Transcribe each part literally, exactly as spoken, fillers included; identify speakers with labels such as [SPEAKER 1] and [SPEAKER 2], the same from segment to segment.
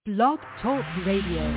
[SPEAKER 1] Blog Talk Radio.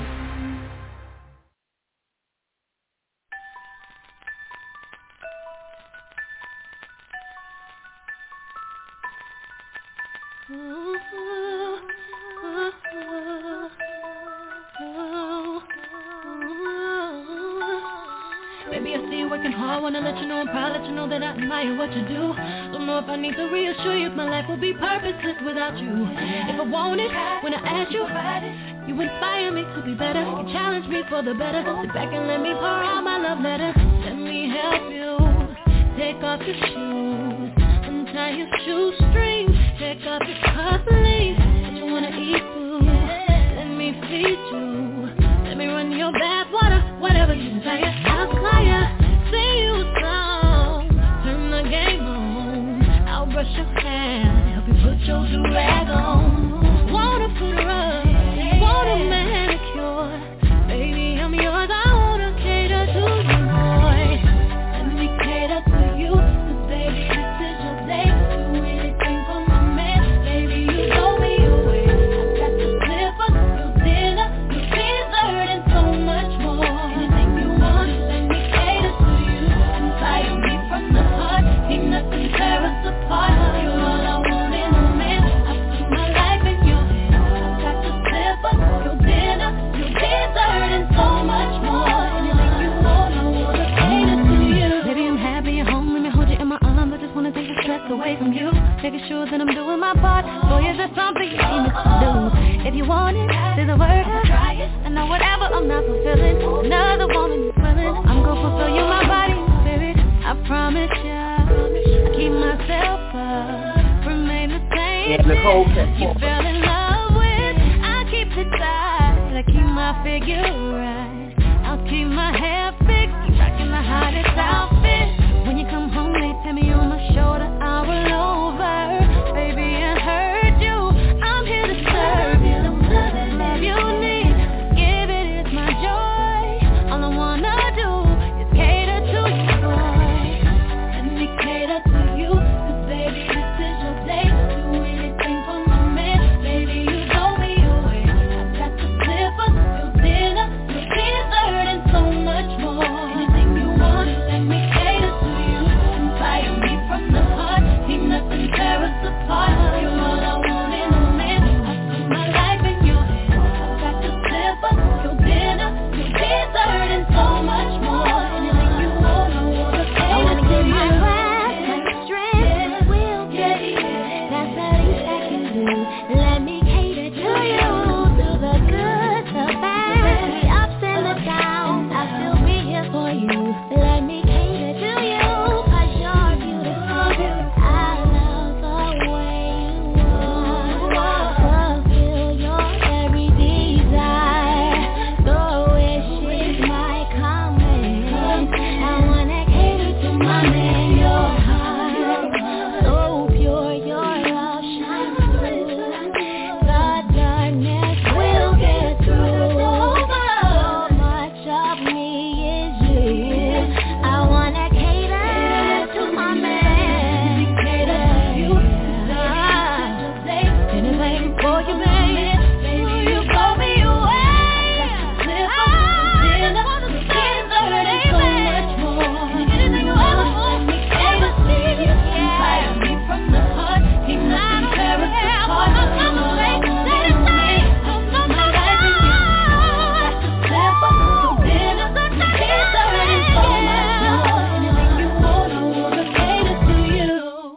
[SPEAKER 2] Baby, I see you working hard, wanna let you know I'm proud, let you know that I admire what you do. Don't know if I need to reassure you if my life will be purposeless without you. If I want it, when I ask you, you inspire me to be better. You challenge me for the better. Sit back and let me pour out my love letter. Let me help you. Take off your shoes, untie your shoestrings. Take off your cufflinks. If you wanna eat food, let me feed you. Let me run your bath water, whatever you desire. I'll fly ya, sing you a song, turn the game on. I'll brush your hair, help you put your do-rag on. Wanna put her up, want a manicure. Baby, I'm yours, I wanna cater to you, boy. Let me cater to you, 'cause baby, this is your day. Do anything for my man, baby, you know me away. I got the slippers, your dinner, your dessert, and so much more. Anything you want, let me cater to you. Inspire me from the heart, ain't nothing tear us apart. You're all I want in a man, I put my life in your hands. I got the slippers, your dinner, your dessert, and so much more. Anything you want, I wanna cater to you. Baby, I'm happy you're home, let me hold you in my arms. I just wanna take the stress away from you, making sure that I'm doing my part. Boy, is there something you need me to do? If you want it, say the word, I'll try it. I know whatever I'm not fulfilling, another woman is willing. I'm gonna fulfill you, my body and spirit, I promise ya. I keep myself up, remain the same.
[SPEAKER 3] Yeah, Nicole,
[SPEAKER 2] you fell in love with, I keep it tight. I keep my figure right, I'll keep my hair fixed, keep rocking the hottest outfit. When you come home, they tap me on my shoulder, I roll over, baby, I heard you, I'm here to serve you. Love you need, give it, it's my joy. All I wanna do is cater to you, boy. Let me cater to you, 'cause baby, this is your day. Do anything for my man, baby, you know me away. I got the slippers, your dinner, your dessert, and so much more. Anything you want, let me cater to you. Inspire me from the heart, ain't nothing tear us apart. You're all I want in a man, I put my life in your hands. I got the slippers, your dinner, your dessert, and so much more. Anything you want, I wanna cater I wanna give my breath, my strength, will get it. That's the least I can do. Let me cater to you, through the good, the bad, the ups and the downs. I'll still be here for you. Let me cater to you, 'cause you're beautiful. I love the way you are. Fulfill your every desire. The wish is my command. I wanna cater to my man, your heart. So pure, your love shines through. The darkness will get through. So much of me is you. I wanna cater to my man. Cater to you. Anything for you, man. Baby, you blow me away. I wanna be dessert and so much more. Anything you ever want, ever see. Inspire me from the heart. Ain't nothing tear us apart. I'm a fake, say the same. I'm my life in you. Slippers, your dinner, your dessert, and so much more. Anything you want, I wanna cater to you.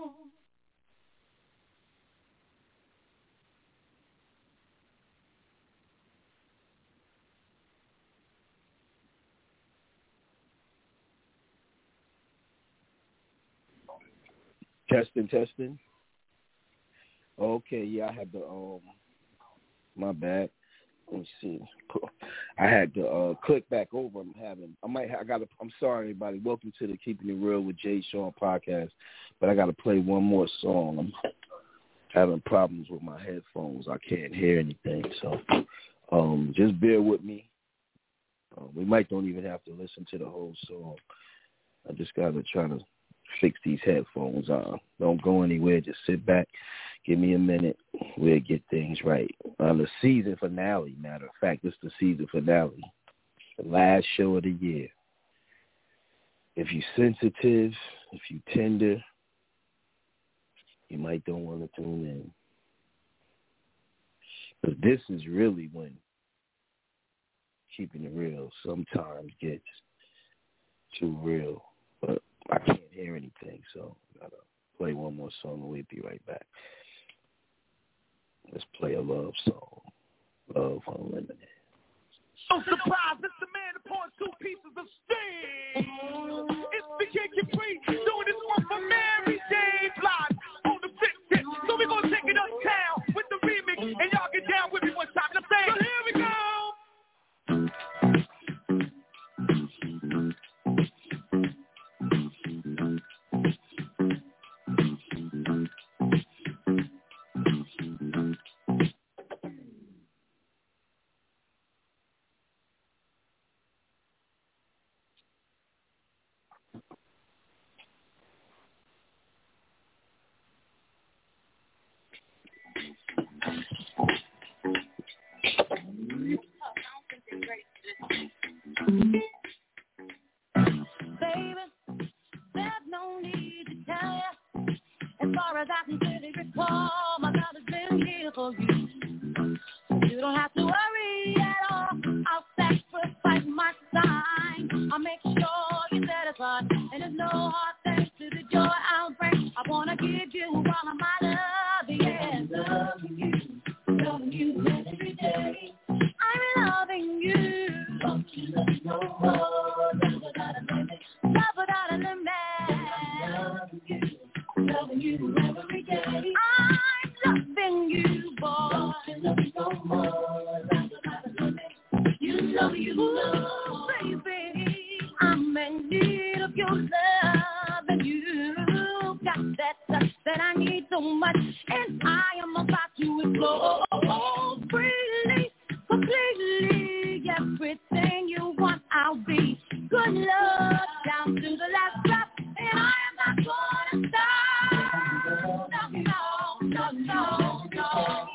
[SPEAKER 3] Testing, testing. Okay, yeah, I had to, um, my bad. Let me see. I had to uh, click back over. I'm having, I might, ha- I got to, I'm sorry, everybody. Welcome to the Keeping It Real with Jay Sean podcast. But I got to play one more song. I'm having problems with my headphones. I can't hear anything. So um, just bear with me. Uh, we might don't even have to listen to the whole song. I just got to try to fix these headphones on. Don't go anywhere. Just sit back. Give me a minute. We'll get things right. On the season finale, matter of fact, this is the season finale. The last show of the year. If you're sensitive, if you're tender, you might don't want to tune in. But this is really when keeping it real sometimes gets too real. But I can't hear anything, so I gotta play one more song and we'll be right back. Let's play a love song. Love Unlimited.
[SPEAKER 4] So surprised, it's the man upon two pieces of steam. It's the Kid Capri doing this one for Mary J. Blige on the fifth tip. So we're gonna take it uptown with the remix, and y'all get down with me one time. I'm saying, so here we go.
[SPEAKER 2] Baby, there's no need to tell you. As far as I can clearly recall, my love has been here for you. So you don't have to worry at all. I'll sacrifice my time. I'll make sure you're satisfied. And there's no hard things to the joy I'll bring. I want to give you all of my love, yeah. Loving you, loving you every day. I'm loving you. Don't you love me no more? Love without a limit. Love without a limit. Loving you, loving you every day. I'm loving you, boy. Don't you love me no more? Love without a limit. You know you love, baby. I'm in need of your love, and you got that touch that I need so much, and I am about to explore freely. Completely, everything you want, I'll be. Good love down to the last drop, and I am not gonna stop. No, no, no, no,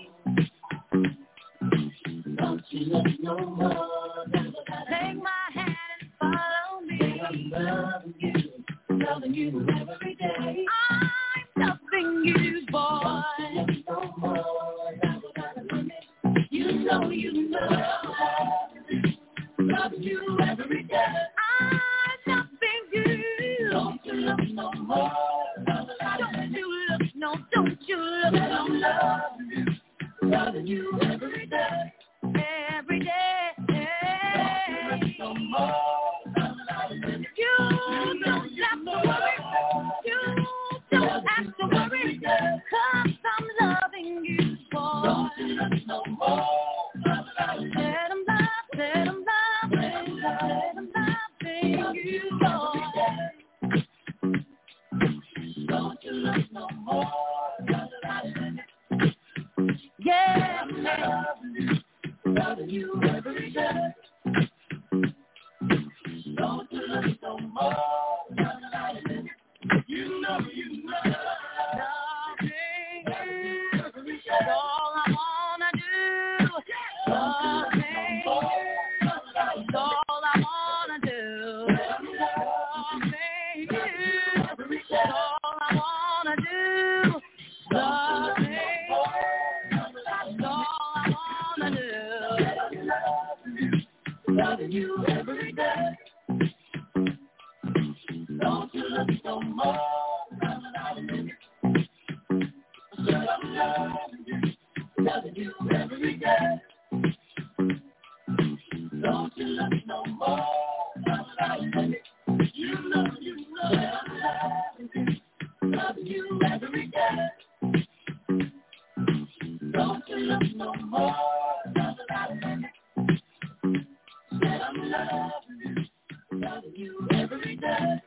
[SPEAKER 2] no. Don't you look no more. Take my hand and follow me. I'm loving you, loving you every day. I'm loving you, boy. Don't you look no more. You know you love, love you every day. I'm loving you. Don't you look no more. Don't you look no, don't you look no love you, loving you every day, every day. Don't you look no more. You don't have to worry. You don't have to worry. 'Cause I'm loving you, boy. Don't you look no more. Let them love, let them love, let them love, let them love you, boy. Don't you look no more. Yeah, I'm loving you, loving you every day. Don't you look no more. You know you love, loving you every day. All I wanna do, loving you. That's all I wanna do, loving you. That's all I wanna do, loving you. That's all I wanna do, loving you every day. Don't you look no more. Said I'm loving you, loving you every day. Don't you look no more. You know you know I'm loving you, loving you every day. Don't you look no more. Said I'm loving you, loving you every day.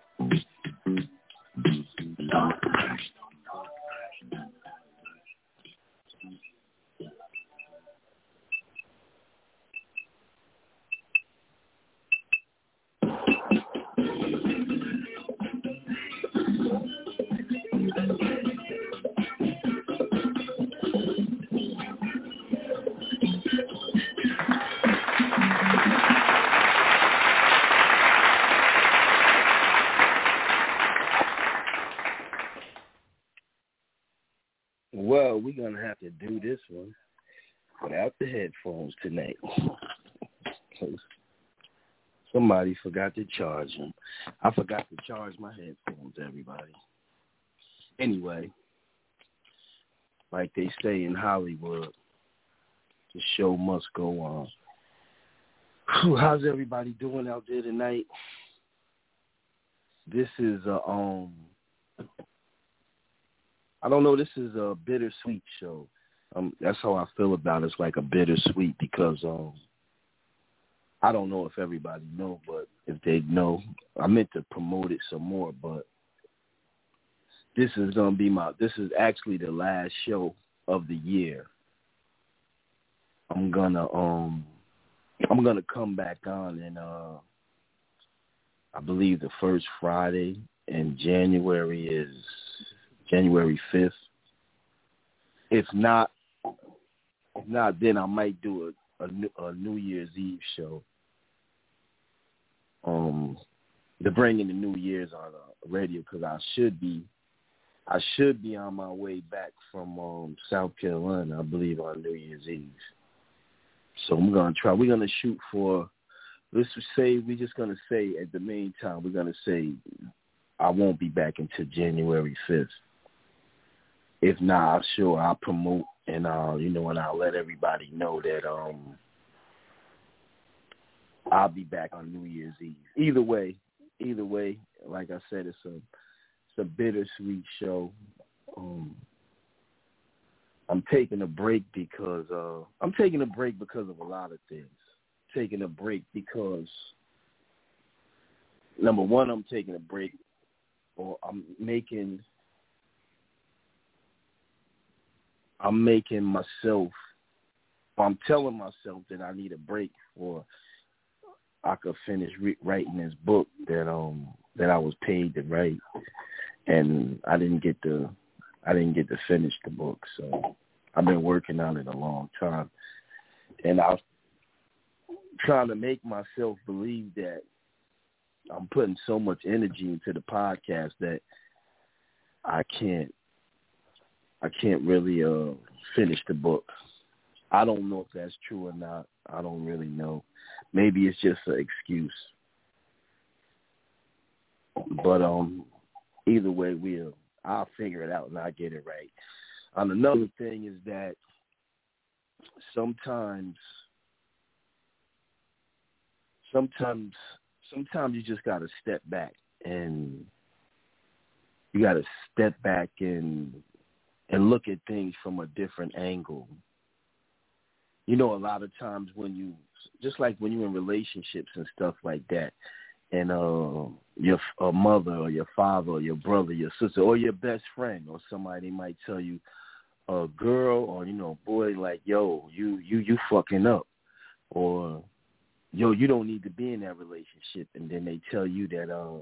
[SPEAKER 2] Don't you look no more.
[SPEAKER 3] to do this one without the headphones tonight. Somebody forgot to charge them. I forgot to charge my headphones, everybody. Anyway, like they say in Hollywood, the show must go on. Whew, how's everybody doing out there tonight? This is a, um, I don't know, this is a bittersweet show. Um, that's how I feel about it. It's like a bittersweet because um, I don't know if everybody know, but if they know, I meant to promote it some more, but this is going to be my, this is actually the last show of the year. I'm going to, um, I'm going to come back on and, uh, I believe the first Friday in January is January fifth. If not, if not, then I might do a, a, new, a New Year's Eve show. Um, to bring in the New Year's on the radio because I should be, I should be on my way back from um, South Carolina, I believe, on New Year's Eve. So I'm gonna try. We're gonna shoot for. Let's say we're just gonna say at the meantime we're gonna say I won't be back until January fifth. If not, I'm sure I'll promote and I'll you know and I'll let everybody know that um I'll be back on New Year's Eve. Either way, either way, like I said, it's a it's a bittersweet show. Um, I'm taking a break because uh, I'm taking a break because of a lot of things. Taking a break because number one, I'm taking a break, or I'm making I'm making myself. I'm telling myself that I need a break for I could finish re- writing this book that um that I was paid to write, and I didn't get to I didn't get to finish the book. So I've been working on it a long time, and I was trying to make myself believe that I'm putting so much energy into the podcast that I can't I can't really uh, finish the book. I don't know if that's true or not. I don't really know. Maybe it's just an excuse. But um, either way, we'll I'll figure it out and I'll get it right. And another thing is that sometimes, sometimes, sometimes you just got to step back and you got to step back and and look at things from a different angle. You know, a lot of times when you, just like when you're in relationships and stuff like that, and uh, your uh, mother or your father or your brother, your sister, or your best friend or somebody might tell you, a girl or, you know, boy, like, yo, you, you, you fucking up. Or, yo, you don't need to be in that relationship. And then they tell you that uh,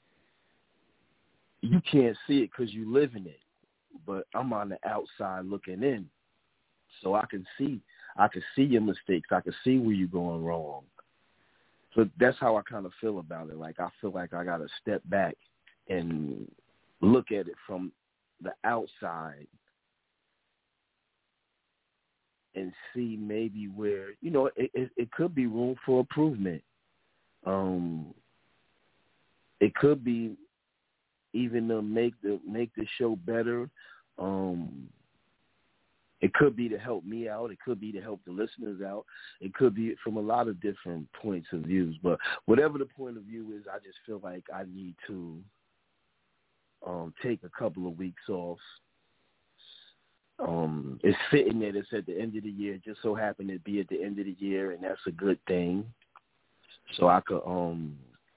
[SPEAKER 3] you can't see it because you live in it. But I'm on the outside looking in. So I can see, I can see your mistakes. I can see where you're going wrong. So that's how I kind of feel about it. Like, I feel like I got to step back and look at it from the outside and see maybe where, you know, it, it, it could be room for improvement. Um, it could be even to make the make the show better. Um, it could be to help me out. It could be to help the listeners out. It could be from a lot of different points of views. But whatever the point of view is, I just feel like I need to um, take a couple of weeks off. Um, it's fitting that it's at the end of the year. It just so happened to be at the end of the year, and that's a good thing. So I could um,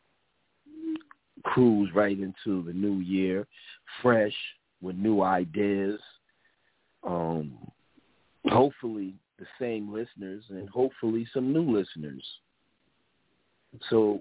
[SPEAKER 3] cruise right into the new year, fresh, with new ideas. Um, hopefully the same listeners and hopefully some new listeners. So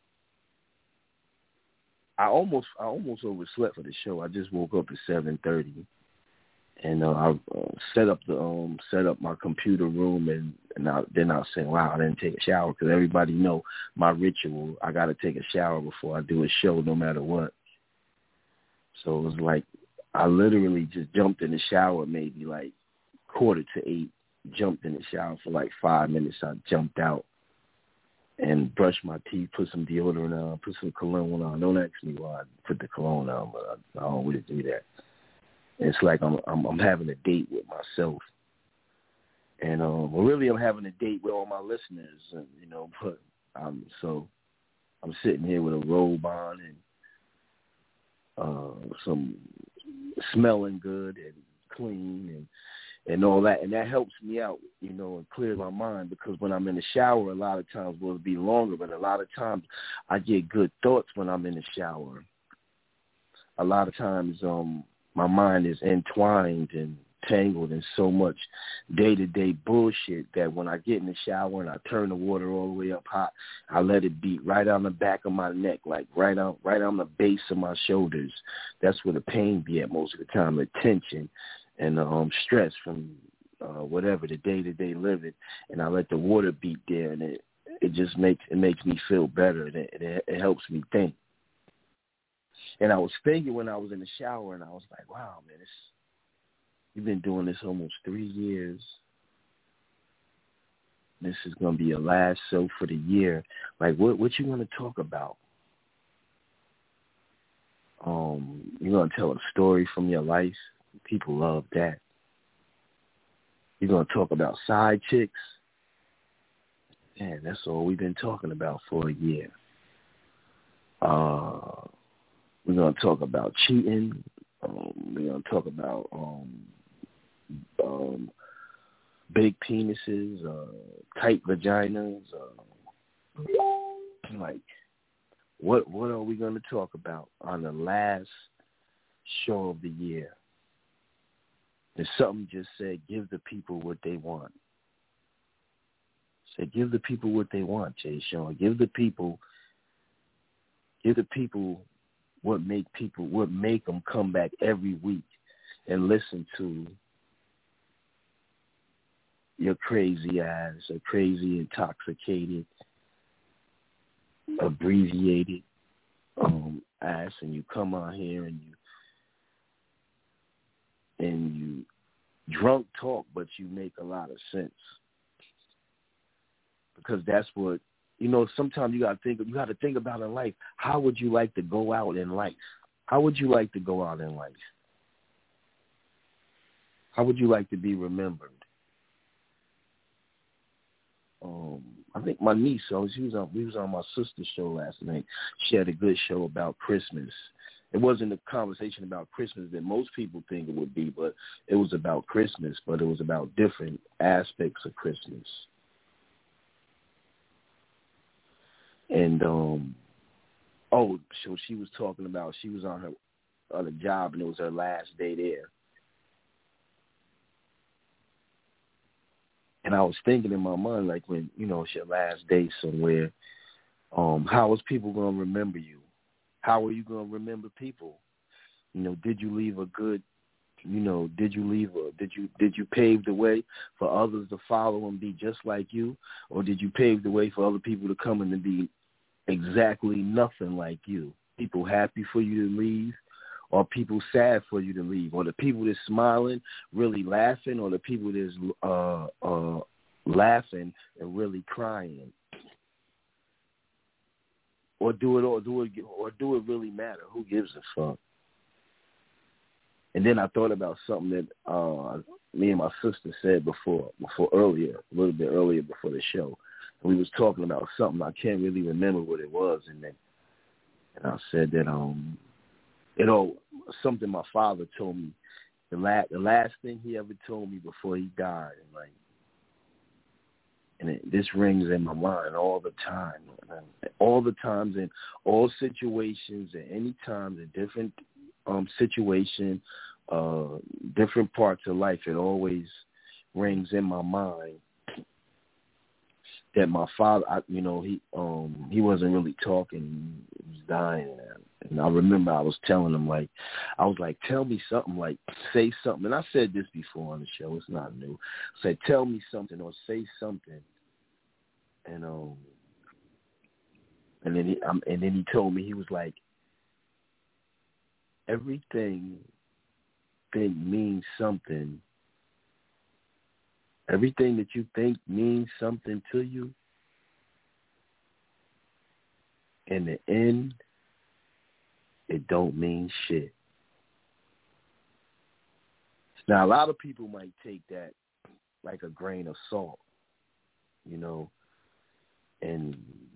[SPEAKER 3] I almost I almost overslept for the show. I just woke up at seven thirty. And uh, I uh, set up the um, set up my computer room, and, and I, then I was saying, wow, I didn't take a shower because everybody know my ritual. I got to take a shower before I do a show, no matter what. So it was like I literally just jumped in the shower maybe like quarter to eight, jumped in the shower for like five minutes. I jumped out and brushed my teeth, put some deodorant on, put some cologne on. Don't ask me why I put the cologne on, but I, I always do that. And it's like I'm, I'm I'm having a date with myself. And um, well, really I'm having a date with all my listeners, and, you know, but um, so I'm sitting here with a robe on and uh, some smelling good and clean and and all that, and that helps me out, you know, and clears my mind, because when I'm in the shower, a lot of times, well, it'll be longer, but a lot of times I get good thoughts when I'm in the shower. A lot of times um, my mind is entwined and tangled in so much day-to-day bullshit that when I get in the shower and I turn the water all the way up hot, I let it beat right on the back of my neck, like right on right on the base of my shoulders. That's where the pain be at most of the time, the tension and um, stress from uh, whatever, the day-to-day living, and I let the water beat there, and it it just makes it makes me feel better, and it, it, it helps me think. And I was thinking when I was in the shower, and I was like, wow, man, it's, you've been doing this almost three years. This is going to be your last show for the year. Like, what what you going to talk about? Um, you're going to tell a story from your life. People love that. You're going to talk about side chicks. Man, that's all we've been talking about for a year. Uh, we're going to talk about cheating. Um, we're going to talk about um, um, big penises, uh, tight vaginas. Uh, like, what what are we going to talk about on the last show of the year? And something just said, give the people what they want. Say, give the people what they want, Jay Sean. Give the people, give the people what make people, what make them come back every week and listen to your crazy ass, or crazy, intoxicated, abbreviated um, ass, and you come on here and you and you drunk talk, but you make a lot of sense. Because that's what, you know, sometimes you gotta think you gotta think about in life. How would you like to go out in life? How would you like to go out in life? How would you like to be remembered? Um, I think my niece, so she was on we was on my sister's show last night. She had a good show about Christmas. It wasn't a conversation about Christmas that most people think it would be, but it was about Christmas, but it was about different aspects of Christmas. And, um, oh, so she was talking about, she was on her other job, and it was her last day there. And I was thinking in my mind, like, when, you know, it's your last day somewhere, um, how is people going to remember you? How are you going to remember people? You know, did you leave a good, you know, did you leave a, did you, did you pave the way for others to follow and be just like you? Or did you pave the way for other people to come in and be exactly nothing like you? People happy for you to leave, or people sad for you to leave, or the people that's smiling, really laughing, or the people that's uh, uh, laughing and really crying? Or do it, or do it, or do it really matter? Who gives a fuck? And then I thought about something that uh, me and my sister said before, before earlier, a little bit earlier before the show. And we was talking about something. I can't really remember what it was, and then and I said that um, you know, something my father told me. The last, the last thing he ever told me before he died, and like. And it, this rings in my mind all the time, all the times in all situations, at any times, in different um, situation, uh, different parts of life. It always rings in my mind that my father, I, you know, he um, he wasn't really talking. He was dying. And I remember I was telling him, like, I was like, tell me something, like, say something. And I said this before on the show. It's not new. I said, tell me something or say something. And um, and then he, um, and then he told me, he was like, everything thing means something Everything that you think means something to you, in the end, it don't mean shit. Now, a lot of people might take that like a grain of salt, you know, and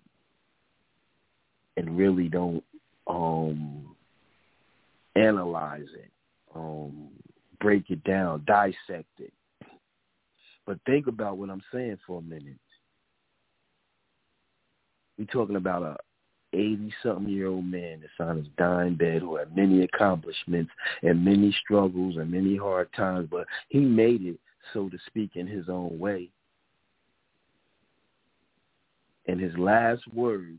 [SPEAKER 3] and really don't um, analyze it, um, break it down, dissect it. But think about what I'm saying for a minute. We're talking about a eighty-something-year-old man that's on his dying bed who had many accomplishments and many struggles and many hard times, but he made it, so to speak, in his own way. And his last words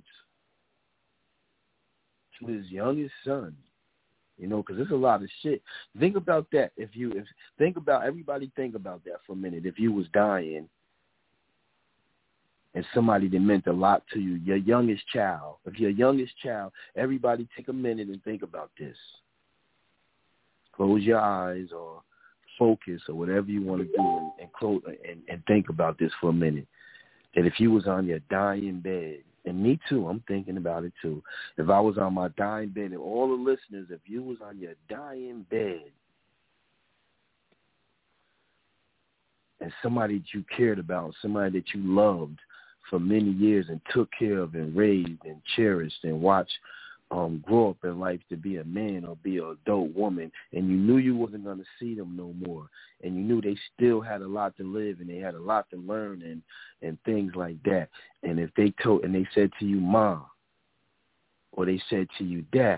[SPEAKER 3] to his youngest son, you know, because there's a lot of shit. Think about that. If you if think about everybody, think about that for a minute. If you was dying and somebody that meant a lot to you, your youngest child, if your youngest child, everybody take a minute and think about this. Close your eyes or focus or whatever you want to do and, and close and, and think about this for a minute. That if you was on your dying bed, and me too, I'm thinking about it too. If I was on my dying bed, and all the listeners, if you was on your dying bed, and somebody that you cared about, somebody that you loved for many years and took care of and raised and cherished and watched um, grow up in life to be a man or be an adult woman, and you knew you wasn't going to see them no more, and you knew they still had a lot to live and they had a lot to learn and, and things like that. And if they told and they said to you, Ma, or they said to you, Dad,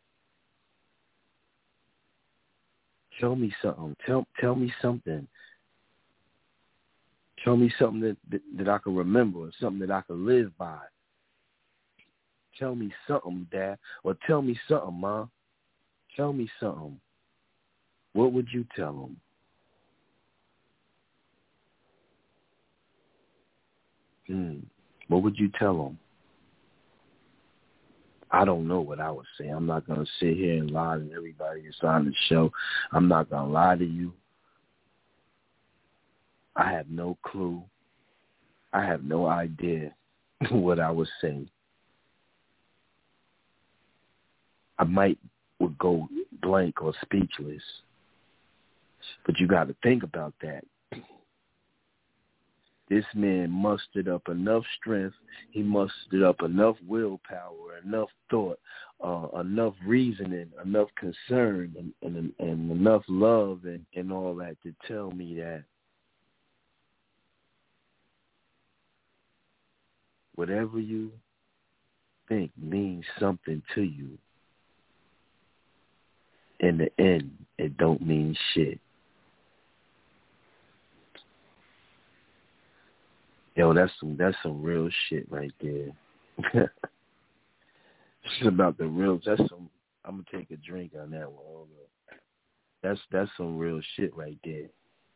[SPEAKER 3] show me something. Tell tell me something. Show me something that, that, that I can remember, something that I can live by. Tell me something, Dad, or tell me something, Ma. Tell me something. What would you tell them? Hmm. What would you tell them? I don't know what I would say. I'm not going to sit here and lie to everybody that's on the show. I'm not going to lie to you. I have no clue. I have no idea what I would say. I might would go blank or speechless. But you got to think about that. This man mustered up enough strength. He mustered up enough willpower, enough thought, uh, enough reasoning, enough concern, and, and, and enough love and, and all that to tell me that whatever you think means something to you, in the end, it don't mean shit. Yo, that's some that's some real shit right there. It's about the real. That's some. I'm gonna take a drink on that one. Hold up. That's that's some real shit right there.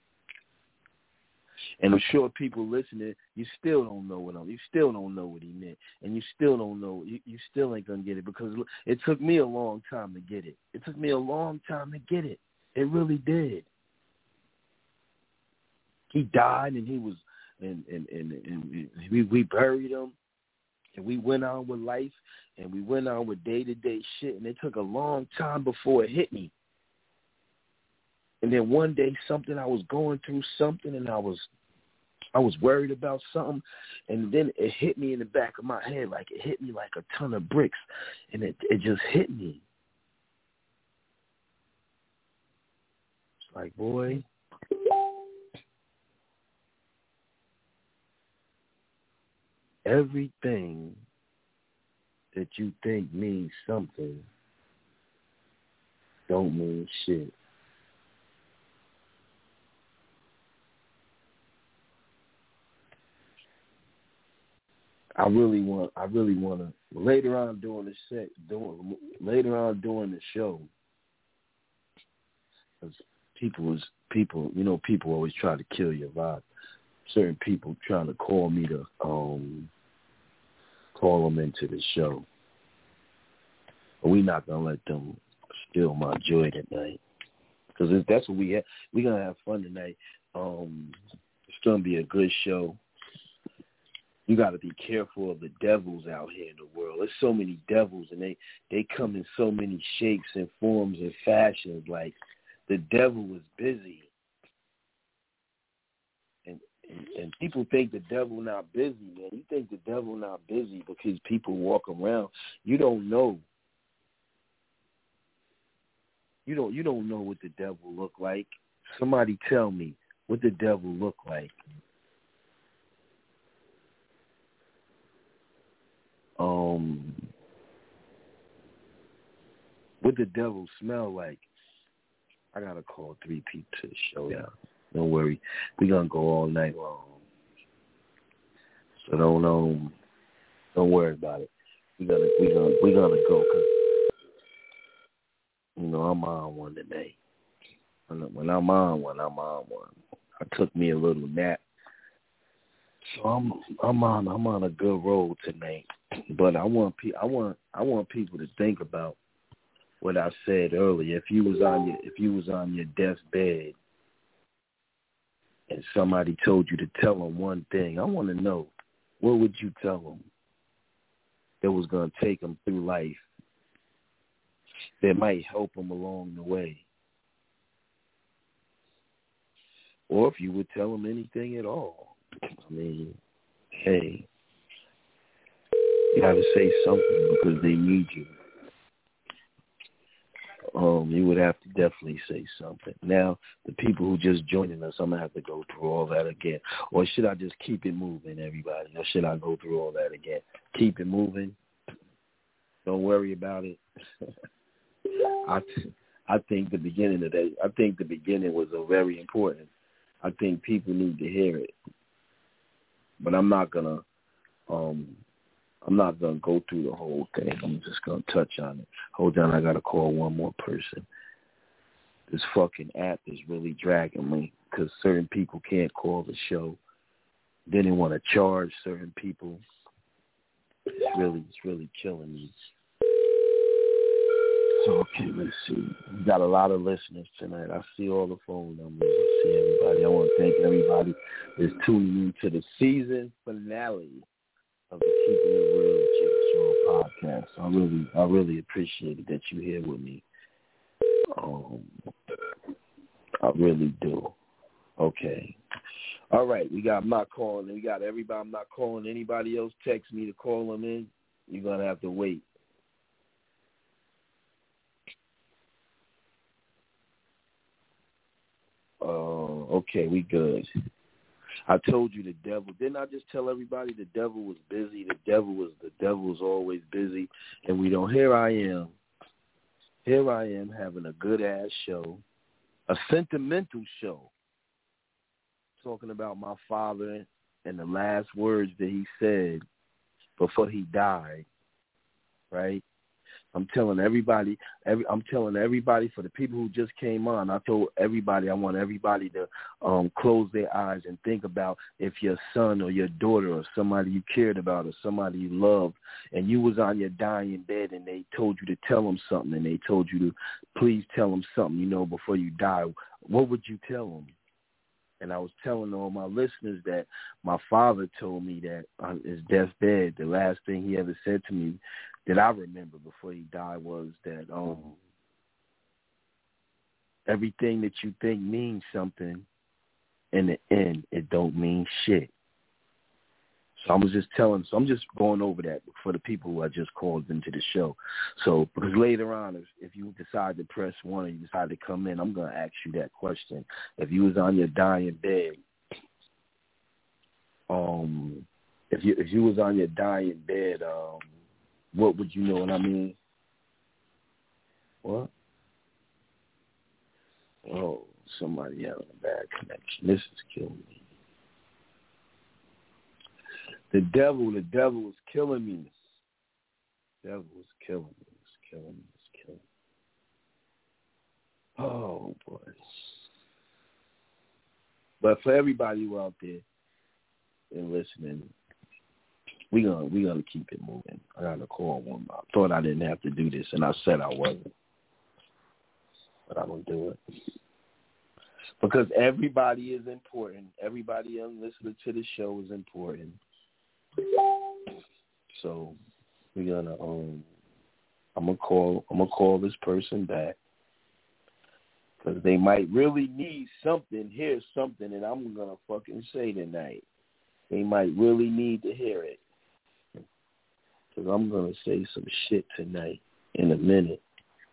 [SPEAKER 3] And I'm sure people listening, you still don't know what I'm. You still don't know what he meant, and you still don't know. You, you still ain't gonna get it because it took me a long time to get it. It took me a long time to get it. It really did. He died, and he was, and and and, and we we buried him, and we went on with life, and we went on with day to day shit, and it took a long time before it hit me. And then one day, something I was going through something, and I was, I was worried about something, and then it hit me in the back of my head, like it hit me like a ton of bricks, and it it just hit me. It's like, boy, everything that you think means something don't mean shit. I really want. I really want to later on during the set, doing later on during the show, because people was people. You know, people always try to kill your vibe. Certain people trying to call me to um call them into the show, but we not gonna let them steal my joy tonight. Because that's what we have. We're gonna have fun tonight. Um, gonna be a good show. You got to be careful of the devils out here in the world. There's so many devils, and they, they come in so many shapes and forms and fashions. Like, the devil is busy. And, and and people think the devil not busy, man. You think the devil not busy because people walk around. You don't know. You don't you don't know what the devil look like. Somebody tell me what the devil look like. Um, what the devil smell like? I gotta call three people to the show, y'all. Don't worry, we gonna go all night long. So don't um, don't worry about it. We gonna we gonna we gonna go because you know I'm on one today. When I'm on one, I'm on one. I took me a little nap, so I'm I'm on I'm on a good road tonight. But I want pe- I want I want people to think about what I said earlier. If you was on your if you was on your deathbed and somebody told you to tell them one thing, I want to know, what would you tell them that was going to take them through life, that might help them along the way? Or if you would tell them anything at all. I mean, hey, you got to say something because they need you. Um, you would have to definitely say something. Now, the people who just joining us, I'm going to have to go through all that again. Or should I just keep it moving, everybody? Or should I go through all that again? Keep it moving. Don't worry about it. I, th- I think the beginning of that, I think the beginning was a very important. I think people need to hear it. But I'm not going to, um, I'm not going to go through the whole thing. I'm just going to touch on it. Hold on, I got to call one more person. This fucking app is really dragging me because certain people can't call the show. Then they want to charge certain people. It's really, it's really killing me. So, okay, let's see. We got a lot of listeners tonight. I see all the phone numbers. I see everybody. I want to thank everybody that's tuning in to the season finale of the Keeping It Real Jay Sean podcast. I really, I really appreciate it that you're here with me. Um, I really do. Okay. All right, we got, I'm not calling, we got everybody, I'm not calling anybody else text me to call them in. You're going to have to wait. Uh, okay, we good. I told you the devil. Didn't I just tell everybody the devil was busy? The devil was the devil was always busy, and we don't. Here I am. Here I am having a good ass show, a sentimental show, talking about my father and the last words that he said before he died. Right? I'm telling everybody, every, I'm telling everybody, for the people who just came on, I told everybody, I want everybody to um, close their eyes and think about if your son or your daughter or somebody you cared about or somebody you loved, and you was on your dying bed and they told you to tell them something, and they told you to please tell them something, you know, before you die, what would you tell them? And I was telling all my listeners that my father told me that on his deathbed, the last thing he ever said to me that I remember before he died was that um, everything that you think means something, in the end, it don't mean shit. So I was just telling, so I'm just going over that for the people who I just called into the show. So because later on, if, if you decide to press one or you decide to come in, I'm going to ask you that question. If you was on your dying bed, um, if you if you was on your dying bed, um, what would you know what I mean? What? Oh, somebody having a bad connection. This is killing me. The devil, the devil is killing me. The devil is killing me. It's killing me. It's killing me. Oh, boy. But for everybody who out there and listening, we gonna we gonna keep it moving. I gotta call one. I thought I didn't have to do this, and I said I wasn't, but I'm gonna do it. Because everybody is important. Everybody listening to the show is important. So we're gonna um, I'm gonna call I'm gonna call this person back because they might really need something, hear something that I'm gonna fucking say tonight. They might really need to hear it because I'm gonna say some shit tonight in a minute.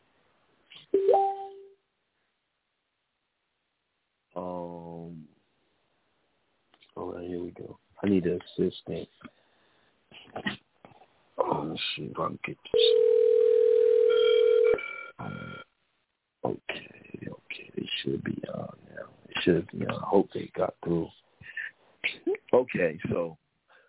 [SPEAKER 3] Um. All right, here we go. I need an assistant. Oh, let's see if I can get this. Okay, okay. It should be on now. It should be on. I hope they got through. Okay, so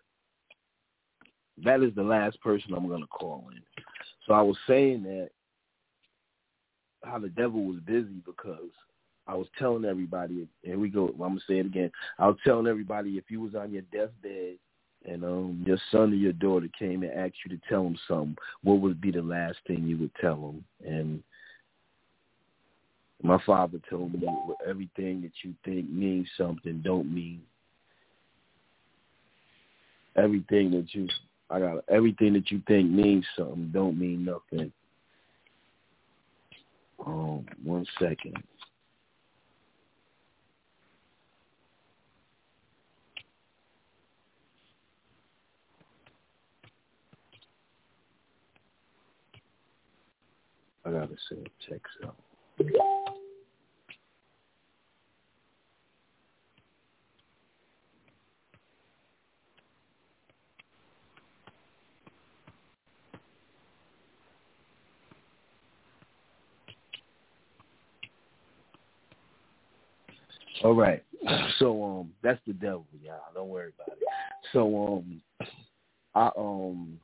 [SPEAKER 3] that is the last person I'm going to call in. So I was saying that how the devil was busy because I was telling everybody, here we go, I'm going to say it again. I was telling everybody if you was on your deathbed and um, your son or your daughter came and asked you to tell them something, what would be the last thing you would tell them? And my father told me everything that you think means something don't mean. Everything that you, I got everything that you think means something don't mean nothing. Um, one second. I gotta send a text out. All right. So um that's the devil, y'all. Don't worry about it. So um I um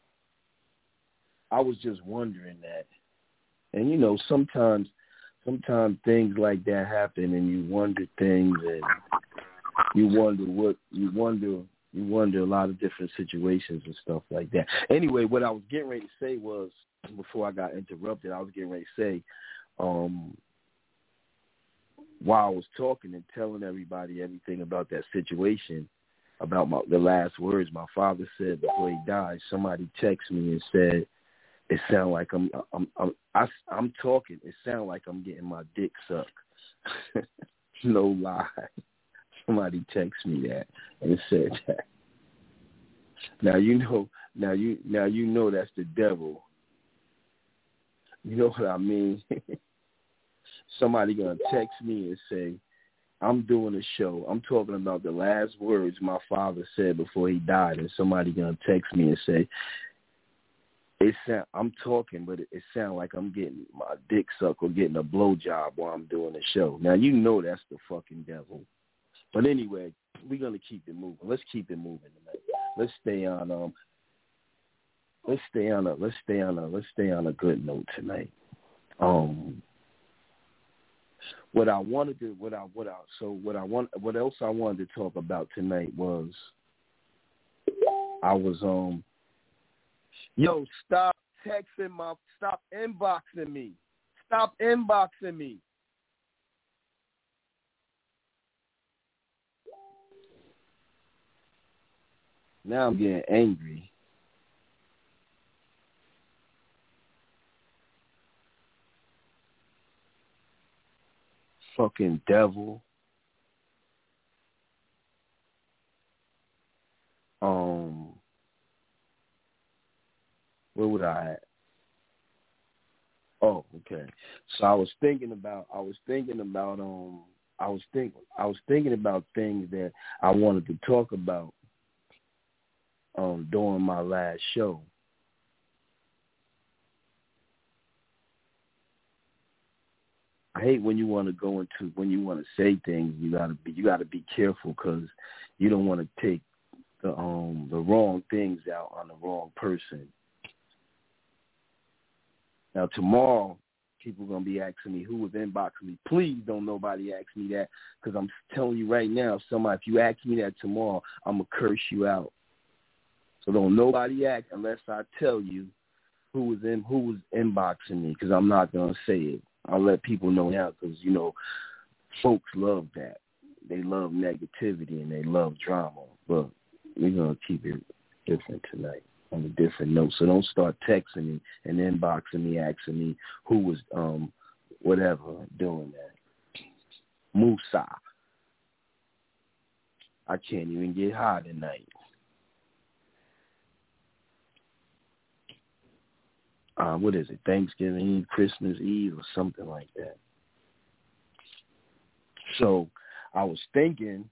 [SPEAKER 3] I was just wondering that. And you know, sometimes sometimes things like that happen and you wonder things and you wonder what you wonder you wonder a lot of different situations and stuff like that. Anyway, what I was getting ready to say was before I got interrupted, I was getting ready to say, um while I was talking and telling everybody everything about that situation, about my, the last words my father said before he died, somebody texted me and said, it sound like I'm I'm I'm I, I'm talking. It sound like I'm getting my dick sucked. No lie. Somebody texted me that and said that. Now you know. Now you now you know that's the devil. You know what I mean? Somebody gonna text me and say, I'm doing a show. I'm talking about the last words my father said before he died, and somebody gonna text me and say, It sound, I'm talking, but it, it sounds like I'm getting my dick sucked or getting a blowjob while I'm doing the show. Now, you know that's the fucking devil. But anyway, we're going to keep it moving. Let's keep it moving tonight. Let's stay on um let's stay on a let's stay on a let's stay on a good note tonight. Um what I wanted to what I what I so what I want what else I wanted to talk about tonight was I was um Yo, stop texting my, stop inboxing me. Stop inboxing me. Now I'm getting angry. Fucking devil. Um... Where would I at? Oh, okay. So I was thinking about I was thinking about um I was think I was thinking about things that I wanted to talk about um during my last show. I hate when you want to go into when you want to say things, you gotta be you gotta be careful because you don't want to take the um the wrong things out on the wrong person. Now, tomorrow, people are going to be asking me who was inboxing me. Please don't nobody ask me that because I'm telling you right now, if somebody, if you ask me that tomorrow, I'm going to curse you out. So don't nobody ask unless I tell you who was in who was inboxing me because I'm not going to say it. I'll let people know now because, you know, folks love that. They love negativity and they love drama. But we're going to keep it different tonight on a different note. So don't start texting me and inboxing me, asking me who was, um, whatever, doing that. Musa. I can't even get high tonight. Uh, what is it, Thanksgiving Eve, Christmas Eve, or something like that. So I was thinking,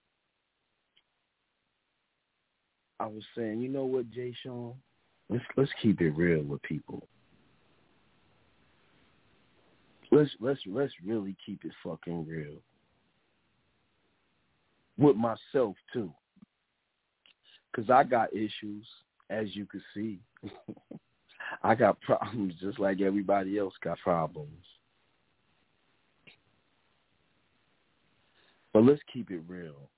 [SPEAKER 3] I was saying, you know what, Jay Sean? Let's let's keep it real with people. Let's let's let's really keep it fucking real. With myself too. Cause I got issues, as you can see. I got problems just like everybody else got problems. But let's keep it real.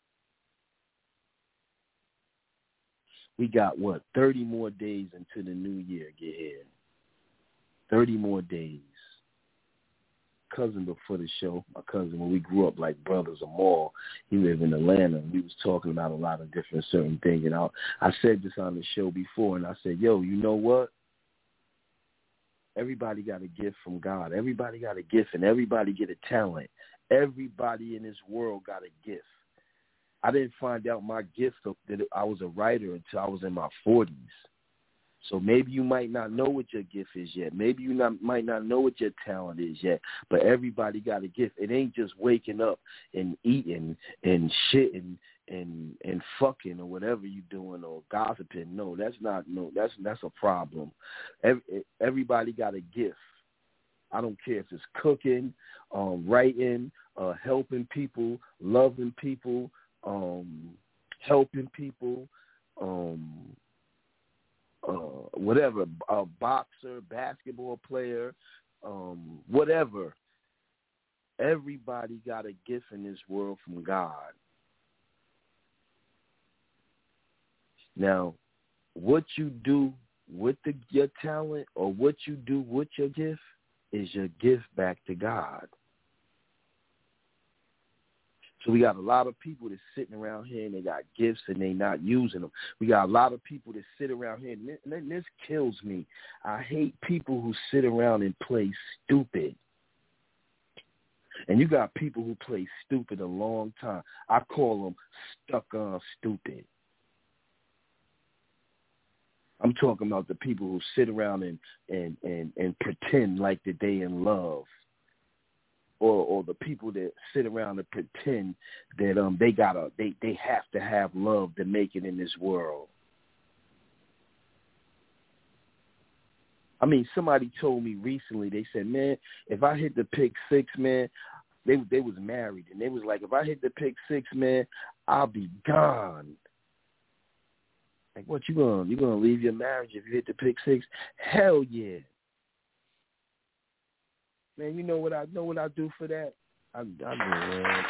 [SPEAKER 3] We got, what, thirty more days into the new year, get here. thirty more days. Cousin before the show, my cousin, when we grew up like brothers or more, he lived in Atlanta, and we was talking about a lot of different certain things. And I, I said this on the show before, and I said, yo, you know what? Everybody got a gift from God. Everybody got a gift, and everybody get a talent. Everybody in this world got a gift. I didn't find out my gift that I was a writer until I was in my forties. So maybe you might not know what your gift is yet. Maybe you not, might not know what your talent is yet. But everybody got a gift. It ain't just waking up and eating and shitting and and fucking or whatever you doing or gossiping. No, that's not. No, that's that's a problem. Every, everybody got a gift. I don't care if it's cooking, um, writing, uh, helping people, loving people, um, helping people, um, uh, whatever, a boxer, basketball player, um, whatever. Everybody got a gift in this world from God. Now, what you do with the, your talent or what you do with your gift is your gift back to God. So we got a lot of people that's sitting around here and they got gifts and they not using them. We got a lot of people that sit around here, and this, and this kills me. I hate people who sit around and play stupid. And you got people who play stupid a long time. I call them stuck on stupid. I'm talking about the people who sit around and, and, and, and pretend like that they in love. Or, or the people that sit around and pretend that um they gotta they, they have to have love to make it in this world. I mean, somebody told me recently, they said, man, if I hit the pick six, man, they they was married, and they was like, if I hit the pick six, man, I'll be gone. Like, what, you gonna you gonna leave your marriage if you hit the pick six? Hell yeah. Man, you know what I know what I do for that? I, I do, man.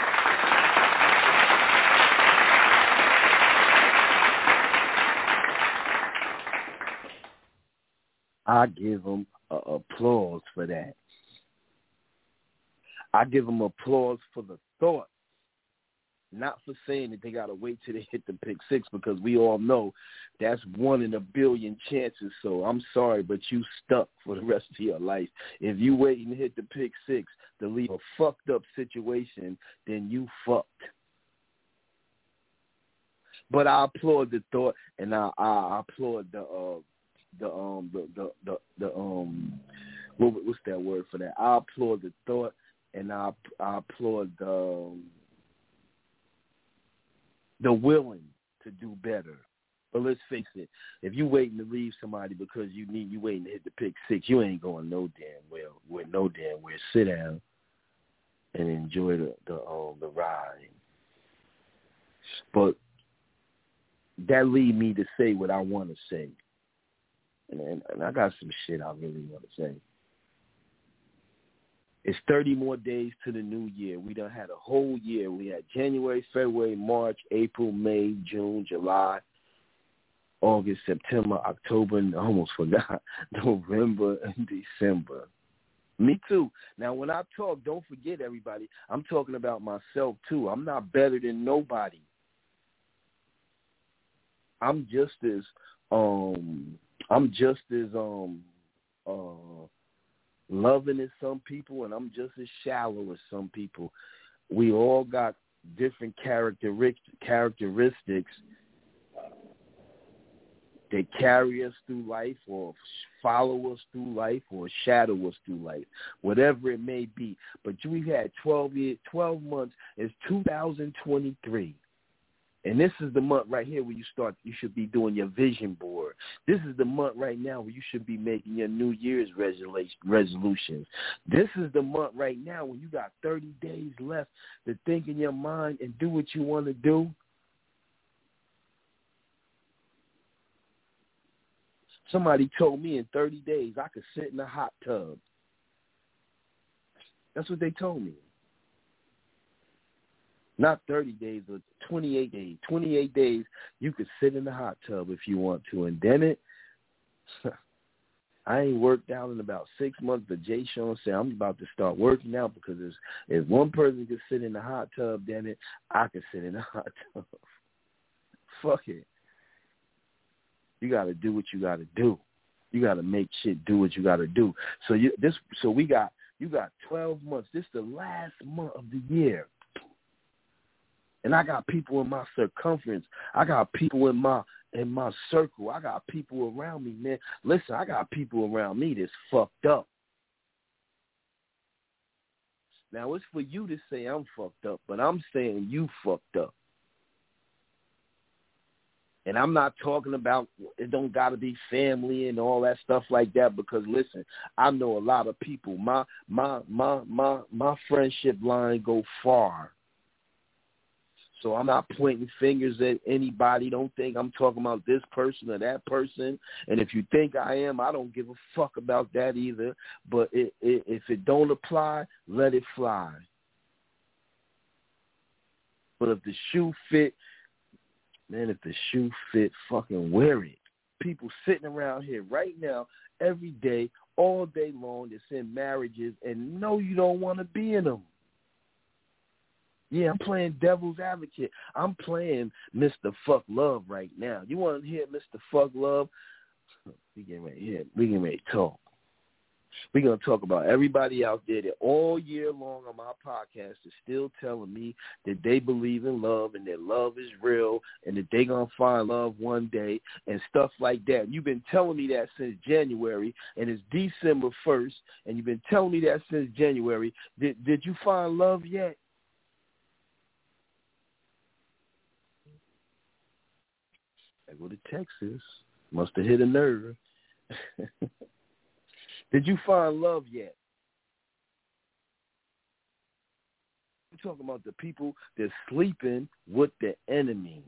[SPEAKER 3] I give them uh, applause for that. I give them applause for the thought, not for saying that they got to wait till they hit the pick six, because we all know that's one in a billion chances. So I'm sorry, but you stuck for the rest of your life. If you waiting to hit the pick six to leave a fucked up situation, then you fucked. But I applaud the thought, and I, I applaud the uh, the um the the the, the um what, what's that word for that? I applaud the thought, and I I applaud the um, the willing to do better. But let's face it, if you waiting to leave somebody because you need you waiting to hit the pick six, you ain't going no damn well with no damn where. Sit down and enjoy the the um the ride. But that lead me to say what I want to say, and, and, and I got some shit I really want to say. It's thirty more days to the new year. We done had a whole year. We had January, February, March, April, May, June, July, August, September, October, and I almost forgot, November and December. Me too. Now, when I talk, don't forget, everybody, I'm talking about myself, too. I'm not better than nobody. I'm just as, um, I'm just as, um, uh, loving as some people, and I'm just as shallow as some people. We all got different characteristics, characteristics that carry us through life or follow us through life or shadow us through life, whatever it may be. But we've had twelve years, twelve months. It's two thousand twenty-three. And this is the month right here where you start, you should be doing your vision board. This is the month right now where you should be making your New Year's resolutions. This is the month right now when you got thirty days left to think in your mind and do what you want to do. Somebody told me in thirty days I could sit in a hot tub. That's what they told me. Not thirty days, but twenty-eight days. twenty-eight days, you could sit in the hot tub if you want to. And then it, I ain't worked out in about six months, but Jay Sean said I'm about to start working out because if, if one person could sit in the hot tub, then it, I could sit in the hot tub. Fuck it. You got to do what you got to do. You got to make shit do what you got to do. So you this, so we got you got twelve months. This is the last month of the year. And I got people in my circumference. I got people in my in my circle. I got people around me, man. Listen, I got people around me that's fucked up. Now, it's for you to say I'm fucked up, but I'm saying you fucked up. And I'm not talking about it don't got to be family and all that stuff like that because, listen, I know a lot of people. My my my my my friendship line go far. So I'm not pointing fingers at anybody. Don't think I'm talking about this person or that person. And if you think I am, I don't give a fuck about that either. But it, it, if it don't apply, let it fly. But if the shoe fit, man, if the shoe fit, fucking wear it. People sitting around here right now, every day, all day long, that's in marriages and know you don't want to be in them. Yeah, I'm playing devil's advocate. I'm playing Mister Fuck Love right now. You want to hear Mister Fuck Love? We getting ready here. We getting ready to talk. We're going to talk about everybody out there that all year long on my podcast is still telling me that they believe in love and that love is real and that they're going to find love one day and stuff like that. You've been telling me that since January, and it's December first, and you've been telling me that since January. Did, did you find love yet? I go to Texas. Must have hit a nerve. Did you find love yet? I'm talking about the people that's sleeping with the enemy.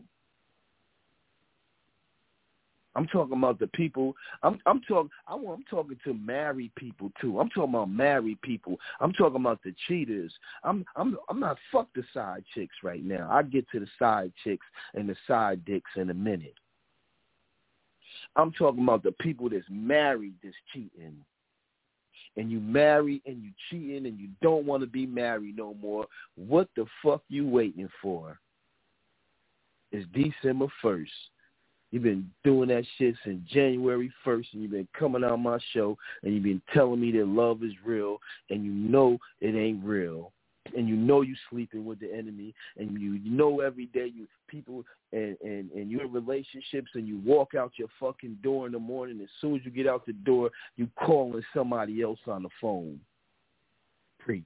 [SPEAKER 3] I'm talking about the people. I'm I'm talking. I want. I'm talking to married people too. I'm talking about married people. I'm talking about the cheaters. I'm I'm I'm not fuck the side chicks right now. I get to the side chicks and the side dicks in a minute. I'm talking about the people that's married that's cheating. And you married and you cheating and you don't want to be married no more. What the fuck you waiting for? It's December first. You've been doing that shit since January first, and you've been coming on my show, and you've been telling me that love is real, and you know it ain't real. And you know you sleeping with the enemy, and you know every day you people and, and, and you're in relationships, and you walk out your fucking door in the morning. As soon as you get out the door, you calling somebody else on the phone. Preach.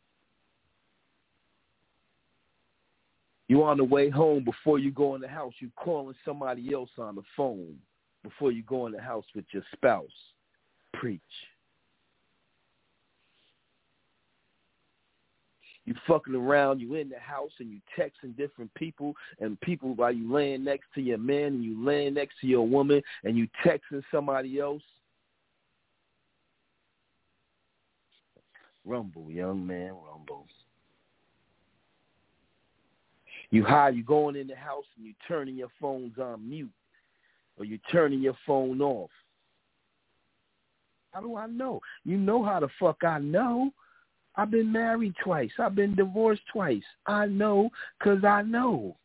[SPEAKER 3] You on the way home before you go in the house, you calling somebody else on the phone before you go in the house with your spouse. Preach. You fucking around, you in the house, and you texting different people, and people while you laying next to your man, and you laying next to your woman, and you texting somebody else. Rumble, young man, rumble. You high, you going in the house, and you turning your phones on mute, or you turning your phone off. How do I know? You know how the fuck I know. I've been married twice. I've been divorced twice. I know because I know.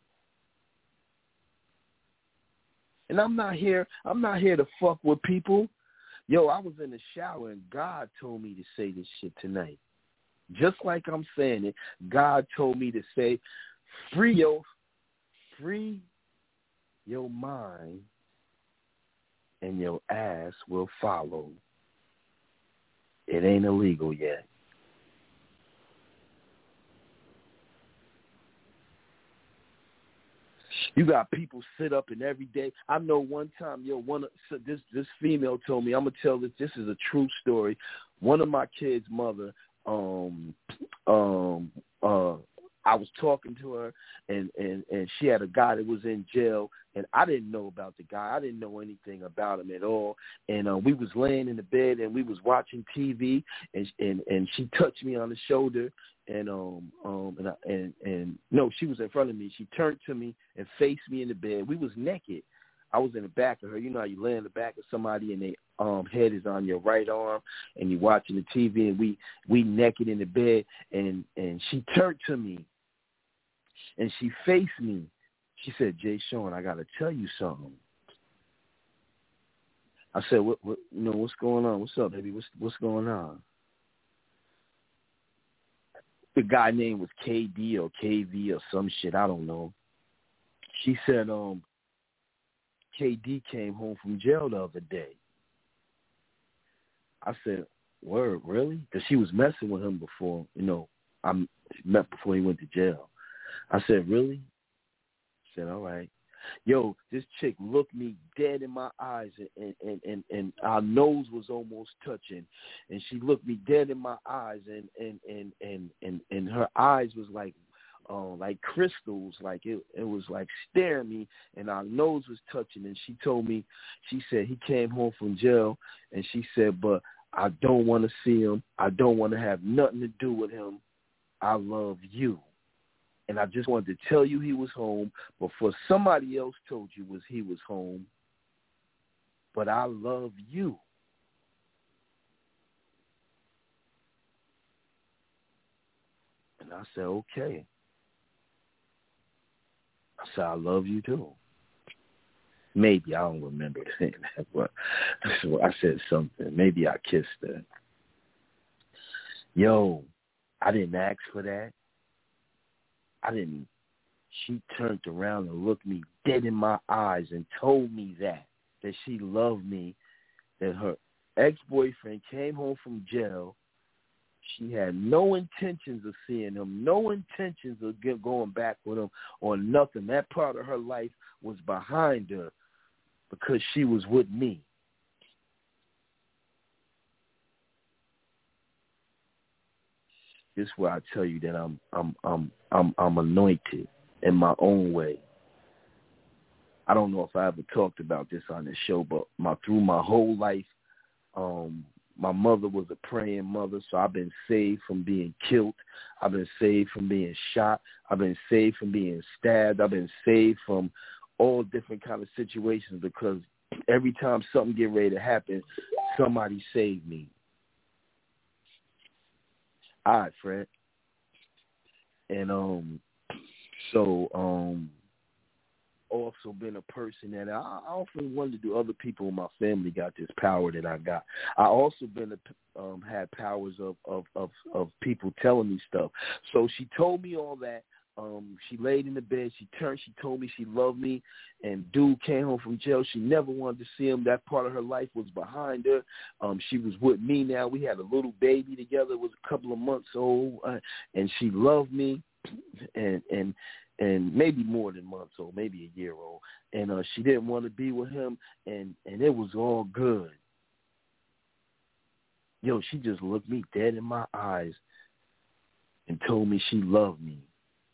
[SPEAKER 3] And I'm not here. I'm not here to fuck with people. Yo, I was in the shower and God told me to say this shit tonight. Just like I'm saying it, God told me to say, free your, free your mind and your ass will follow. It ain't illegal yet. You got people sit up and every day. I know one time, yo, one so this this female told me, I'm gonna tell this. This is a true story. One of my kids' mother, um, um, uh, I was talking to her, and, and, and she had a guy that was in jail, and I didn't know about the guy. I didn't know anything about him at all. And uh, we was laying in the bed, and we was watching T V, and and, and she touched me on the shoulder. And um um and, I, and and no, she was in front of me. She turned to me and faced me in the bed. We was naked. I was in the back of her. You know how you lay in the back of somebody and their um head is on your right arm and you're watching the T V and we we naked in the bed and and she turned to me and she faced me. She said, "Jay Sean, I gotta tell you something." I said, "What what you know? What's going on? What's up, baby? What's what's going on?" The guy name was K D or K V or some shit. I don't know. She said, um, K D came home from jail the other day. I said, word, really? Because she was messing with him before, you know, I met before he went to jail. I said, really? She said, all right. Yo, this chick looked me dead in my eyes, and, and, and, and our nose was almost touching. And she looked me dead in my eyes, and, and, and, and, and, and her eyes was like uh, like crystals, like it, it was like staring me, and our nose was touching. And she told me, she said he came home from jail, and she said, but I don't want to see him. I don't want to have nothing to do with him. I love you. And I just wanted to tell you he was home before somebody else told you was he was home. But I love you. And I said, okay. I said, I love you too. Maybe, I don't remember saying that, but I said something. Maybe I kissed her. Yo, I didn't ask for that. I didn't. She turned around and looked me dead in my eyes and told me that, that she loved me, that her ex-boyfriend came home from jail. She had no intentions of seeing him, no intentions of get, going back with him or nothing. That part of her life was behind her because she was with me. This is where I tell you that I'm I'm I'm I'm I'm anointed in my own way. I don't know if I ever talked about this on this show, but my through my whole life, um, my mother was a praying mother, so I've been saved from being killed. I've been saved from being shot. I've been saved from being stabbed. I've been saved from all different kind of situations because every time something get ready to happen, somebody saved me. All right, Fred. And um, so um, also been a person that I, I often wondered, do other people in my family got this power that I got? I also been a, um, had powers of, of, of, of people telling me stuff. So she told me all that. Um, she laid in the bed. She turned. She told me she loved me. And dude came home from jail. She never wanted to see him. That part of her life was behind her. Um, she was with me now. We had a little baby together. It was a couple of months old, uh, and she loved me, and and and maybe more than months old, maybe a year old. And uh, she didn't want to be with him, and and it was all good. Yo, she just looked me dead in my eyes and told me she loved me.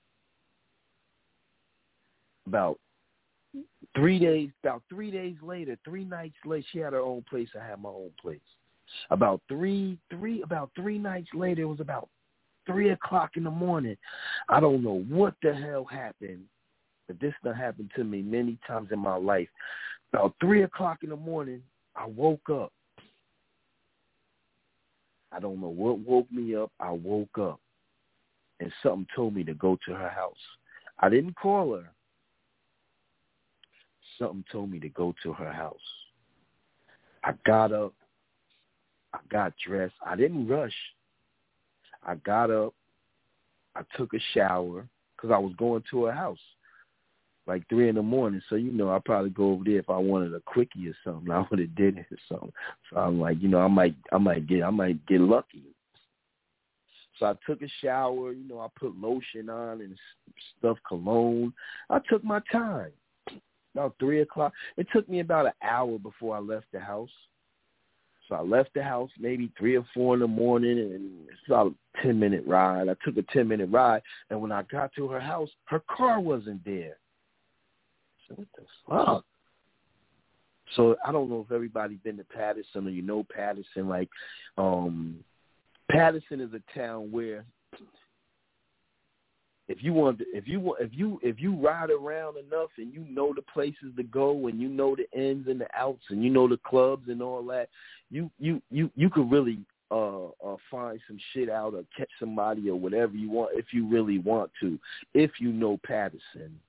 [SPEAKER 3] About three days, about three days later, three nights later, she had her own place. I had my own place. About three, three, about three nights later, it was about three o'clock in the morning. I don't know what the hell happened, but this done happened to me many times in my life. About three o'clock in the morning, I woke up, I don't know what woke me up. I woke up, and something told me to go to her house. I didn't call her. Something told me to go to her house. I got up. I got dressed. I didn't rush. I got up. I took a shower because I was going to her house like three in the morning. So, you know, I'd probably go over there if I wanted a quickie or something. I would have did it or something. So I'm like, you know, I might, I might get, I might get lucky. So I took a shower. You know, I put lotion on and stuff, cologne. I took my time. About three o'clock. It took me about an hour before I left the house. So I left the house maybe three or four in the morning, and it's about a ten-minute ride. I took a ten-minute ride, and when I got to her house, her car wasn't there. So what the fuck? So I don't know if everybody's been to Patterson or you know Patterson. Like, um, Patterson is a town where if you want, if you want, if you if you ride around enough and you know the places to go and you know the ins and the outs and you know the clubs and all that, you you you you could really uh, uh find some shit out or catch somebody or whatever you want if you really want to, if you know Patterson.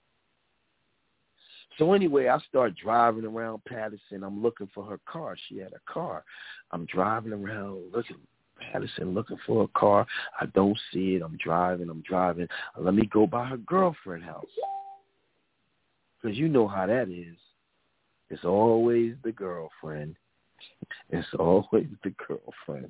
[SPEAKER 3] So anyway, I start driving around Patterson. I'm looking for her car. She had a car. I'm driving around looking. Patterson looking for a car. I don't see it. I'm driving. I'm driving. Let me go by her girlfriend's house. Because you know how that is. It's always the girlfriend. It's always the girlfriend.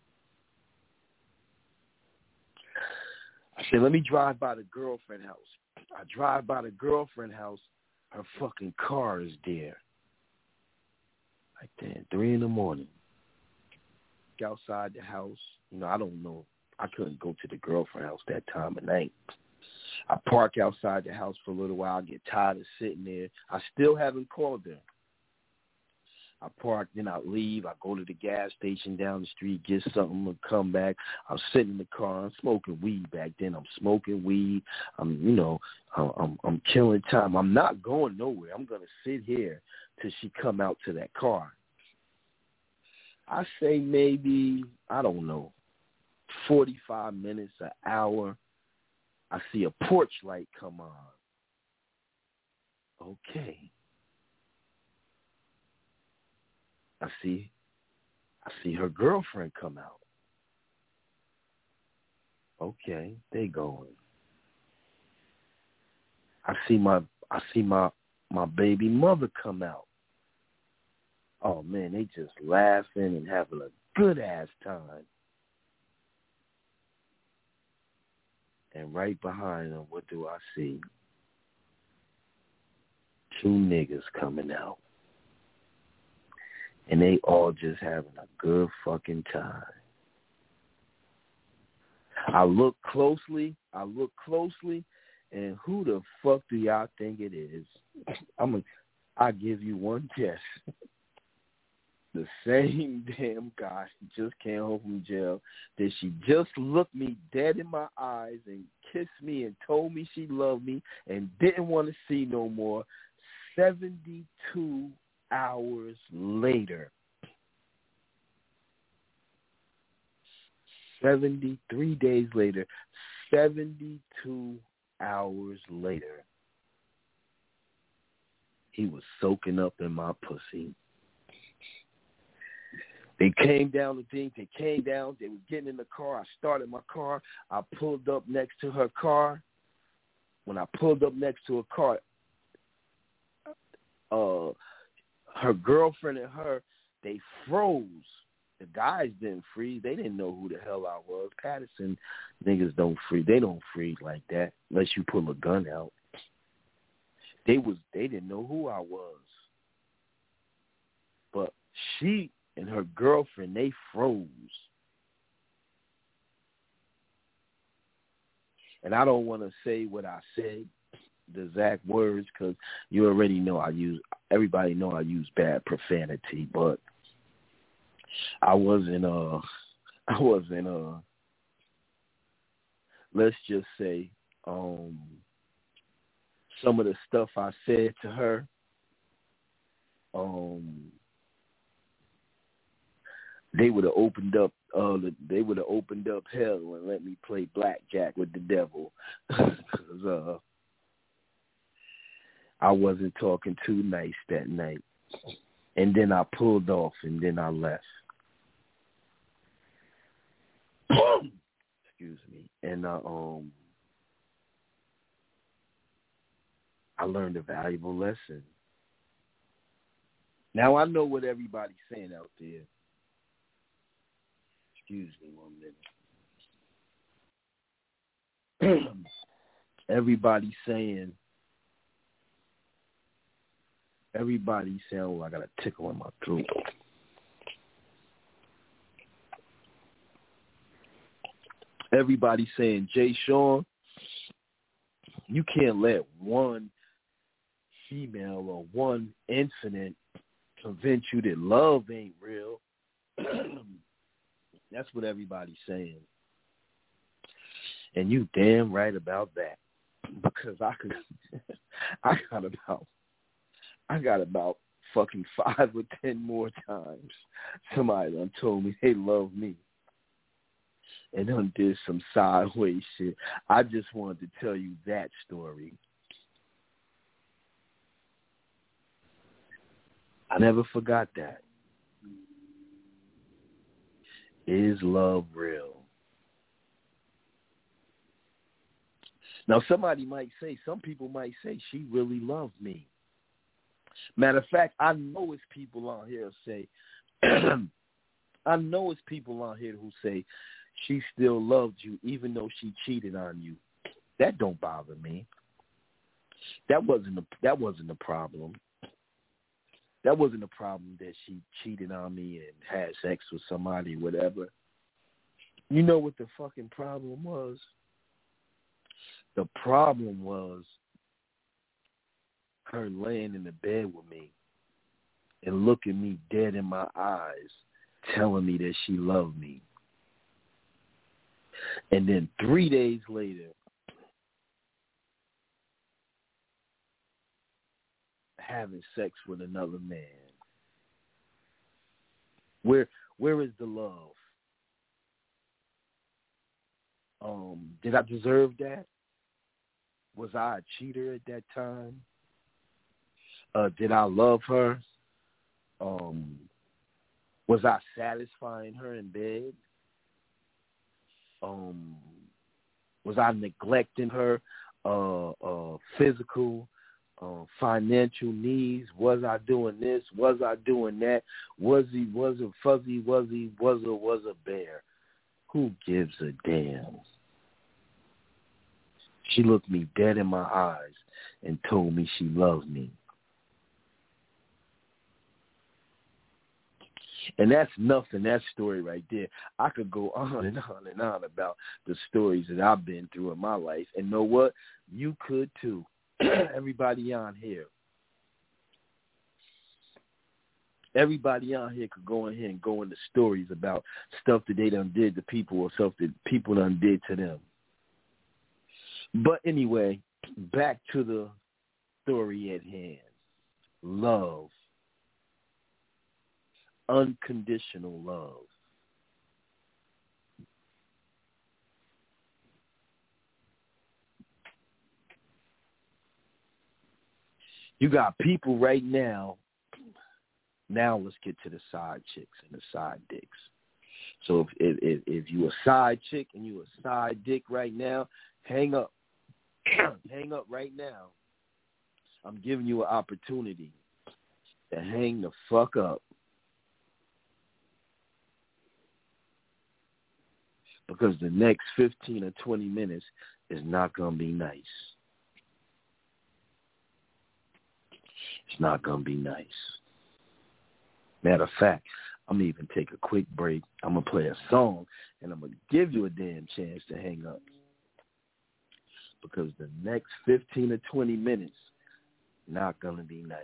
[SPEAKER 3] I said, let me drive by the girlfriend's house. I drive by the girlfriend's house. Her fucking car is there. Like that, three in the morning. Outside the house, you know, I don't know. I couldn't go to the girlfriend house that time of night. I park outside the house for a little while. I get tired of sitting there. I still haven't called her. I park, then I leave. I go to the gas station down the street, get something, and come back. I'm sitting in the car. I'm smoking weed back then. I'm smoking weed. I'm, you know, I'm, I'm, I'm killing time. I'm not going nowhere. I'm gonna sit here till she come out to that car. I say maybe, I don't know, forty-five minutes, an hour, I see a porch light come on. Okay. I see, I see her girlfriend come out. Okay, they going. I see my, I see my, my baby mother come out. Oh, man, they just laughing and having a good-ass time. And right behind them, what do I see? Two niggas coming out. And they all just having a good fucking time. I look closely, I look closely, and who the fuck do y'all think it is? I'm a, I give you one guess. The same damn guy just came home from jail that she just looked me dead in my eyes and kissed me and told me she loved me and didn't want to see no more seventy-two hours later. seventy-three days later, seventy-two hours later, he was soaking up in my pussy. They came down the thing. They came down. They were getting in the car. I started my car. I pulled up next to her car. When I pulled up next to her car, uh, her girlfriend and her, they froze. The guys didn't freeze. They didn't know who the hell I was. Patterson niggas don't freeze. They don't freeze like that unless you pull a gun out. They was. They didn't know who I was. But she and her girlfriend, they froze. And I don't want to say what I said, the exact words, because you already know I use, everybody know I use bad profanity, but I wasn't, uh, I wasn't, uh, let's just say, um, some of the stuff I said to her, um, they would have opened up uh they would have opened up hell and let me play blackjack with the devil. Cause uh I wasn't talking too nice that night. And then I pulled off and then I left. Excuse me. And uh, um I learned a valuable lesson. Now I know what everybody's saying out there. Excuse me one minute. Everybody's saying, everybody's saying, oh, I got a tickle in my throat. Everybody's saying, Jay Sean, you can't let one female or one incident convince you that love ain't real. That's what everybody's saying. And you damn right about that. Because I could I got about I got about fucking five or ten more times somebody done told me they love me and done did some sideways shit. I just wanted to tell you that story. I never forgot that. Is love real? Now, somebody might say, some people might say, she really loved me. Matter of fact, I know it's people out here who say, I know it's people out here who say, she still loved you even though she cheated on you. That don't bother me. That wasn't a, that wasn't a problem. That wasn't a problem that she cheated on me and had sex with somebody, whatever. You know what the fucking problem was? The problem was her laying in the bed with me and looking me dead in my eyes, telling me that she loved me. And then three days later, having sex with another man. Where where is the love? Um, did I deserve that? Was I a cheater at that time? Uh, did I love her? Um, was I satisfying her in bed? Um, was I neglecting her uh, uh, physical, uh, financial needs? Was I doing this? Was I doing that? Was he, was it fuzzy? Was he, was a, was a bear? Who gives a damn? She looked me dead in my eyes and told me she loved me. And that's nothing, that story right there. I could go on and on and on about the stories that I've been through in my life. And know what? You could too. Everybody on here. Everybody on here could go in here and go into stories about stuff that they done did to people or stuff that people done did to them. But anyway, back to the story at hand. Love. Unconditional love. You got people right now. Now let's get to the side chicks and the side dicks. So if if if you a side chick and you a side dick right now, hang up. Hang up right now. I'm giving you an opportunity to hang the fuck up. Because the next fifteen or twenty minutes is not going to be nice. It's not going to be nice. Matter of fact, I'm going to even take a quick break. I'm going to play a song, and I'm going to give you a damn chance to hang up. Because the next fifteen or twenty minutes not going to be nice.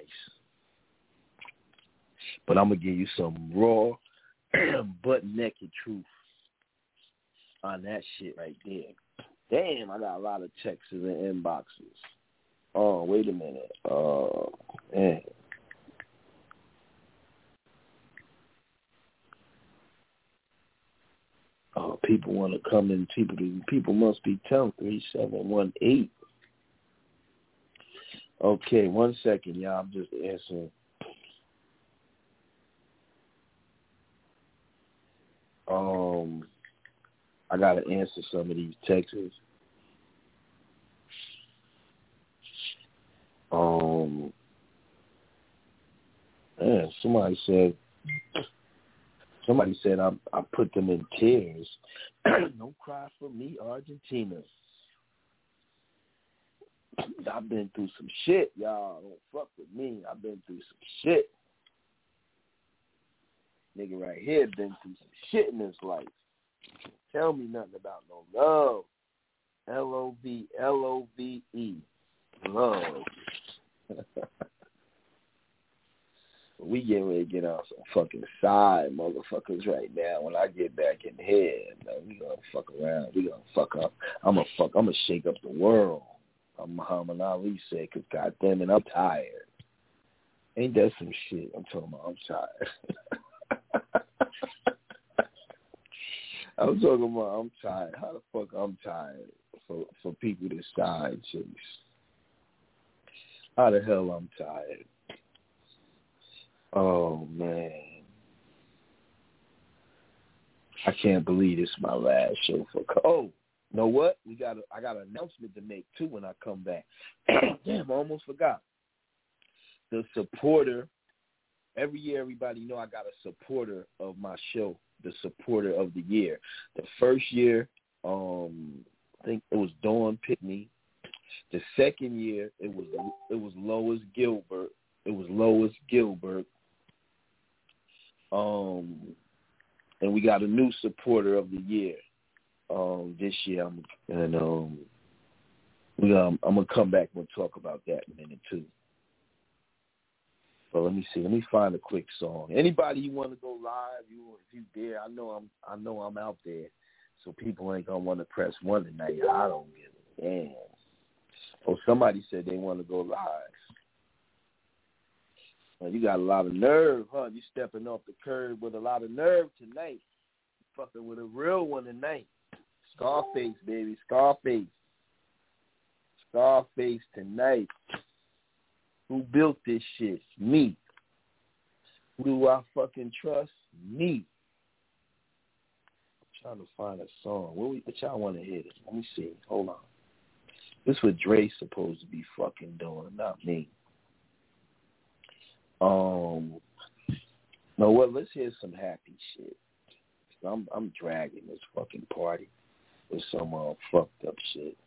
[SPEAKER 3] But I'm going to give you some raw, butt-naked truth on that shit right there. Damn, I got a lot of texts and inboxes. Oh, wait a minute. Oh, man. people want to come in. People, people must be telling three seven one eight. Okay, one second, y'all. I'm just answering. Um, I gotta answer some of these texts. Um, man, somebody said. Somebody said I I put them in tears. Don't cry for me, Argentina. I've been through some shit, y'all. Don't fuck with me. I've been through some shit. Nigga right here been through some shit in his life. Tell me nothing about no love. L O V L O V E. Love. We getting ready to get on some fucking side motherfuckers right now. When I get back in here, man, we gonna fuck around. We gonna fuck up. I'm gonna fuck. I'm gonna shake up the world. I'm Muhammad Ali said, because goddamn it, I'm tired. Ain't that some shit? I'm talking about I'm tired. I'm talking about I'm tired. How the fuck I'm tired for for people to side chase? How the hell I'm tired? Oh man, I can't believe this is my last show for. Oh, you know what? We got. A, I got an announcement to make too when I come back. Damn, I almost forgot. The supporter. Every year, everybody know I got a supporter of my show. The supporter of the year. The first year, um, I think it was Dawn Pickney. The second year, it was it was Lois Gilbert. It was Lois Gilbert. Um, and we got a new supporter of the year um, this year. I'm, and um, we um, I'm gonna come back and talk about that in a minute too. But let me see. Let me find a quick song. Anybody you want to go live? You if you dare? I know I'm I know I'm out there, so people ain't gonna want to press one tonight. I don't give a damn. Oh, somebody said they want to go live. Well, you got a lot of nerve, huh? You stepping off the curb with a lot of nerve tonight. Fucking with a real one tonight. Scarface, baby. Scarface. Scarface tonight. Who built this shit? Me. Who do I fucking trust? Me. I'm trying to find a song. What, we, what y'all want to hear? Let me see. Hold on. This is what Dre's supposed to be fucking doing, not me. Um, no, well, let's hear some happy shit. I'm I'm dragging this fucking party with some uh, fucked up shit.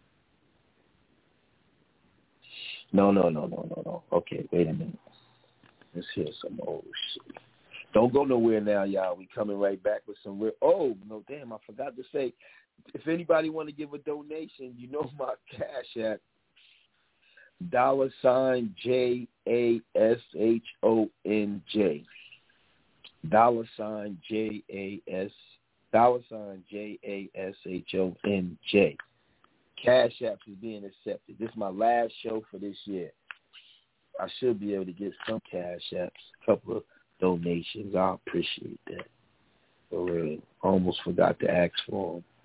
[SPEAKER 3] No, no, no, no, no, no. Okay, wait a minute. Let's hear some old shit. Don't go nowhere now, y'all. We coming right back with some real. Oh no, damn! I forgot to say. If anybody want to give a donation, you know my cash app. Dollar sign J A S H O N J. Dollar sign J A S dollar sign J A S H O N J. Cash apps is being accepted. This is my last show for this year. I should be able to get some cash apps, a couple of donations. I appreciate that. For real. Almost forgot to ask for them.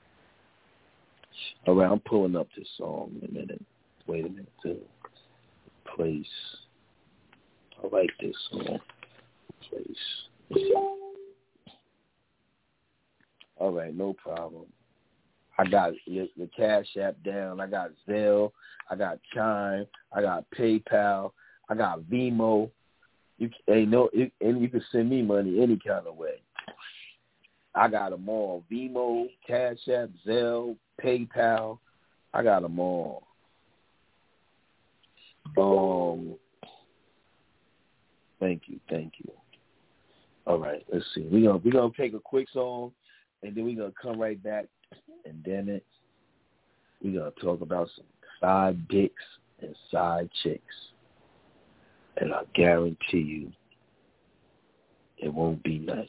[SPEAKER 3] All right, I'm pulling up this song in a minute. Wait a minute, too. Place. I like this song. Place. All right, no problem. I got your, your Cash App down. I got Zelle. I got Chime. I got PayPal. I got Vimo. You ain't no, it, and you can send me money any kind of way. I got them all. Vimo, Cash App, Zelle, PayPal. I got them all. Um, thank you, thank you. All right, let's see. We're gonna we're gonna take a quick song, and then we're gonna come right back, and then it we're gonna talk about some side dicks and side chicks, and I guarantee you, it won't be nice.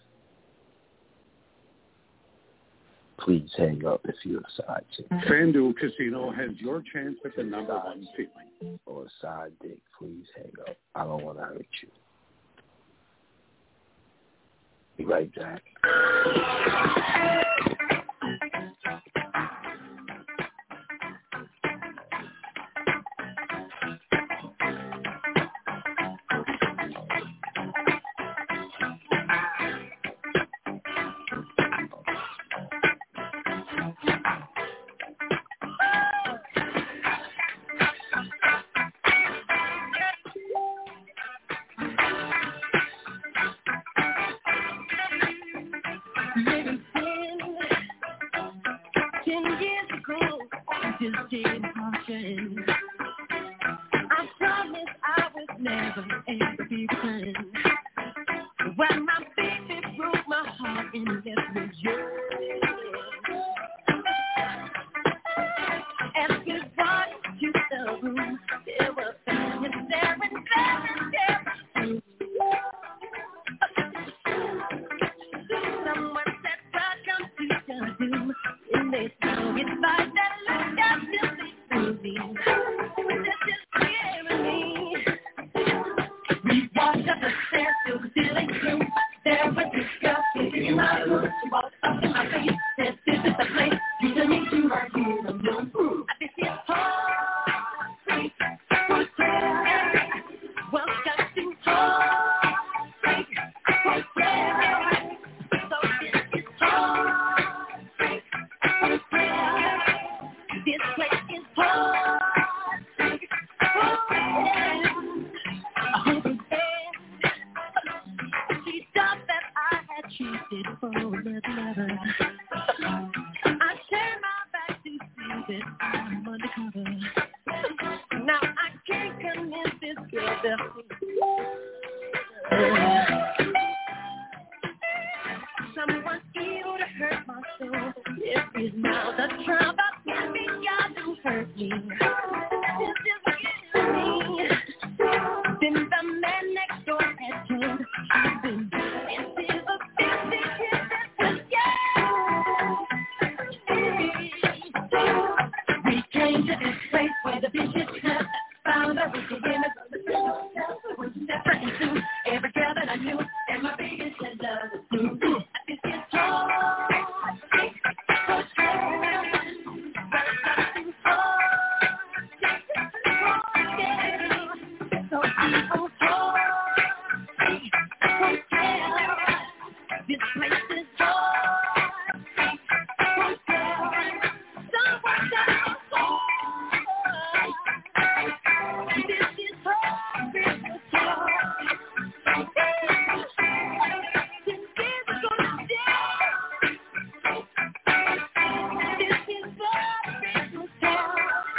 [SPEAKER 3] Please hang up if you're a side chick.
[SPEAKER 5] FanDuel Casino has your chance at the number
[SPEAKER 3] side
[SPEAKER 5] one feeling.
[SPEAKER 3] Or a side dick. Please hang up. I don't want to hurt you. Be right back.
[SPEAKER 2] can't be kind. When my baby broke my heart and left me yearning. As we walked to the room, there were family staring, staring, staring. Someone said, welcome to your doom. And they told it by that look that simply through me. This is scaring me. We walked up the stairs to the ceiling room. There was disgust in my room. She walked up in my face. Said, this is the place. You don't need to work here alone. I think it's hard. Welcome to Heartbreak Hotel. So this is Heartbreak Hotel. This place is Heartbreak Hotel. She thought that I had cheated for another. I turned my back to see that I'm undercover. Now I can't convince this girl to someone evil to hurt my soul. If his mouth a trouble, maybe God to hurt me. This is killing me. Then the man next door had told she's been into a fifty kisses again. We came to this place where the bitches slept. Found a wicked women from the hotel. Was separate into every girl that I knew. And my biggest love was blue. This is Heartbreak Hotel. Welcome to Heartbreak Hotel. So people Heartbreak Hotel. This place is Heartbreak Hotel. Someone down. This is Heartbreak Hotel. Together gonna stay. This is Heartbreak Hotel.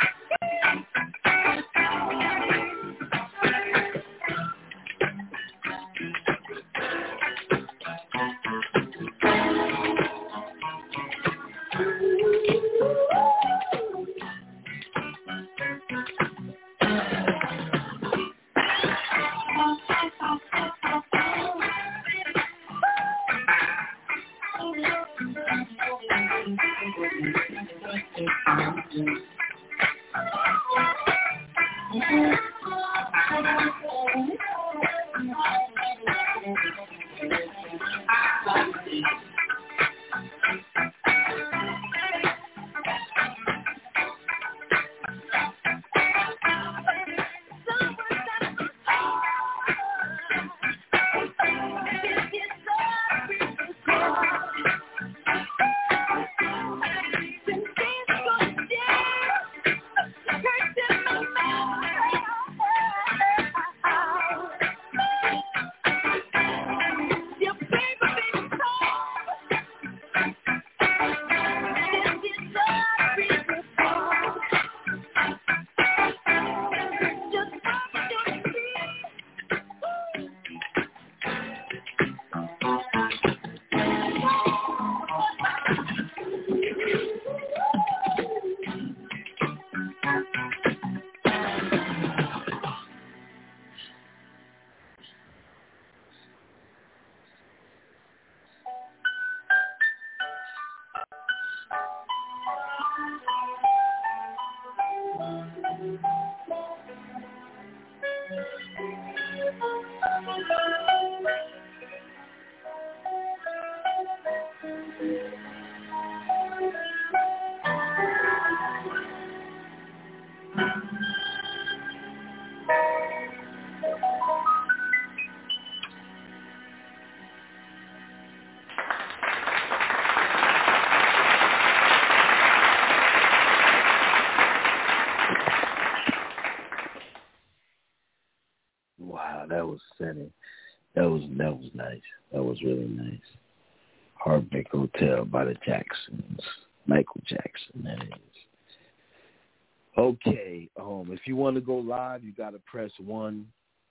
[SPEAKER 3] That was setting. That was that was nice. That was really nice. Heartbreak Hotel by the Jacksons. Michael Jackson, that is. Okay. Um, if you want to go live, you got to press one.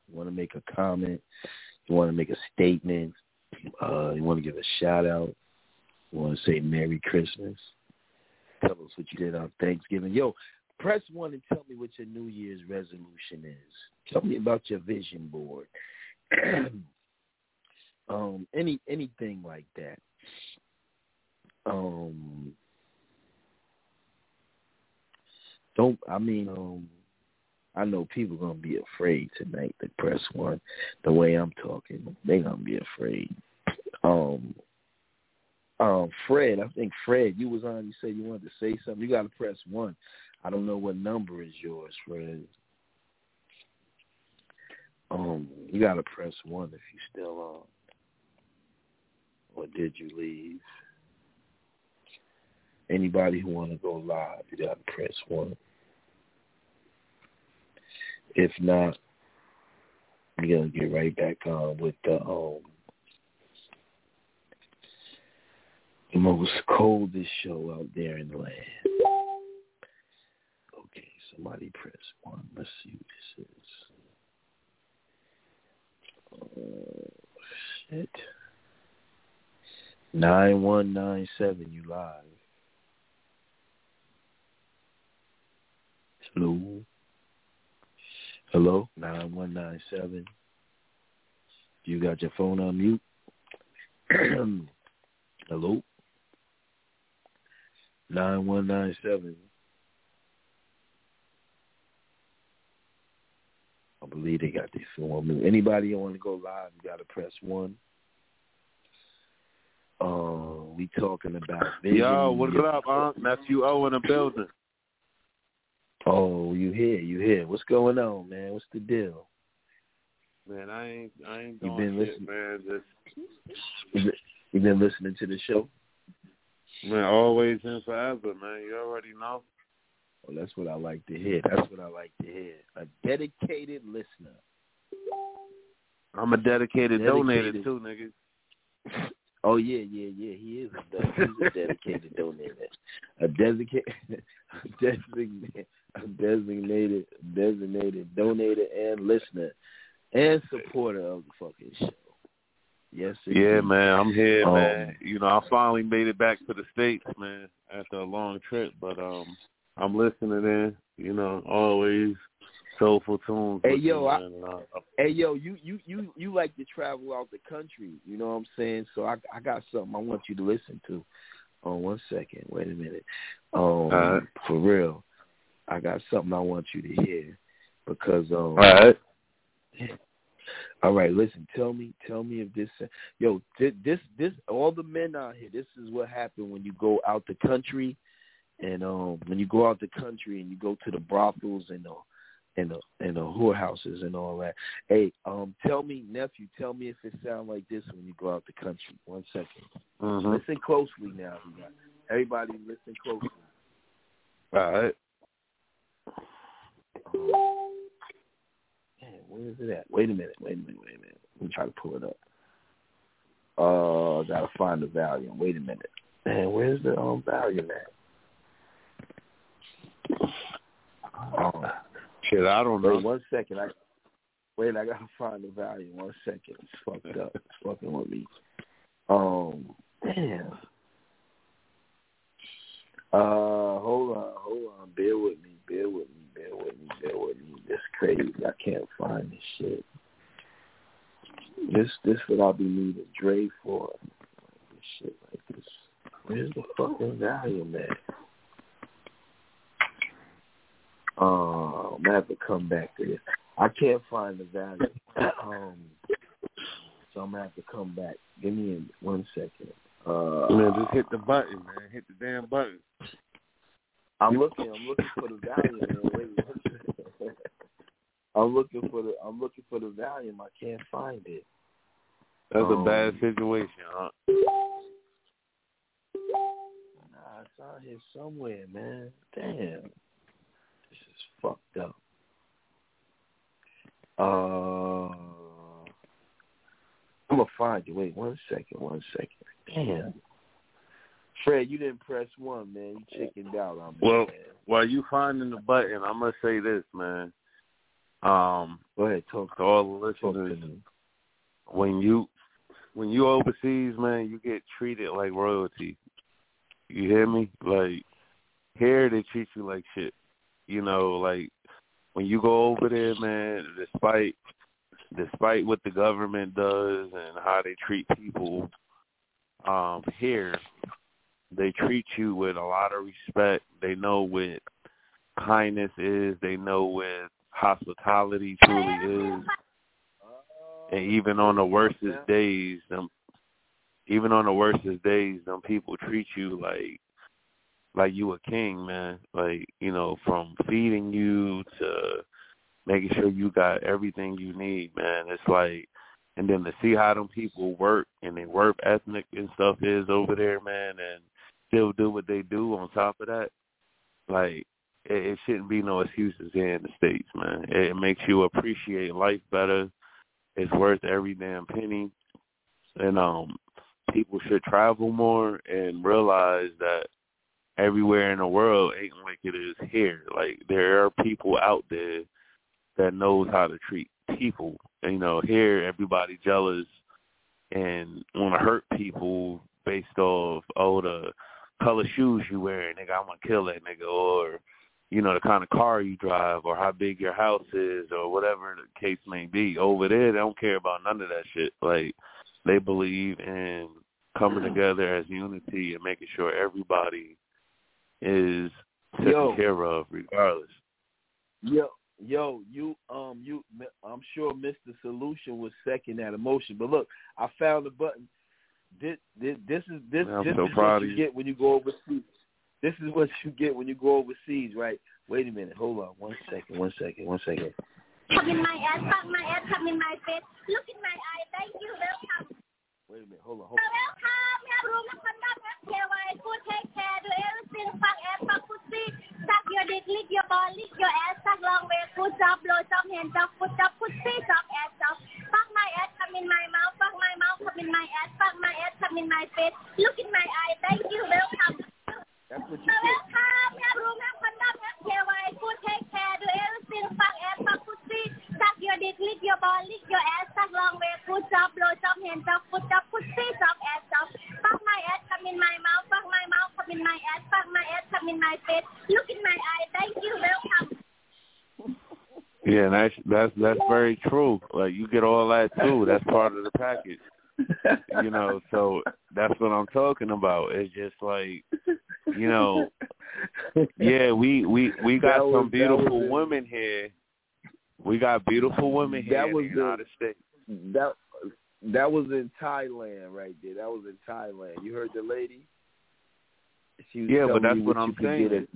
[SPEAKER 3] You want to make a comment. You want to make a statement. Uh, you want to give a shout-out. You want to say Merry Christmas. Tell us what you did on Thanksgiving. Yo, press one and tell me what your New Year's resolution is. Tell me about your vision board. um, any anything like that. Um, don't I mean um, I know people gonna be afraid tonight to press one. The way I'm talking, they gonna be afraid. Um, um, Fred, I think Fred, you was on. You said you wanted to say something. You got to press one. I don't know what number is yours, Fred. Um, you got to press one if you still on. Or did you leave? Anybody who want to go live, you got to press one. If not, we're going to get right back on with the um, the most coldest show out there in the land. Okay, somebody press one. Let's see who this is. Oh, shit. nine one nine seven, you live. Hello? Hello? nine one nine seven. You got your phone on mute? Hello? nine one nine seven. I believe they got their phone on mute. Anybody want to go live, you got to press one. Uh, we talking about vision.
[SPEAKER 6] Yo, what's up, Unc? Nephew O in the building.
[SPEAKER 3] Oh, you here? You here? What's going on, man? What's the deal?
[SPEAKER 6] Man, I ain't, I ain't
[SPEAKER 3] You
[SPEAKER 6] doing
[SPEAKER 3] been
[SPEAKER 6] shit,
[SPEAKER 3] listening?
[SPEAKER 6] man. Just,
[SPEAKER 3] you been listening to the show?
[SPEAKER 6] man, always and forever, man. You already know.
[SPEAKER 3] Well, that's what I like to hear. That's what I like to hear. A dedicated listener.
[SPEAKER 6] I'm a dedicated,
[SPEAKER 3] Dedicated.
[SPEAKER 6] donator too, nigga.
[SPEAKER 3] Oh yeah, yeah, yeah. He is a he's a dedicated donator, a dedicated, a designated, a designated, designated donator and listener and supporter of the fucking show. Yes, indeed.
[SPEAKER 6] Yeah, man. I'm here,
[SPEAKER 3] um,
[SPEAKER 6] man. You know, I finally made it back to the States, man, after a long trip. But um, I'm listening in. You know, always soulful tunes.
[SPEAKER 3] Hey yo,
[SPEAKER 6] you,
[SPEAKER 3] I,
[SPEAKER 6] man. Uh,
[SPEAKER 3] hey yo, you, you, you, you like to travel out the country. You know what I'm saying? So I, I got something I want you to listen to. Oh, one second. Wait a minute. Um,
[SPEAKER 6] right.
[SPEAKER 3] For real, I got something I want you to hear because um.
[SPEAKER 6] All right.
[SPEAKER 3] All right, listen. Tell me, tell me if this, yo, this, this, all the men out here. This is what happened when you go out the country, and um, when you go out the country and you go to the brothels and the, and the, and the whorehouses and all that. Hey, um, tell me, nephew, tell me if it sounds like this when you go out the country. One second.
[SPEAKER 6] Mm-hmm.
[SPEAKER 3] Listen closely now. You got everybody. Listen closely.
[SPEAKER 6] All right.
[SPEAKER 3] Um, Man, where is it at? Wait a minute, wait a minute, wait a minute. Let me try to pull it up. Uh, gotta find the volume. Wait a minute. Man, where's the um volume at? Um,
[SPEAKER 6] Shit, I don't know.
[SPEAKER 3] wait one second. I wait. I gotta find the volume. One second. It's fucked up. It's fucking with me. Um, damn. Uh, hold on, hold on. Bear with me. Bear with me. Bear with me. Bear with me. This crazy. I can't find this shit. This, this what I'll be needing Dre for. This shit like this. Where's the fucking volume at? Oh, I'm gonna have to come back to this. I can't find the volume. um, so I'm gonna have to come back. Give me one second. Uh,
[SPEAKER 6] Man, just hit the button, man. Hit the damn button.
[SPEAKER 3] I'm looking. I'm looking for the volume, man. Wait, wait. I'm looking for the. I'm looking for the volume. I can't find it.
[SPEAKER 6] That's
[SPEAKER 3] um,
[SPEAKER 6] a bad situation, huh?
[SPEAKER 3] Nah, it's out here somewhere, man. Damn, this is fucked up. Uh, I'm gonna find you. Wait, one second. One second. Damn. Fred, you didn't press one, man. You chickened out on me.
[SPEAKER 6] Well,
[SPEAKER 3] man.
[SPEAKER 6] while you finding the button, I'm gonna say this, man. Um,
[SPEAKER 3] Go ahead, talk
[SPEAKER 6] to all the listeners. When you when you overseas, man, you get treated like royalty. You hear me? Like here, they treat you like shit. You know, like when you go over there, man, despite despite what the government does and how they treat people, um, here they treat you with a lot of respect. They know what kindness is. They know what hospitality truly is. And even on the worstest days, them even on the worstest days, them people treat you like like you a king, man. Like, you know, from feeding you to making sure you got everything you need, man. It's like, and then to see how them people work and their work ethic and stuff is over there, man, and still do what they do on top of that, like, it, it shouldn't be no excuses here in the States, man. It, it makes you appreciate life better. It's worth every damn penny. And um, people should travel more and realize that everywhere in the world ain't like it is here. Like, there are people out there that knows how to treat people. And, you know, here everybody jealous and want to hurt people based off, oh, the color shoes you wear, nigga, I'm going to kill that nigga, or, you know, the kind of car you drive, or how big your house is, or whatever the case may be. Over there, they don't care about none of that shit. Like, they believe in coming together as unity and making sure everybody is taken yo, care of regardless.
[SPEAKER 3] Yo, yo, you, um, you, I'm sure Mister Solution was second that emotion. But look, I found the button. This, this, this is this,
[SPEAKER 6] Man,
[SPEAKER 3] this
[SPEAKER 6] so
[SPEAKER 3] is
[SPEAKER 6] what
[SPEAKER 3] you,
[SPEAKER 6] you
[SPEAKER 3] get when you go overseas. This is what you get when you go overseas, right? Wait a minute, hold on, one second, one second, one second.
[SPEAKER 7] Come in my ass, fuck my ass, come in my face, look in my eye, thank you, welcome.
[SPEAKER 3] Wait a minute, hold on, hold on.
[SPEAKER 7] Welcome, have room, have fun, have care, why, food, take care, do everything, fuck ass, fuck pussy, suck your dick, lick your ball, lick your ass, suck long way, foot up, blow some hands up, foot up, pussy, suck ass up, fuck my ass, come in my mouth, fuck my mouth, come in my ass, fuck my ass, come in my face, look in my eye, thank you, welcome.
[SPEAKER 3] That's what you
[SPEAKER 7] welcome, have room, have fun, have care, why, food, take care, do everything, fuck ass, fuck pussy, suck your dick, lick your ball, lick your ass, suck long way, foot up, blow some hands up, foot up, pussy, suck ass up, fuck my ass, come in my mouth, fuck my mouth, come in my ass, fuck my ass, come in my face, look in my eye, thank you, welcome.
[SPEAKER 6] Yeah, that's that's that's very true. Like, you get all that too. That's part of the package. You know, so that's what I'm talking about. It's just like, you know, yeah, we we, we got was, some beautiful women here. We got beautiful women here
[SPEAKER 3] that
[SPEAKER 6] in
[SPEAKER 3] was
[SPEAKER 6] the United
[SPEAKER 3] the,
[SPEAKER 6] States.
[SPEAKER 3] That that was in Thailand right there. That was in Thailand. You heard the lady? She was
[SPEAKER 6] yeah, but that's
[SPEAKER 3] what,
[SPEAKER 6] what I'm saying.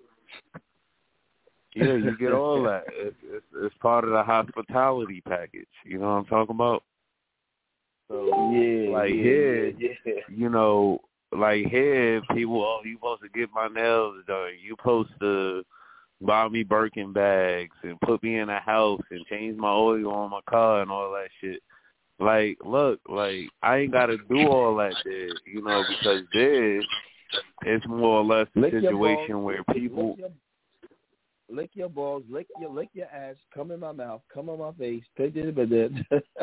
[SPEAKER 6] Yeah, you get all that. It's, it's, it's part of the hospitality package. You know what I'm talking about? So,
[SPEAKER 3] yeah,
[SPEAKER 6] like
[SPEAKER 3] yeah,
[SPEAKER 6] here,
[SPEAKER 3] yeah.
[SPEAKER 6] you know, like here, people, oh, you supposed to get my nails done. You supposed to buy me Birkin bags and put me in a house and change my oil on my car and all that shit. Like, look, like, I ain't got to do all that there, you know, because there, it's more or less a
[SPEAKER 3] lick
[SPEAKER 6] situation where people...
[SPEAKER 3] Lick your, lick your balls, lick your, lick your ass, come in my mouth, come on my face, take it, but then...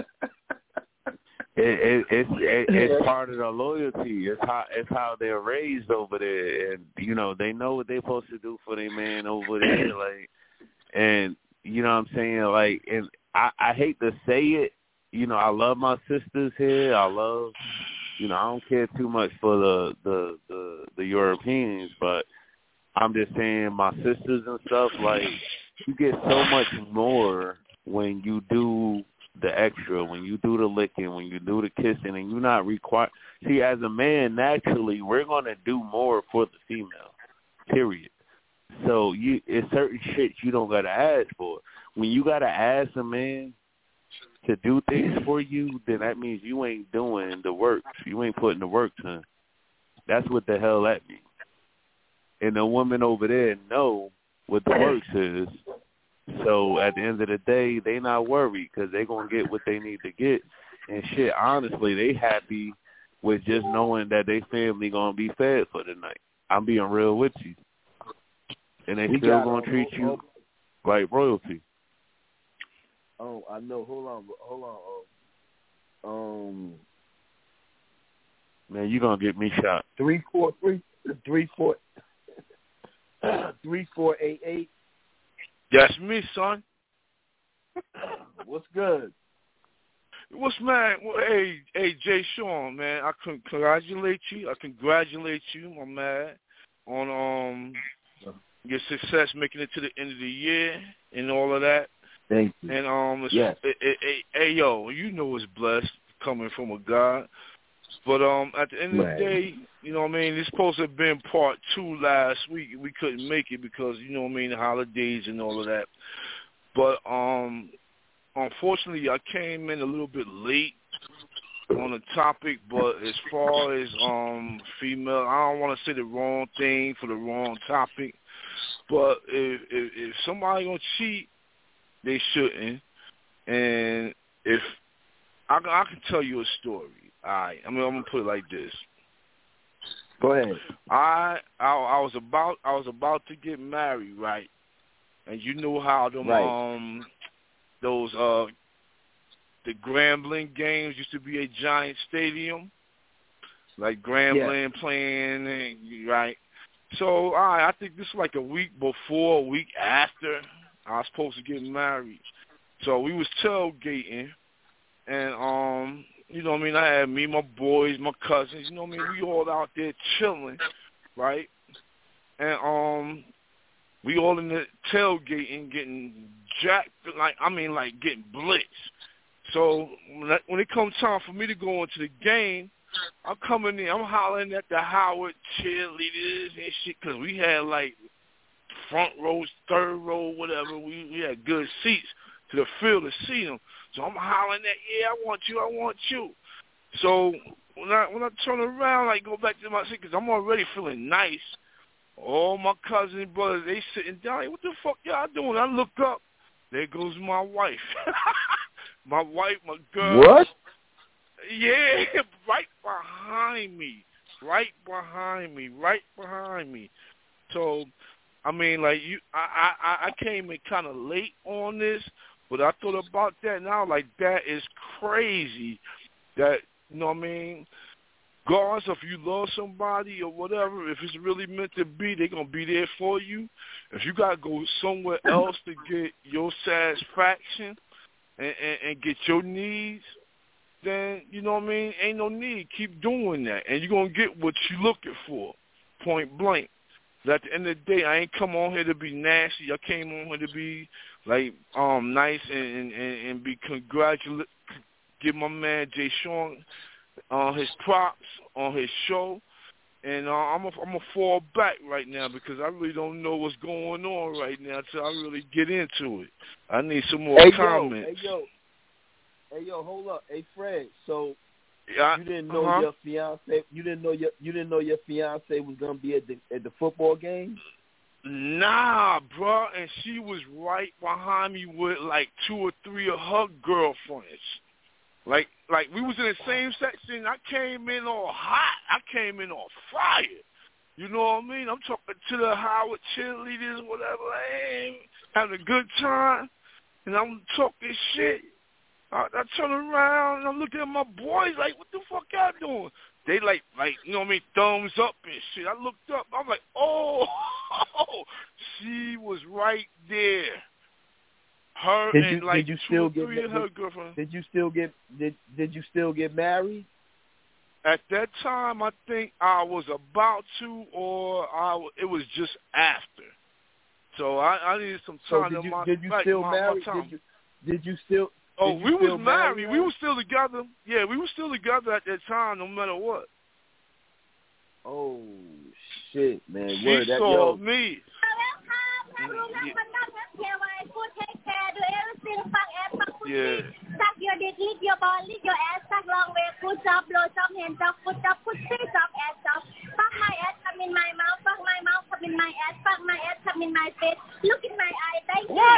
[SPEAKER 6] It, it, it's it, it's part of the loyalty. It's how it's how they're raised over there, and you know they know what they're supposed to do for their man over there. Like, and you know what I'm saying, like, and I, I hate to say it. You know, I love my sisters here. I love, you know, I don't care too much for the the the, the Europeans, but I'm just saying my sisters and stuff. Like, you get so much more when you do the extra, when you do the licking, when you do the kissing, and you're not required. See, as a man, naturally, we're going to do more for the female, period. So you, it's certain shit you don't got to ask for. When you got to ask a man to do things for you, then that means you ain't doing the work. You ain't putting the work in. That's what the hell that means. And the women over there know what the works is. So at the end of the day, they not worried because they going to get what they need to get. And shit, honestly, they happy with just knowing that they family going to be fed for the night. I'm being real with you. And they
[SPEAKER 3] we
[SPEAKER 6] still going to treat you like royalty.
[SPEAKER 3] Oh, I know. Hold on. Hold on. Oh. Um.
[SPEAKER 6] Man, you gonna get me shot.
[SPEAKER 3] Three four three three four three four eight eight.
[SPEAKER 8] That's me, son.
[SPEAKER 3] What's good?
[SPEAKER 8] What's man? Well, hey, hey, Jay Sean, man. I congratulate you. I congratulate you, my man, on um your success, making it to the end of the year and all of that.
[SPEAKER 3] Thank you.
[SPEAKER 8] And um, it's,
[SPEAKER 3] yes.
[SPEAKER 8] it, it, it, hey, yo, you know it's blessed coming from a God. But um, at the end of
[SPEAKER 3] right.
[SPEAKER 8] the day, you know what I mean, it's supposed to have been part two last week. We couldn't make it because, you know what I mean, the holidays and all of that. But um, unfortunately, I came in a little bit late on the topic. But as far as um female, I don't want to say the wrong thing for the wrong topic. But if if, if somebody gonna cheat, they shouldn't. And if I, I can tell you a story. All right, I mean, I'm gonna put it like this.
[SPEAKER 3] Go ahead.
[SPEAKER 8] I, I I was about I was about to get married, right? And you know how them
[SPEAKER 3] right.
[SPEAKER 8] um those uh the Grambling games used to be a giant stadium, like Grambling yeah. playing, and, right? So all right, I think this was like a week before, a week after I was supposed to get married. So we was tailgating, and um. You know what I mean? I had me, my boys, my cousins. You know what I mean? We all out there chilling, right? And um, we all in the tailgating, getting jacked. Like I mean, like getting blitzed. So when, I, when it comes time for me to go into the game, I'm coming in. I'm hollering at the Howard cheerleaders and shit because we had like front row, third row, whatever. We, we had good seats to the field to see them. So I'm hollering at, yeah, I want you, I want you. So when I when I turn around, I go back to my seat because I'm already feeling nice. All my cousins and brothers, they sitting down. Hey, what the fuck y'all doing? I look up. There goes my wife. my wife, my girl.
[SPEAKER 3] What?
[SPEAKER 8] Yeah, right behind me. Right behind me. Right behind me. So, I mean, like, you, I, I, I came in kind of late on this. But I thought about that now, like, that is crazy that, you know what I mean, regardless if you love somebody or whatever, if it's really meant to be, they're going to be there for you. If you got to go somewhere else to get your satisfaction and, and, and get your needs, then, you know what I mean, ain't no need. Keep doing that, and you're going to get what you're looking for, point blank. But at the end of the day, I ain't come on here to be nasty. I came on here to be, like, um, nice and, and, and be congratulate, give my man Jay Sean uh, his props on his show. And uh, I'm going I'm to fall back right now because I really don't know what's going on right now until I really get into it. I need some more
[SPEAKER 3] hey,
[SPEAKER 8] comments.
[SPEAKER 3] Yo, hey, yo. Hey, yo, hold up. Hey, Fred, so
[SPEAKER 8] yeah,
[SPEAKER 3] you didn't know
[SPEAKER 8] uh-huh.
[SPEAKER 3] your fiance you didn't know your you didn't know your fiance was gonna be at the at the football game?
[SPEAKER 8] Nah, bro, and she was right behind me with like two or three of her girlfriends. Like, like we was in the same section. I came in all hot. I came in all fire. You know what I mean? I'm talking to the Howard cheerleaders, whatever. Hey, having a good time, and I'm talking shit. I, I turn around and I'm looking at my boys like, what the fuck y'all doing? They like, like you know what I mean, thumbs up and shit. I looked up. I'm like, oh, she was right there. Her
[SPEAKER 3] did
[SPEAKER 8] and
[SPEAKER 3] you,
[SPEAKER 8] like
[SPEAKER 3] did you
[SPEAKER 8] two
[SPEAKER 3] still
[SPEAKER 8] or
[SPEAKER 3] get,
[SPEAKER 8] three of
[SPEAKER 3] did,
[SPEAKER 8] her girlfriends.
[SPEAKER 3] Did you still get did Did you still get married?
[SPEAKER 8] At that time, I think I was about to, or I, it was just after. So I, I needed some time
[SPEAKER 3] so did
[SPEAKER 8] to
[SPEAKER 3] you,
[SPEAKER 8] my,
[SPEAKER 3] did you
[SPEAKER 8] like,
[SPEAKER 3] still
[SPEAKER 8] my,
[SPEAKER 3] marry?
[SPEAKER 8] my time.
[SPEAKER 3] Did you, did you still?
[SPEAKER 8] Oh,
[SPEAKER 3] did you
[SPEAKER 8] we
[SPEAKER 3] still
[SPEAKER 8] was married.
[SPEAKER 3] marry
[SPEAKER 8] We were still together. Yeah, we were still together at that time, no matter what.
[SPEAKER 3] Oh shit, man!
[SPEAKER 8] She
[SPEAKER 3] Word, that,
[SPEAKER 8] saw
[SPEAKER 3] yo.
[SPEAKER 8] me. Yeah.
[SPEAKER 7] Suck your dick, lick your ball, lick your ass, suck long way, push up, blow some hands up, put up, put face up, ass up. Fuck my ass, come in my mouth, fuck my mouth, come in my ass, fuck my ass, come in my face. Look in my eye, thank you,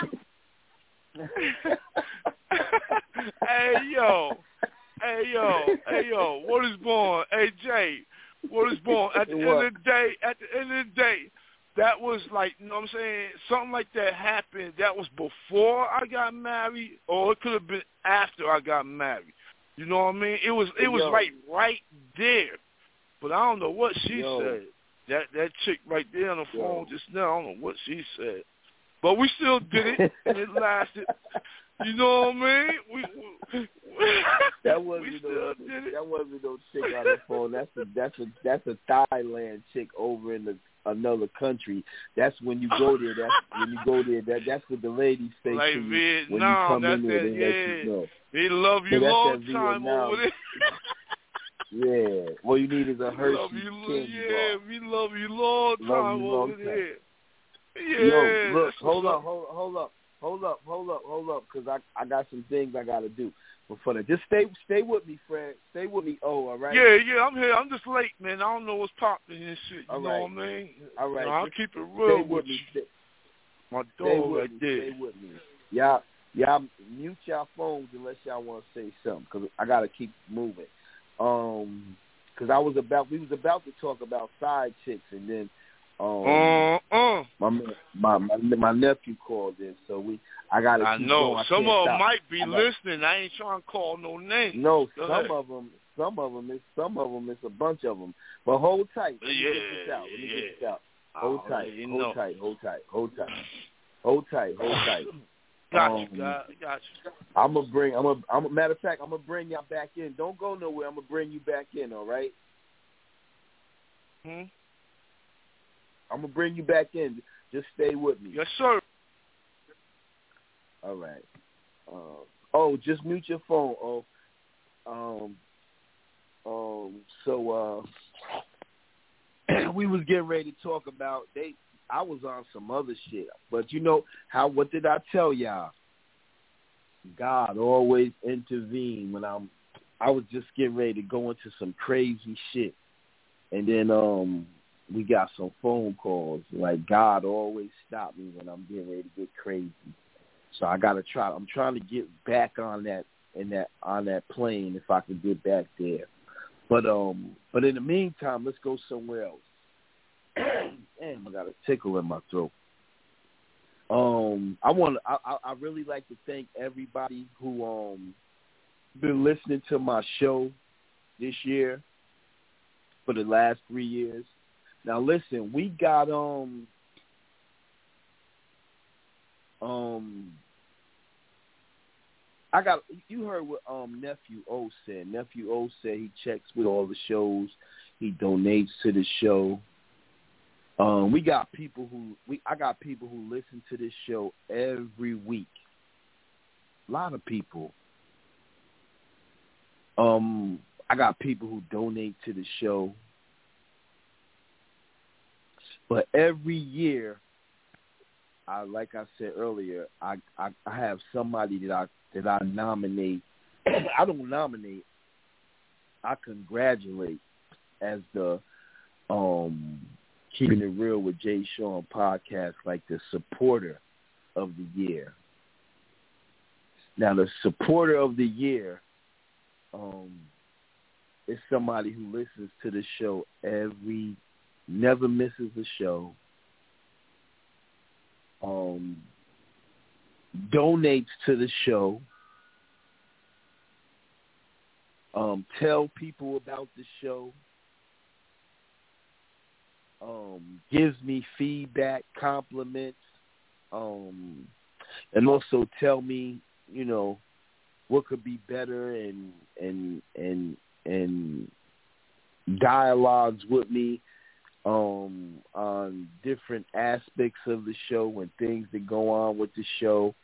[SPEAKER 7] welcome.
[SPEAKER 8] Hey yo, hey yo, hey yo, what is born? Hey Jay, what is born? At the end of the day, at the end of the day, that was like, you know what I'm saying, something like that happened. That was before I got married, or it could have been after I got married. You know what I mean? It was it was
[SPEAKER 3] Yo.
[SPEAKER 8] right right there. But I don't know what she
[SPEAKER 3] Yo.
[SPEAKER 8] said. That that chick right there on the
[SPEAKER 3] Yo.
[SPEAKER 8] phone just now, I don't know what she said. But we still did it, and it lasted. You know what I mean? We, we,
[SPEAKER 3] that wasn't
[SPEAKER 8] we
[SPEAKER 3] no,
[SPEAKER 8] still did it.
[SPEAKER 3] That wasn't no chick on the phone. That's a that's a that's a Thailand chick over in the, another country. That's when you go there. That's when you go there. That that's what the ladies say
[SPEAKER 8] like
[SPEAKER 3] to you
[SPEAKER 8] Vietnam,
[SPEAKER 3] when you come
[SPEAKER 8] that's
[SPEAKER 3] in there.
[SPEAKER 8] that,
[SPEAKER 3] They
[SPEAKER 8] yeah.
[SPEAKER 3] let you know.
[SPEAKER 8] They love you
[SPEAKER 3] so
[SPEAKER 8] long time
[SPEAKER 3] Vietnam.
[SPEAKER 8] over there.
[SPEAKER 3] Yeah. What you need is a Hershey
[SPEAKER 8] love you,
[SPEAKER 3] candy
[SPEAKER 8] yeah,
[SPEAKER 3] bar.
[SPEAKER 8] we love you long
[SPEAKER 3] Love
[SPEAKER 8] time
[SPEAKER 3] you
[SPEAKER 8] over
[SPEAKER 3] long
[SPEAKER 8] there.
[SPEAKER 3] time.
[SPEAKER 8] Yeah.
[SPEAKER 3] Yo, look,
[SPEAKER 8] that's
[SPEAKER 3] hold
[SPEAKER 8] what's
[SPEAKER 3] up, hold hold up, hold up, hold up, hold up, because I I got some things I gotta do. But for that, just stay stay with me, Fred. Stay with me. Oh, all right.
[SPEAKER 8] Yeah, yeah, I'm here. I'm just late, man. I don't know what's popping and shit. You
[SPEAKER 3] All
[SPEAKER 8] know
[SPEAKER 3] right.
[SPEAKER 8] what I mean?
[SPEAKER 3] All right.
[SPEAKER 8] You know, I'll
[SPEAKER 3] just
[SPEAKER 8] keep it real
[SPEAKER 3] stay
[SPEAKER 8] with
[SPEAKER 3] with
[SPEAKER 8] you.
[SPEAKER 3] me. Stay,
[SPEAKER 8] My
[SPEAKER 3] stay
[SPEAKER 8] dog
[SPEAKER 3] with
[SPEAKER 8] right
[SPEAKER 3] me.
[SPEAKER 8] there.
[SPEAKER 3] Stay with me. Y'all, y'all mute y'all phones unless y'all want to say something, because I gotta keep moving. Um, because I was about we was about to talk about side chicks, and then um,
[SPEAKER 8] uh, uh.
[SPEAKER 3] my my my my nephew called in, so we I gotta.
[SPEAKER 8] I
[SPEAKER 3] keep
[SPEAKER 8] know
[SPEAKER 3] going. I
[SPEAKER 8] some
[SPEAKER 3] can't
[SPEAKER 8] of them
[SPEAKER 3] stop.
[SPEAKER 8] might be
[SPEAKER 3] I got,
[SPEAKER 8] listening. I ain't trying to call no names.
[SPEAKER 3] No,
[SPEAKER 8] Go
[SPEAKER 3] some
[SPEAKER 8] ahead.
[SPEAKER 3] of them, some of them is some of them is a bunch of them. But hold tight. Let me
[SPEAKER 8] Yeah,
[SPEAKER 3] get this out. Let me
[SPEAKER 8] yeah.
[SPEAKER 3] get this out. Hold
[SPEAKER 8] Oh,
[SPEAKER 3] tight.
[SPEAKER 8] you
[SPEAKER 3] Hold
[SPEAKER 8] know.
[SPEAKER 3] tight. Hold tight. Hold tight. Hold tight. Hold tight.
[SPEAKER 8] Got
[SPEAKER 3] um,
[SPEAKER 8] you, got, got you.
[SPEAKER 3] I'm gonna bring. I'm gonna. I'm a matter of fact. I'm gonna bring y'all back in. Don't go nowhere. I'm gonna bring you back in. All right.
[SPEAKER 8] Hmm?
[SPEAKER 3] I'm gonna bring you back in. Just stay with me.
[SPEAKER 8] Yes, sir.
[SPEAKER 3] All right. Uh, oh, just mute your phone. Oh, um, um. So, uh, we was getting ready to talk about they. I was on some other shit, but you know how? What did I tell y'all? God always intervene when I'm. I was just getting ready to go into some crazy shit, and then um, we got some phone calls. Like God always stopped me when I'm getting ready to get crazy. So I gotta try. I'm trying to get back on that in that on that plane if I can get back there. But um, but in the meantime, let's go somewhere else. Damn, I got a tickle in my throat. Um, I want. I, I I really like to thank everybody who um been listening to my show this year for the last three years. Now listen, we got um um. I got. You heard what um Nephew O said. Nephew O said he checks with all the shows. He donates to the show. Um, we got people who we. I got people who listen to this show every week. A lot of people. Um, I got people who donate to the show. But every year, I like I said earlier, I I, I have somebody that I that I nominate. I don't nominate. I congratulate as the um. Keeping It Real with Jay Sean podcast, like the supporter of the year. Now, the supporter of the year um, is somebody who listens to the show every, never misses a show, um, donates to the show, um, tell people about the show, Um, gives me feedback, compliments, um, and also tell me, you know, what could be better, and and and and dialogues with me um, on different aspects of the show and things that go on with the show.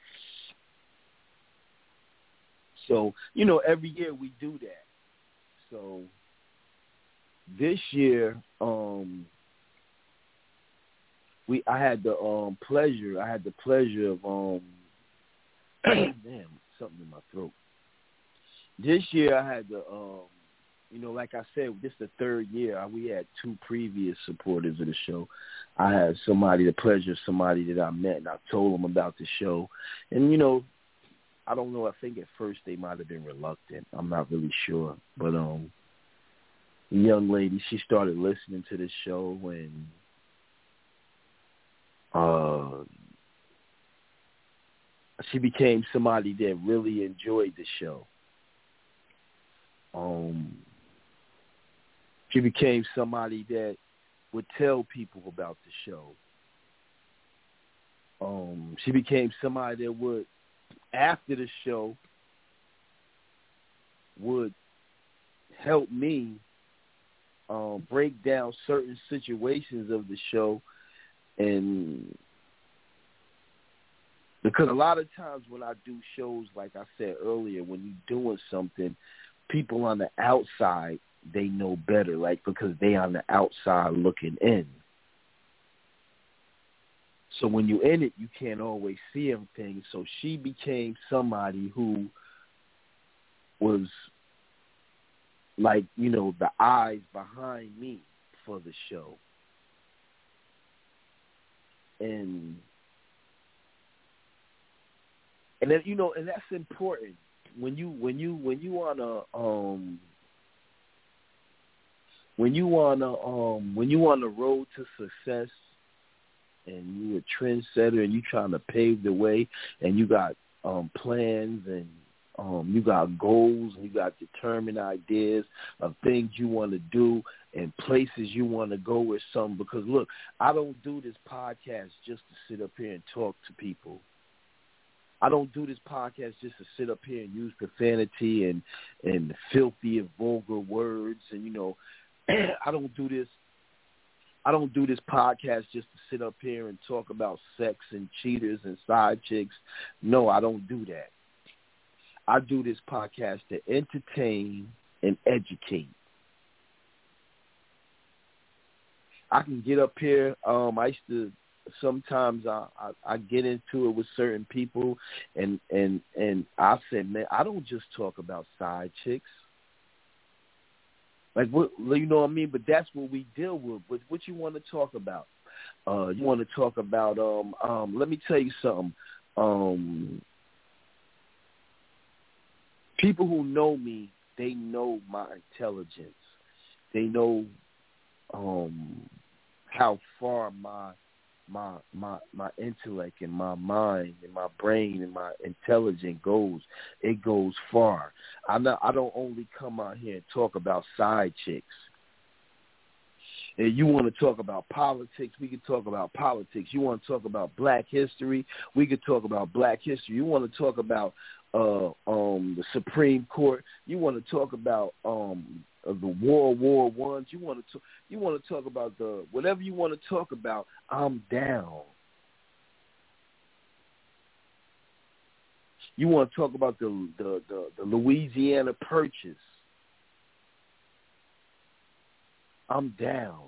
[SPEAKER 3] So, you know, every year we do that. So this year, um, We, I had the um, pleasure. I had the pleasure of um, damn, something in my throat. This year, I had the, um, you know, like I said, this is the third year. We had two previous supporters of the show. I had somebody, the pleasure of somebody that I met, and I told them about the show. And you know, I don't know. I think at first they might have been reluctant. I'm not really sure, but um, the young lady, she started listening to the show and. uh, she became somebody that really enjoyed the show. Um, she became somebody that would tell people about the show. Um, she became somebody that would, after the show, would help me um, break down certain situations of the show. And because a lot of times when I do shows, like I said earlier, when you're doing something, people on the outside, they know better, like because they on the outside looking in. So when you're in it, you can't always see everything. So she became somebody who was like, you know, the eyes behind me for the show. And and then, you know, and that's important. When you when you when you on a um when you on a um when you on the road to success, and you a trendsetter and you trying to pave the way, and you got um, plans and um, you got goals and you got determined ideas of things you want to do and places you want to go with something. Because, look, I don't do this podcast just to sit up here and talk to people. I don't do this podcast just to sit up here and use profanity and, and filthy and vulgar words. And, you know, I don't do this I don't do this podcast just to sit up here and talk about sex and cheaters and side chicks. No, I don't do that. I do this podcast to entertain and educate. I can get up here. Um, I used to sometimes I, I, I get into it with certain people, and and and I said, man, I don't just talk about side chicks. Like, what, you know what I mean? But that's what we deal with. But what you want to talk about? Uh, you want to talk about, um, um, let me tell you something. Um, people who know me, they know my intelligence. They know um, how far my my my my intellect and my mind and my brain and my intelligence goes. It goes far. I not, I don't only come out here and talk about side chicks. And you want to talk about politics, we can talk about politics. You want to talk about black history, we could talk about black history. You want to talk about uh, um, the Supreme Court, you want to talk about um, the World War Ones, you want to you want to talk about the whatever you want to talk about. I'm down. You want to talk about the the, the, the Louisiana Purchase. I'm down.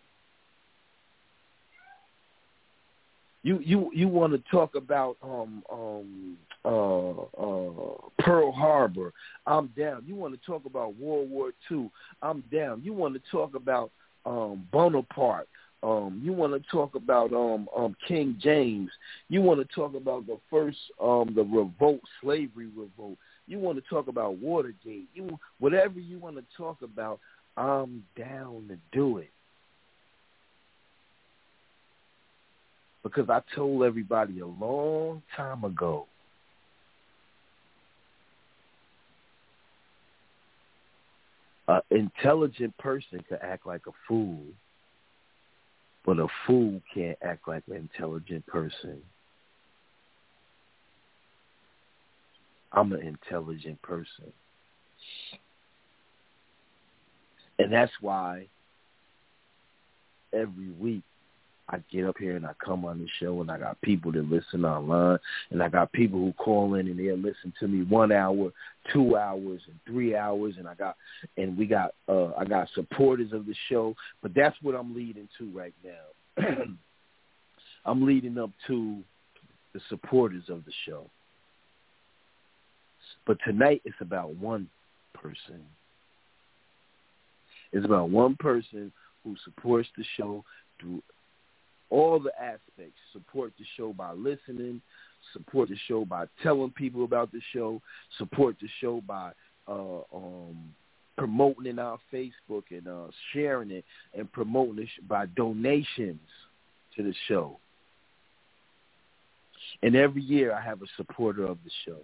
[SPEAKER 3] You you you want to talk about um um uh uh Pearl Harbor. I'm down. You want to talk about World War Two. I'm down. You want to talk about um Bonaparte. Um, you want to talk about um, um, King James. You want to talk about the first, um, the revolt, slavery revolt. You want to talk about Watergate. You whatever you want to talk about, I'm down to do it. Because I told everybody a long time ago, an intelligent person could act like a fool. But a fool can't act like an intelligent person. I'm an intelligent person. And that's why every week I get up here and I come on the show, and I got people that listen online, and I got people who call in and they'll listen to me one hour, two hours, and three hours, and I got and we got uh, I got supporters of the show. But that's what I'm leading to right now. I'm leading up to the supporters of the show. But tonight it's about one person. It's about one person who supports the show through all the aspects. Support the show by listening, support the show by telling people about the show, support the show by uh, um, promoting it on Facebook and uh, sharing it, and promoting it by donations to the show. And every year I have a supporter of the show.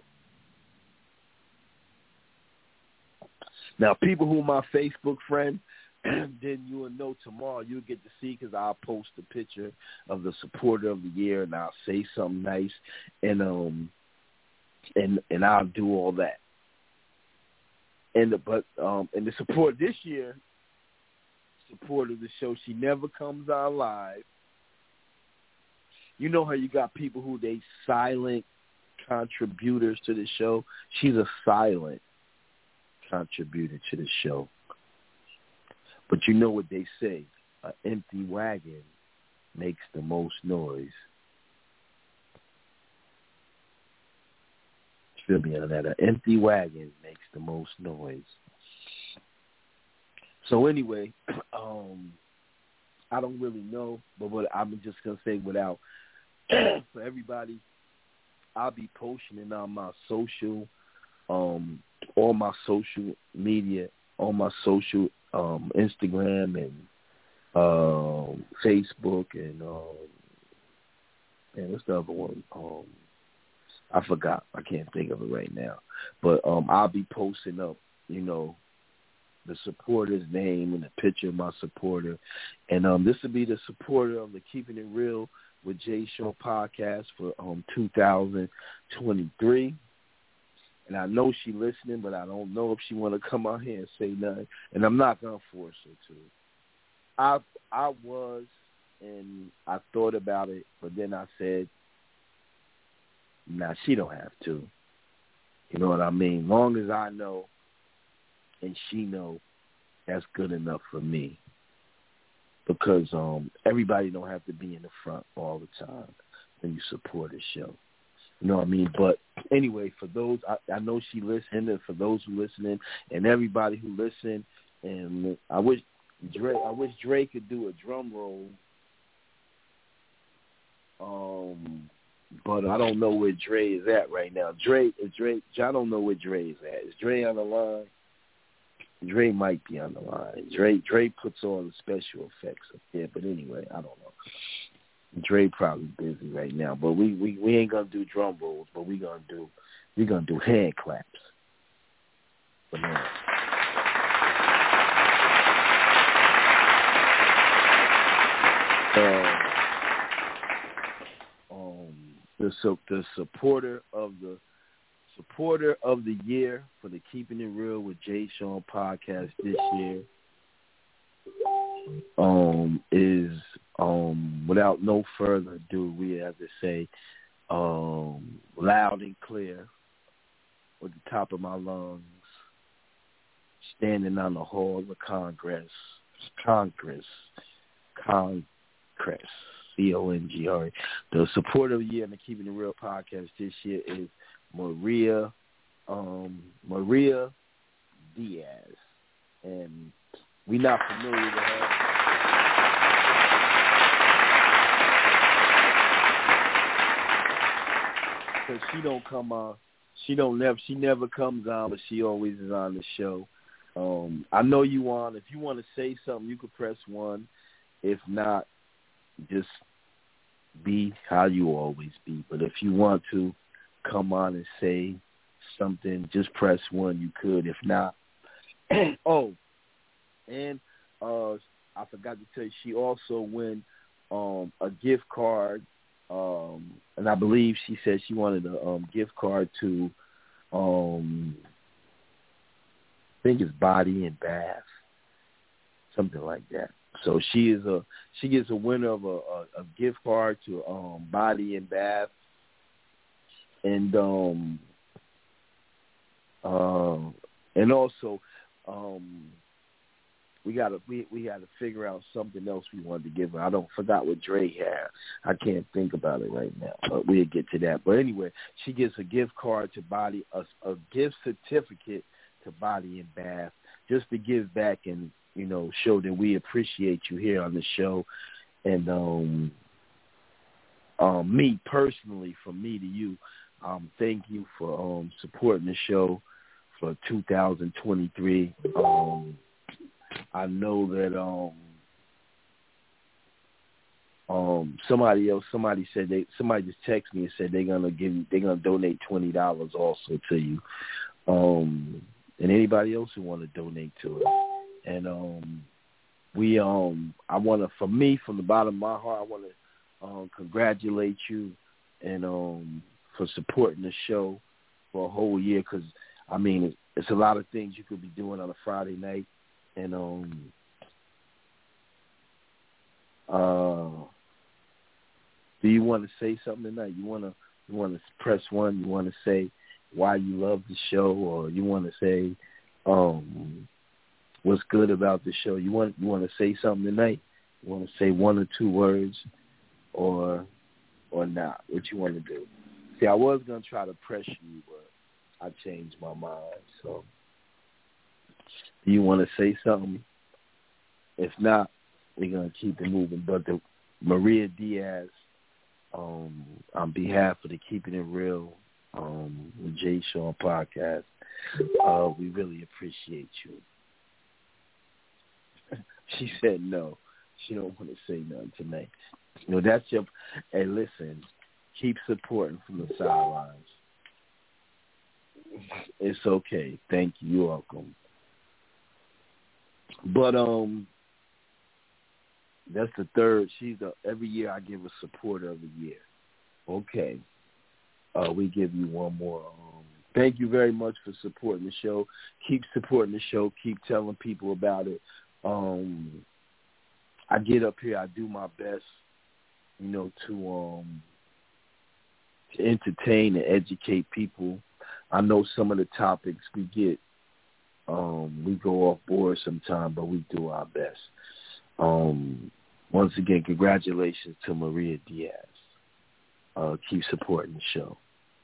[SPEAKER 3] Now, people who are my Facebook friend, then you will know tomorrow. You'll get to see because I'll post a picture of the supporter of the year, and I'll say something nice, and um, and and I'll do all that. And the, but um, and the support this year, support of the show, she never comes on live. You know how you got people who they silent contributors to the show. She's a silent contributor to the show. But you know what they say, an empty wagon makes the most noise. Feel me on that? An empty wagon makes the most noise. So anyway, um, I don't really know, but what I'm just going to say without, for everybody, I'll be posting it on my social, um, all my social media, on my social um, Instagram and um, Facebook and um, and what's the other one? Um, I forgot. I can't think of it right now. But um, I'll be posting up, you know, the supporter's name and the picture of my supporter. And um, this will be the supporter of the Keeping It Real with Jay Sean podcast for um, two thousand twenty-three. And I know she's listening, but I don't know if she want to come out here and say nothing. And I'm not going to force her to. I I was, and I thought about it, but then I said, nah, she don't have to. You know what I mean? Long as I know and she know, that's good enough for me. Because um, everybody don't have to be in the front all the time when you support a show. You know what I mean? But anyway, for those, I, I know she listened, and for those who listening, and everybody who listen, and I wish Dre, I wish Dre could do a drum roll. Um, but I don't know where Dre is at right now. Dre, is Dre, I don't know where Dre is at. Is Dre on the line? Dre might be on the line. Dre, Dre puts all the special effects up there, but anyway, I don't know. Dre probably busy right now, but we, we, we ain't gonna do drum rolls, but we gonna do we gonna do hand claps. But man. Uh, um, the so the supporter of the supporter of the year for the Keeping It Real with Jay Sean podcast this year um, is, um, without no further ado, we have to say um, loud and clear with the top of my lungs, standing on the hall of Congress, Congress, Congress, C O N G R E. The supporter of the year in the Keeping It Real podcast this year is Maria, um, Maria Diaz, and we're not familiar with her. Because she don't come on, she don't never, she never comes on, but she always is on the show. Um, I know you on. If you want to say something, you could press one. If not, just be how you always be. But if you want to come on and say something, just press one. You could. If not, oh, and uh, I forgot to tell you, she also won um, a gift card, um, and I believe she said she wanted a um, gift card to, um, I think it's Body and Bath, something like that. So she is a she gets a winner of a, a, a gift card to um, Body and Bath, and um, uh, and also um, we gotta we we gotta figure out something else we wanted to give her. I don't forgot what Dre had. I can't think about it right now, but we'll get to that. But anyway, she gets a gift card to Body, a, a gift certificate to Body and Bath, just to give back and, you know, show that we appreciate you here on the show. And um, um, me personally, from me to you, um, thank you for um, supporting the show for two thousand twenty-three. Um, I know that um, Um, somebody else, somebody said they, somebody just texted me and said they're gonna give you, they're gonna donate twenty dollars also to you, um, and anybody else who want to donate to it. And um, we, um, I want to, for me, from the bottom of my heart, I want to um, congratulate you and um, for supporting the show for a whole year. Because I mean, it's, it's a lot of things you could be doing on a Friday night, and um, uh. Do you want to say something tonight? You want to you want to press one? You want to say why you love the show, or you want to say um, what's good about the show? You want you want to say something tonight? You want to say one or two words, or or not? What you want to do? See, I was gonna try to press you, but I changed my mind. So, do you want to say something? If not, we're gonna keep it moving. But the Maria Diaz. Um, on behalf of the Keeping It Real um, with Jay Sean podcast, uh, we really appreciate you. She said no. She don't want to say nothing tonight. You know, that's your, hey, listen, keep supporting from the sidelines. It's okay. Thank you. You're welcome. But, um, that's the third. She's the, every year I give a supporter of the year. Okay. Uh, we give you one more. Um, thank you very much for supporting the show. Keep supporting the show. Keep telling people about it. Um, I get up here. I do my best, you know, to um, to entertain and educate people. I know some of the topics we get, um, we go off board sometimes, but we do our best. Um, Once again, congratulations to Maria Diaz. Uh, keep supporting the show.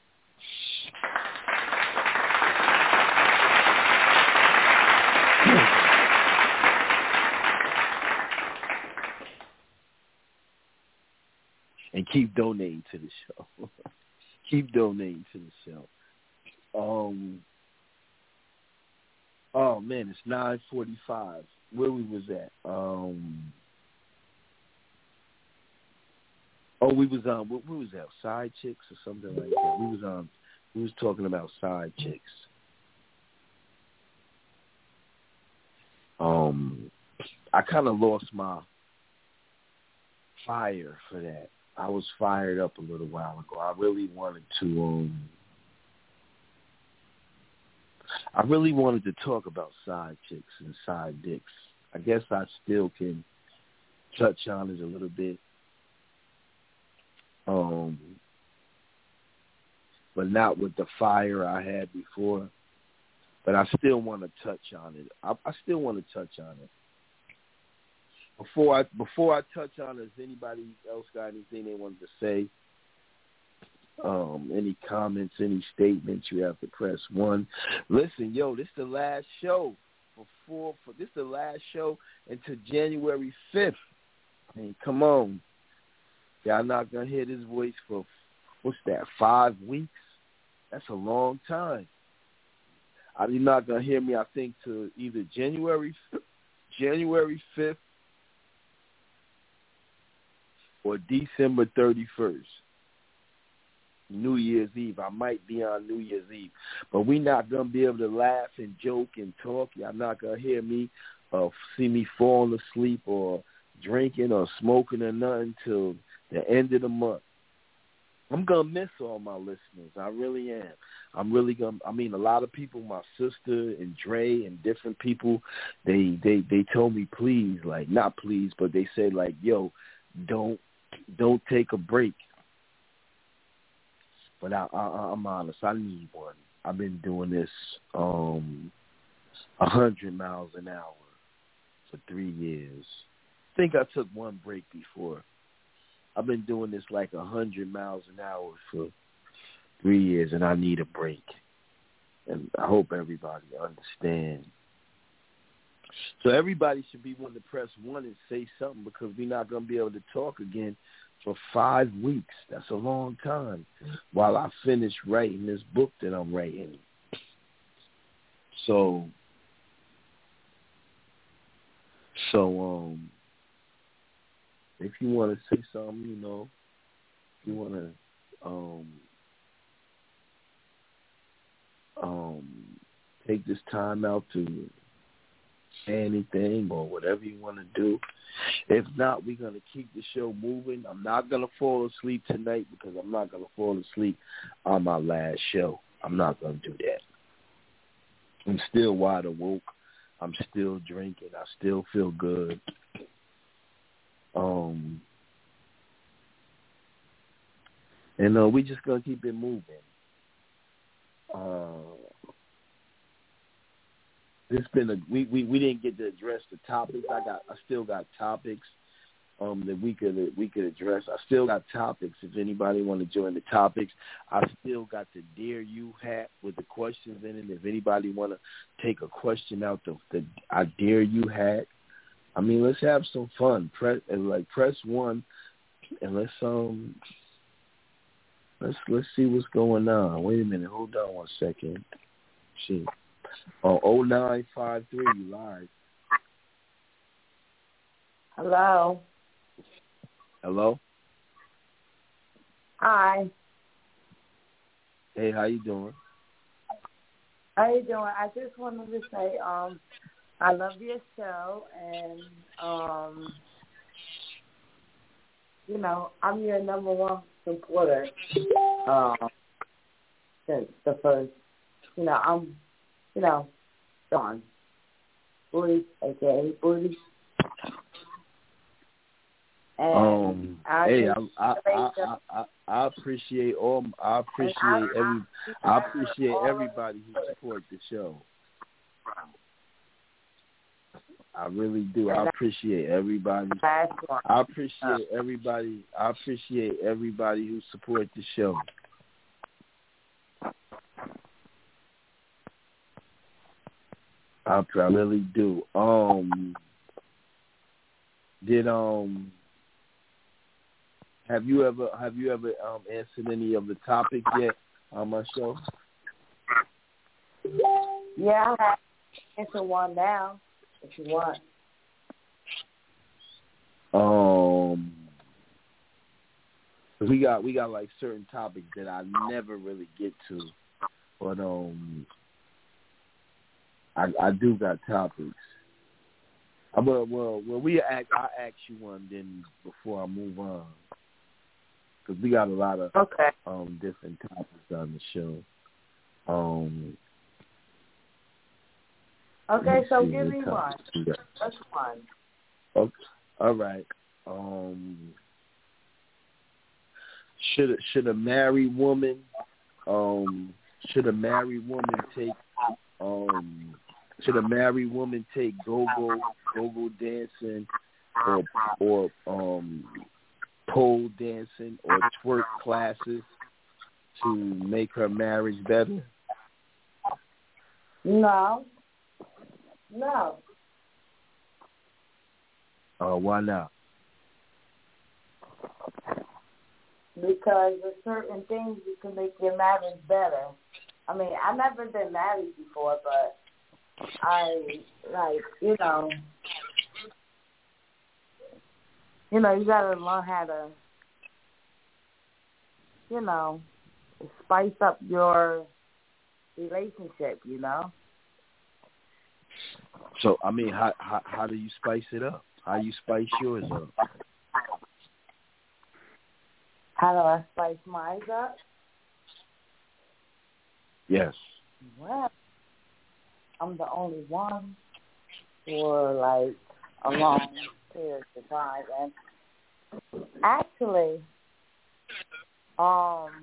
[SPEAKER 3] And keep donating to the show. Keep donating to the show. Um. Oh, man, it's nine forty-five. Where we was at? Um... Oh, we was on. What, what was that? Side chicks or something like that. We was on. We was talking about side chicks. Um, I kind of lost my fire for that. I was fired up a little while ago. I really wanted to. Um, I really wanted to talk about side chicks and side dicks. I guess I still can touch on it a little bit. Um, but not with the fire I had before. But I still want to touch on it. I, I still want to touch on it. Before I before I touch on it, has anybody else got anything they wanted to say? Um, any comments, any statements? You have to press one. Listen, yo, this is the last show before. For this is the last show until January fifth. I mean, come on. Y'all not going to hear this voice for, what's that, five weeks? That's a long time. You're not going to hear me, I think, to either January January fifth or December thirty-first, New Year's Eve. I might be on New Year's Eve. But we're not going to be able to laugh and joke and talk. Y'all not going to hear me or see me falling asleep or drinking or smoking or nothing till the end of the month. I'm going to miss all my listeners. I really am. I'm really going to, I mean, a lot of people, my sister and Dre and different people, they, they, they told me, please, like, not please, but they said, like, yo, don't, don't take a break. But I, I, I'm honest, I need one. I've been doing this um, one hundred miles an hour for three years. I think I took one break before. I've been doing this like one hundred miles an hour for three years, and I need a break. And I hope everybody understands. So everybody should be wanting to press one and say something, because we're not going to be able to talk again for five weeks. That's a long time while I finish writing this book that I'm writing. So, so, um, if you want to say something, you know, if you want to um, um, take this time out to say anything or whatever you want to do. If not, we're going to keep the show moving. I'm not going to fall asleep tonight because I'm not going to fall asleep on my last show. I'm not going to do that. I'm still wide awake. I'm still drinking. I still feel good. Um, and uh, we just going to keep it moving. Uh, It's been a we, we, we didn't get to address the topics. I got I still got topics um, that we could we could address. I still got topics. If anybody want to join the topics, I still got the Dare You hat with the questions in it. If anybody want to take a question out the the I Dare You hat, I mean let's have some fun. Press and like press one, and let's um let's let's see what's going on. Wait a minute, hold on one second. See. Oh, oh nine five three, you live.
[SPEAKER 9] Hello.
[SPEAKER 3] Hello.
[SPEAKER 9] Hi.
[SPEAKER 3] Hey, how you doing?
[SPEAKER 9] How you doing? I just wanted to say, um, I love your show, and um, you know, I'm your number one supporter. Um, since the first, you know, I'm. You know, Dawn. Booty, a k a. Booty. And
[SPEAKER 3] um,
[SPEAKER 9] I
[SPEAKER 3] hey, I I, I I I I appreciate all. I appreciate I, every. I, I appreciate everybody who supports the show. I really do. I appreciate everybody. I appreciate everybody. I appreciate everybody who supports the show. I, I really do. Um, did um, have you ever have you ever um answered any of the topics yet on my show?
[SPEAKER 9] Yeah, I have answered one now. If you want.
[SPEAKER 3] Um, we got we got like certain topics that I never really get to, but um. I, I do got topics. I, well, well, well, we act. I ask you one then before I move on, because we got a lot of
[SPEAKER 9] okay.
[SPEAKER 3] um different topics on the show. Um.
[SPEAKER 9] Okay, so give me one. That's one.
[SPEAKER 3] Okay. All right. Um. Should should a married woman um should a married woman take um Should a married woman take go-go, go-go dancing, or or um, pole dancing, or twerk classes to make her marriage better?
[SPEAKER 9] No, no.
[SPEAKER 3] Uh, why not?
[SPEAKER 9] Because there's certain things you can make your marriage better. I mean, I've never been married before, but I, like, you know, you know, you got to learn how to, you know, spice up your relationship, you know?
[SPEAKER 3] So, I mean, how, how, how do you spice it up? How you spice yours up?
[SPEAKER 9] How do I spice mine up?
[SPEAKER 3] Yes.
[SPEAKER 9] Well, I'm the only one for, like, a long period of time. And actually, um,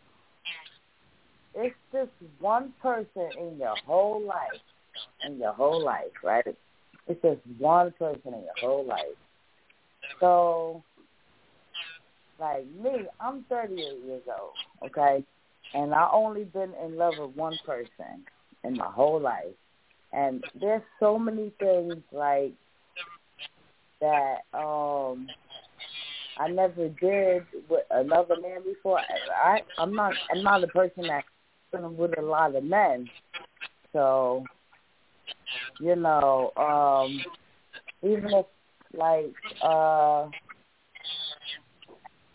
[SPEAKER 9] it's just one person in your whole life, in your whole life, right? It's just one person in your whole life. So, like me, I'm thirty-eight years old, okay? And I only been in love with one person in my whole life. And there's so many things like that um I never did with another man before. I I'm not I'm not a person that's been with a lot of men. So, you know, um even if like uh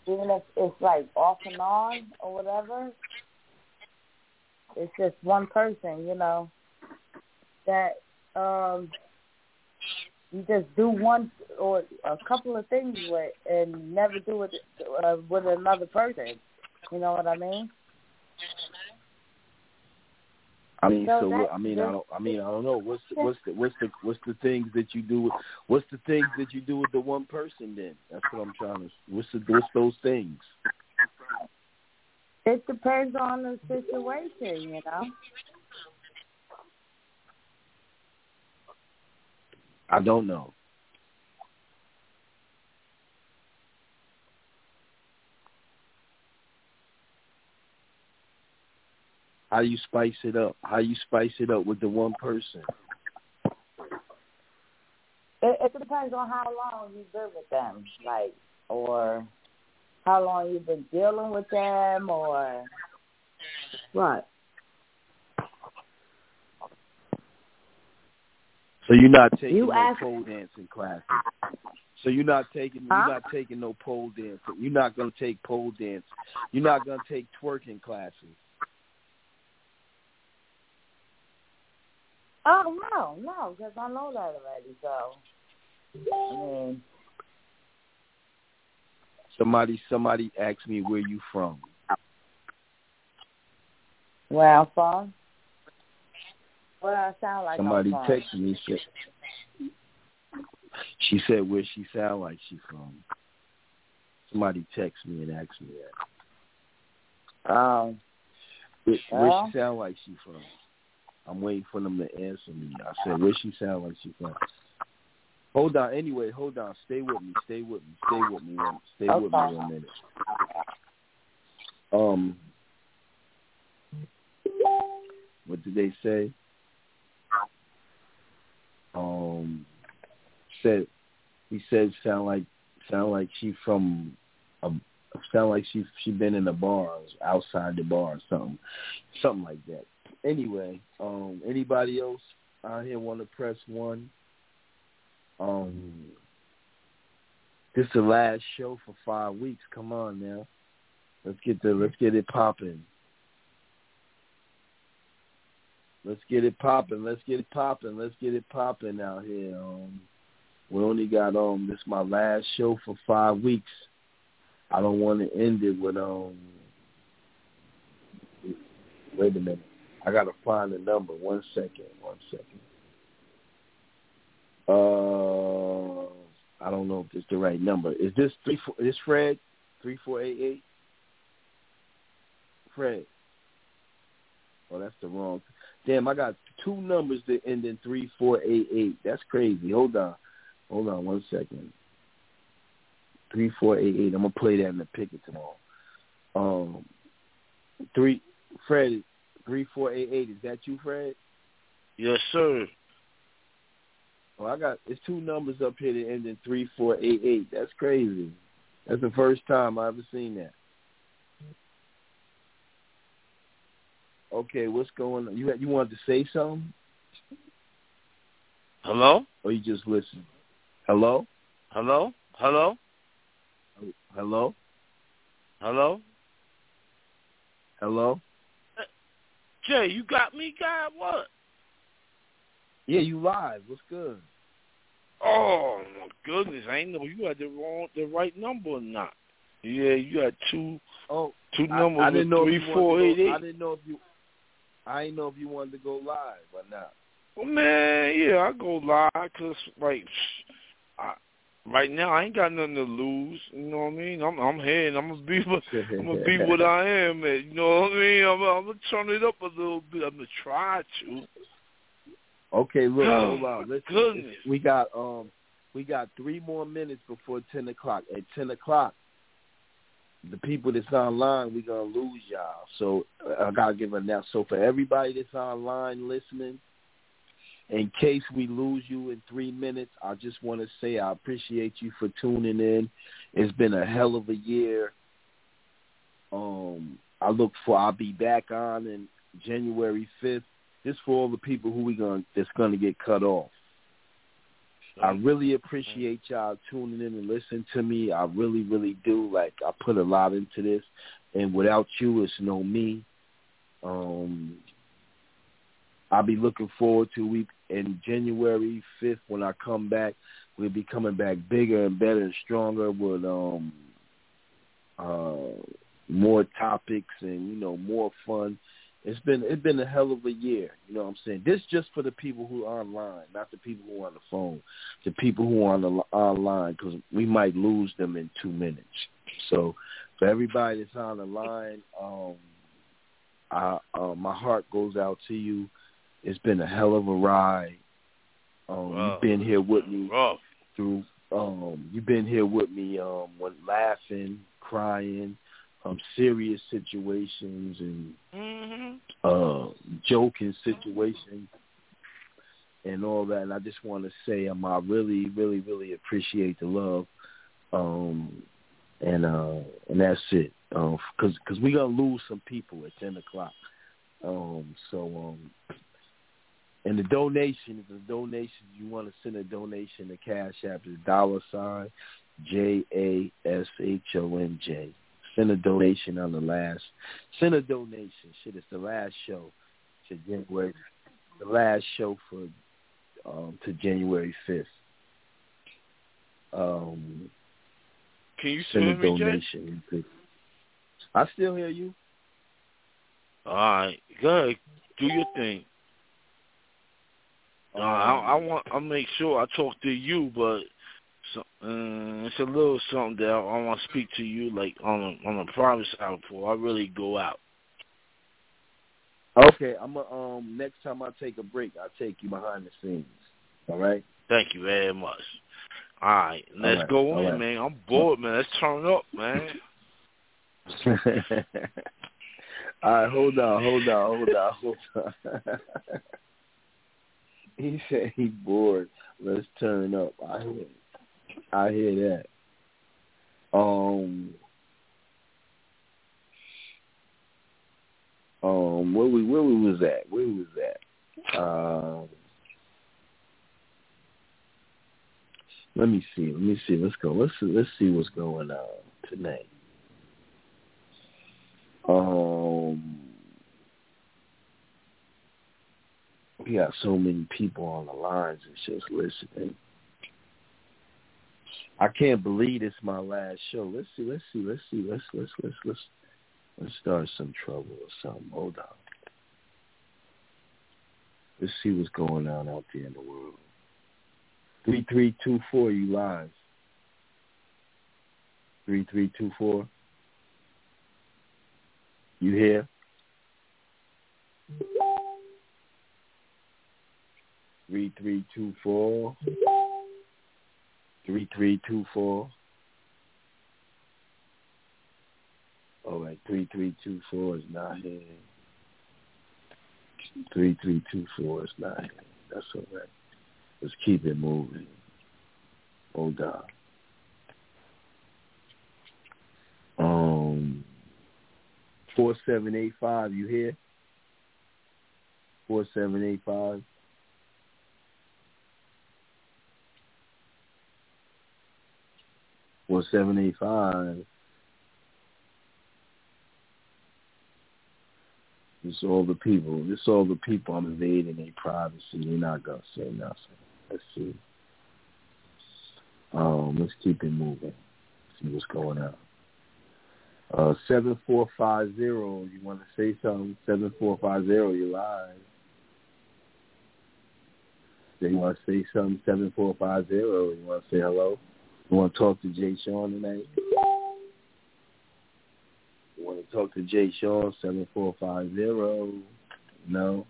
[SPEAKER 9] even if it's like off and on or whatever, it's just one person, you know, that um, you just do one or a couple of things with and never do it uh, with another person. You know what I mean?
[SPEAKER 3] I mean,
[SPEAKER 9] so,
[SPEAKER 3] so
[SPEAKER 9] that,
[SPEAKER 3] I mean, I don't. I mean, I don't know. What's the, what's the what's the what's the things that you do? With, what's the things that you do with the one person? Then that's what I'm trying to. What's the what's those things?
[SPEAKER 9] It depends on the situation, you know.
[SPEAKER 3] I don't know. How you spice it up? How you spice it up with the one person?
[SPEAKER 9] It, it depends on how long you've been with them, like, or how long you've been dealing with them, or what.
[SPEAKER 3] So you're not taking
[SPEAKER 9] You
[SPEAKER 3] no
[SPEAKER 9] ask-
[SPEAKER 3] pole dancing classes. So you're not taking
[SPEAKER 9] huh?
[SPEAKER 3] you're not taking no pole dancing. You're not gonna take pole dance. You're not gonna take twerking classes.
[SPEAKER 9] Oh, no, no, because I know that already, so, I mean.
[SPEAKER 3] Somebody, somebody asked me where you from.
[SPEAKER 9] Where I'm from? What I sound like
[SPEAKER 3] Somebody
[SPEAKER 9] I'm from?
[SPEAKER 3] texted me, said, she said where she sound like she from. Somebody texted me and asked me that.
[SPEAKER 9] Um,
[SPEAKER 3] Where,
[SPEAKER 9] well,
[SPEAKER 3] where she sound like she from? I'm waiting for them to answer me. I said, where she sound like she from? Hold on. Anyway, hold on. Stay with me. Stay with me. Stay with me. One, stay
[SPEAKER 9] okay.
[SPEAKER 3] with me one minute. Um, what did they say? Um, said he said sound like sound like she from a sound like she she been in the bars, outside the bar or something, something like that. Anyway, um, anybody else out here want to press one? Um, this is the last show for five weeks. Come on now, let's get the let's get it popping. Let's get it popping. Let's get it popping. Let's get it popping out here. Um, we only got um this is my last show for five weeks. I don't want to end it with um. Wait a minute. I gotta find the number. One second. One second. Uh, I don't know if it's the right number. Is this three? Four, is this Fred? Three four eight eight. Fred. Oh, that's the wrong. Damn, I got two numbers that end in three four eight eight. That's crazy. Hold on. Hold on one second. Three four eight eight. I'm gonna play that in the picket tomorrow. Um, three. Fred. Three four eight eight. Is that you, Fred?
[SPEAKER 8] Yes, sir.
[SPEAKER 3] Oh, I got it's two numbers up here that end in three four eight eight. That's crazy. That's the first time I ever seen that. Okay, what's going on? You you wanted to say something?
[SPEAKER 8] Hello?
[SPEAKER 3] Or you just listen? Hello?
[SPEAKER 8] Hello? Hello?
[SPEAKER 3] Hello?
[SPEAKER 8] Hello?
[SPEAKER 3] Hello?
[SPEAKER 8] Jay, you got me, guy? What?
[SPEAKER 3] Yeah, you live. What's good?
[SPEAKER 8] Oh my goodness! I ain't know you had the wrong, the right number or not. Yeah, you had two,
[SPEAKER 3] oh,
[SPEAKER 8] two numbers
[SPEAKER 3] I, I didn't know
[SPEAKER 8] three,
[SPEAKER 3] if you
[SPEAKER 8] four,
[SPEAKER 3] wanted
[SPEAKER 8] eight,
[SPEAKER 3] to go,
[SPEAKER 8] eight.
[SPEAKER 3] I didn't know if you. I didn't know if you wanted to go live or not.
[SPEAKER 8] Well, man, yeah, I go live because like, I, right now I ain't got nothing to lose. You know what I mean? I'm, I'm here and I'm gonna be, I'm gonna be what I am. At, you know what I mean? I'm, I'm gonna turn it up a little bit. I'm gonna try to.
[SPEAKER 3] Okay, look,
[SPEAKER 8] oh,
[SPEAKER 3] hold on. Listen,
[SPEAKER 8] goodness.
[SPEAKER 3] we got um, we got three more minutes before ten o'clock. At ten o'clock, the people that's online, we gonna lose y'all. So I gotta give a now. So for everybody that's online listening, in case we lose you in three minutes, I just want to say I appreciate you for tuning in. It's been a hell of a year. Um, I look for. I'll be back on in January fifth. This for all the people who we going that's gonna get cut off. I really appreciate y'all tuning in and listening to me. I really, really do. Like, I put a lot into this, and without you, it's no me. Um, I'll be looking forward to week in January fifth when I come back. We'll be coming back bigger and better and stronger with um, uh, more topics and, you know, more fun. It's been it's been a hell of a year, you know what I'm saying? This just for the people who are online, not the people who are on the phone, the people who are on the online, because we might lose them in two minutes. So for everybody that's on the line, um, I, uh, my heart goes out to you. It's been a hell of a ride. Um,
[SPEAKER 8] wow.
[SPEAKER 3] You've been here with me
[SPEAKER 8] Rough.
[SPEAKER 3] through. Um, you've been here with me um, when laughing, crying. Um, serious situations and
[SPEAKER 8] mm-hmm.
[SPEAKER 3] uh, joking situations and all that. And I just want to say um, I really, really, really appreciate the love. Um, and uh, and that's it. Because um, cause we're going to lose some people at ten o'clock. Um, so, um, and the donation, the donation, you want to send a donation, the Cash App is dollar sign J A S H O N J. Send a donation on the last. Send a donation. Shit, it's the last show to January. The last show for um, to January fifth. Um,
[SPEAKER 8] Can you
[SPEAKER 3] send a
[SPEAKER 8] me,
[SPEAKER 3] donation? Jay? I still hear you.
[SPEAKER 8] All right, go ahead. Do your thing. Um, uh, I, I want. I make sure I talk to you, but. So, uh, it's a little something that I, I want to speak to you like on a, on a private side before I really go out.
[SPEAKER 3] Okay, I'm a, um next time I take a break, I'll take you behind the scenes. All right.
[SPEAKER 8] Thank you very much. All right, let's
[SPEAKER 3] all right,
[SPEAKER 8] go in,
[SPEAKER 3] right.
[SPEAKER 8] man. I'm bored, man. Let's turn up, man.
[SPEAKER 3] All right, hold on, hold on, hold on, hold on. He said he's bored. Let's turn up. I hear. I hear that. Um, um, where we where we was at? Where we was at? Um, let me see. Let me see. Let's go. Let's see, let's see what's going on tonight. Um, we got so many people on the lines and just listening. I can't believe it's my last show. Let's see, let's see, let's see, let's let's let's let's let's start some trouble or something. Hold on. Let's see what's going on out there in the world. Three three two four, you live. Three three two four. You here? Three three two four. Three three two four. All right, three three two four is not here. Three three two four is not here. That's all right. Let's keep it moving. Hold on. Um, four seven eight five. You here? Four seven eight five. Four seven eight five. It's all the people. It's all the people I'm invading their privacy. They're not gonna say nothing. Let's see. Um, let's keep it moving. See what's going on. Uh, seven four five zero. You want to say something? Seven four five zero. You're live. Do you want to say something? Seven four five zero. You want to say hello? You want to talk to Jay Sean tonight? You want to talk to Jay Sean? Seven four five zero. No.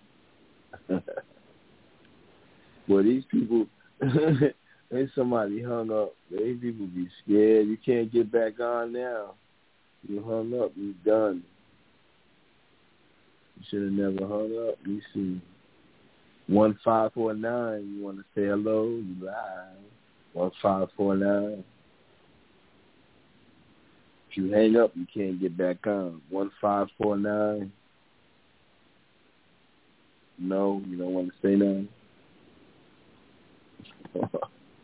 [SPEAKER 3] Well, these people. There's somebody hung up. These people be scared. You can't get back on now. You hung up. You done. You should have never hung up. You see. one five four nine. You want to say hello? You live. one five four nine. If you hang up, you can't get back on. one five four nine. No, you don't want to say nothing?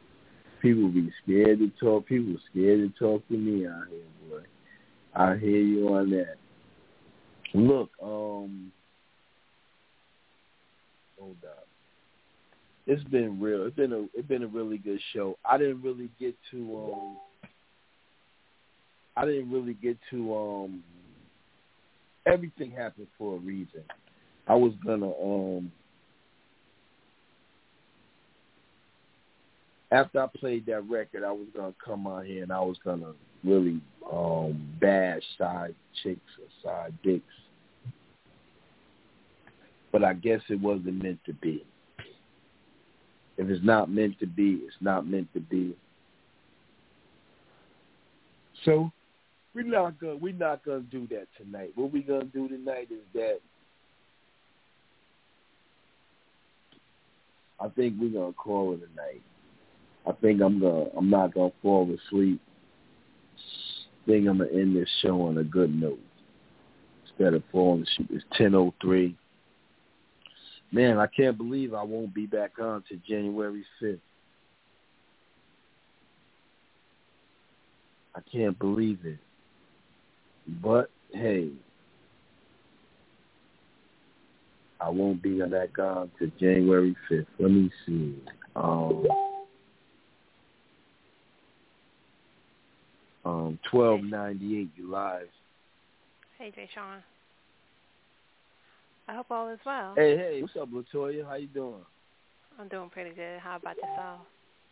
[SPEAKER 3] People be scared to talk. People scared to talk to me out here, boy. I hear you on that. Look, um, hold up. It's been real. It's been a it's been a really good show. I didn't really get to um. I didn't really get to um. Everything happened for a reason. I was gonna um. After I played that record, I was gonna come out here and I was gonna really um bash side chicks or side dicks. But I guess it wasn't meant to be. If it's not meant to be, it's not meant to be. So we're not gonna we're not gonna do that tonight. What we're gonna do tonight is that I think we're gonna call it a night. I think I'm gonna I'm not gonna fall asleep. I think I'm gonna end this show on a good note instead of falling asleep. It's ten oh three. Man, I can't believe I won't be back on to January fifth. I can't believe it. But, hey, I won't be back on to January fifth. Let me see. Um, um, twelve ninety-eight, you live.
[SPEAKER 10] Hey, Jay Sean. I hope all is well.
[SPEAKER 3] Hey, hey, what's up, LaToya? How you doing?
[SPEAKER 10] I'm doing pretty good. How about yourself?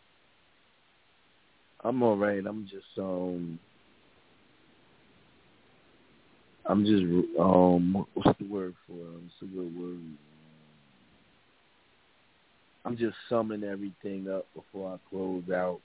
[SPEAKER 3] I'm all right. I'm just um, I'm just um, what's the word for it? What's the good word? I'm just summing everything up before I close out.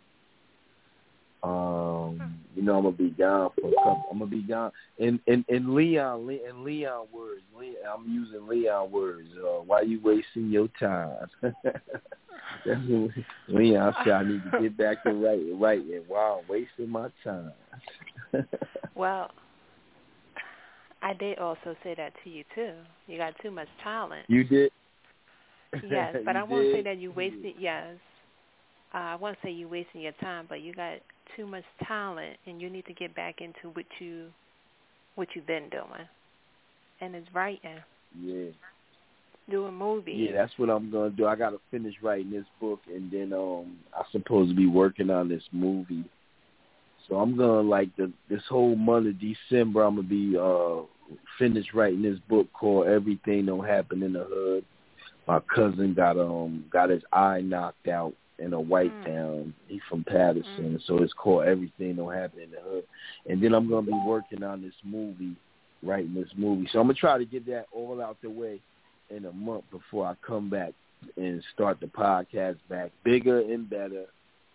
[SPEAKER 3] Um, you know, I'm gonna be gone for a couple. I'm gonna be gone. In in in Leon, in Leon words, Leon, I'm using Leon words. Uh, why you wasting your time? That's what Leon said. I need to get back to writing, writing. Wow, I'm wasting my time.
[SPEAKER 10] Well, I did also say that to you too. You got too much talent.
[SPEAKER 3] You did.
[SPEAKER 10] Yes, but
[SPEAKER 3] you
[SPEAKER 10] I won't
[SPEAKER 3] did?
[SPEAKER 10] say that you wasted. Yes, uh, I won't say you wasting your time, but you got too much talent, and you need to get back into what you what you've been doing, and it's writing.
[SPEAKER 3] Yeah.
[SPEAKER 10] Doing movies.
[SPEAKER 3] Yeah, that's what I'm gonna do. I gotta finish writing this book, and then um, I'm supposed to be working on this movie. So I'm gonna like the this whole month of December. I'm gonna be uh finished writing this book called Everything Don't Happen in the Hood. My cousin got um got his eye knocked out in a white
[SPEAKER 10] mm.
[SPEAKER 3] town. He's from Patterson, mm. so it's called Everything Don't Happen in the Hood. And then I'm gonna be working on this movie, writing this movie. So I'm gonna try to get that all out the way in a month before I come back and start the podcast back bigger and better.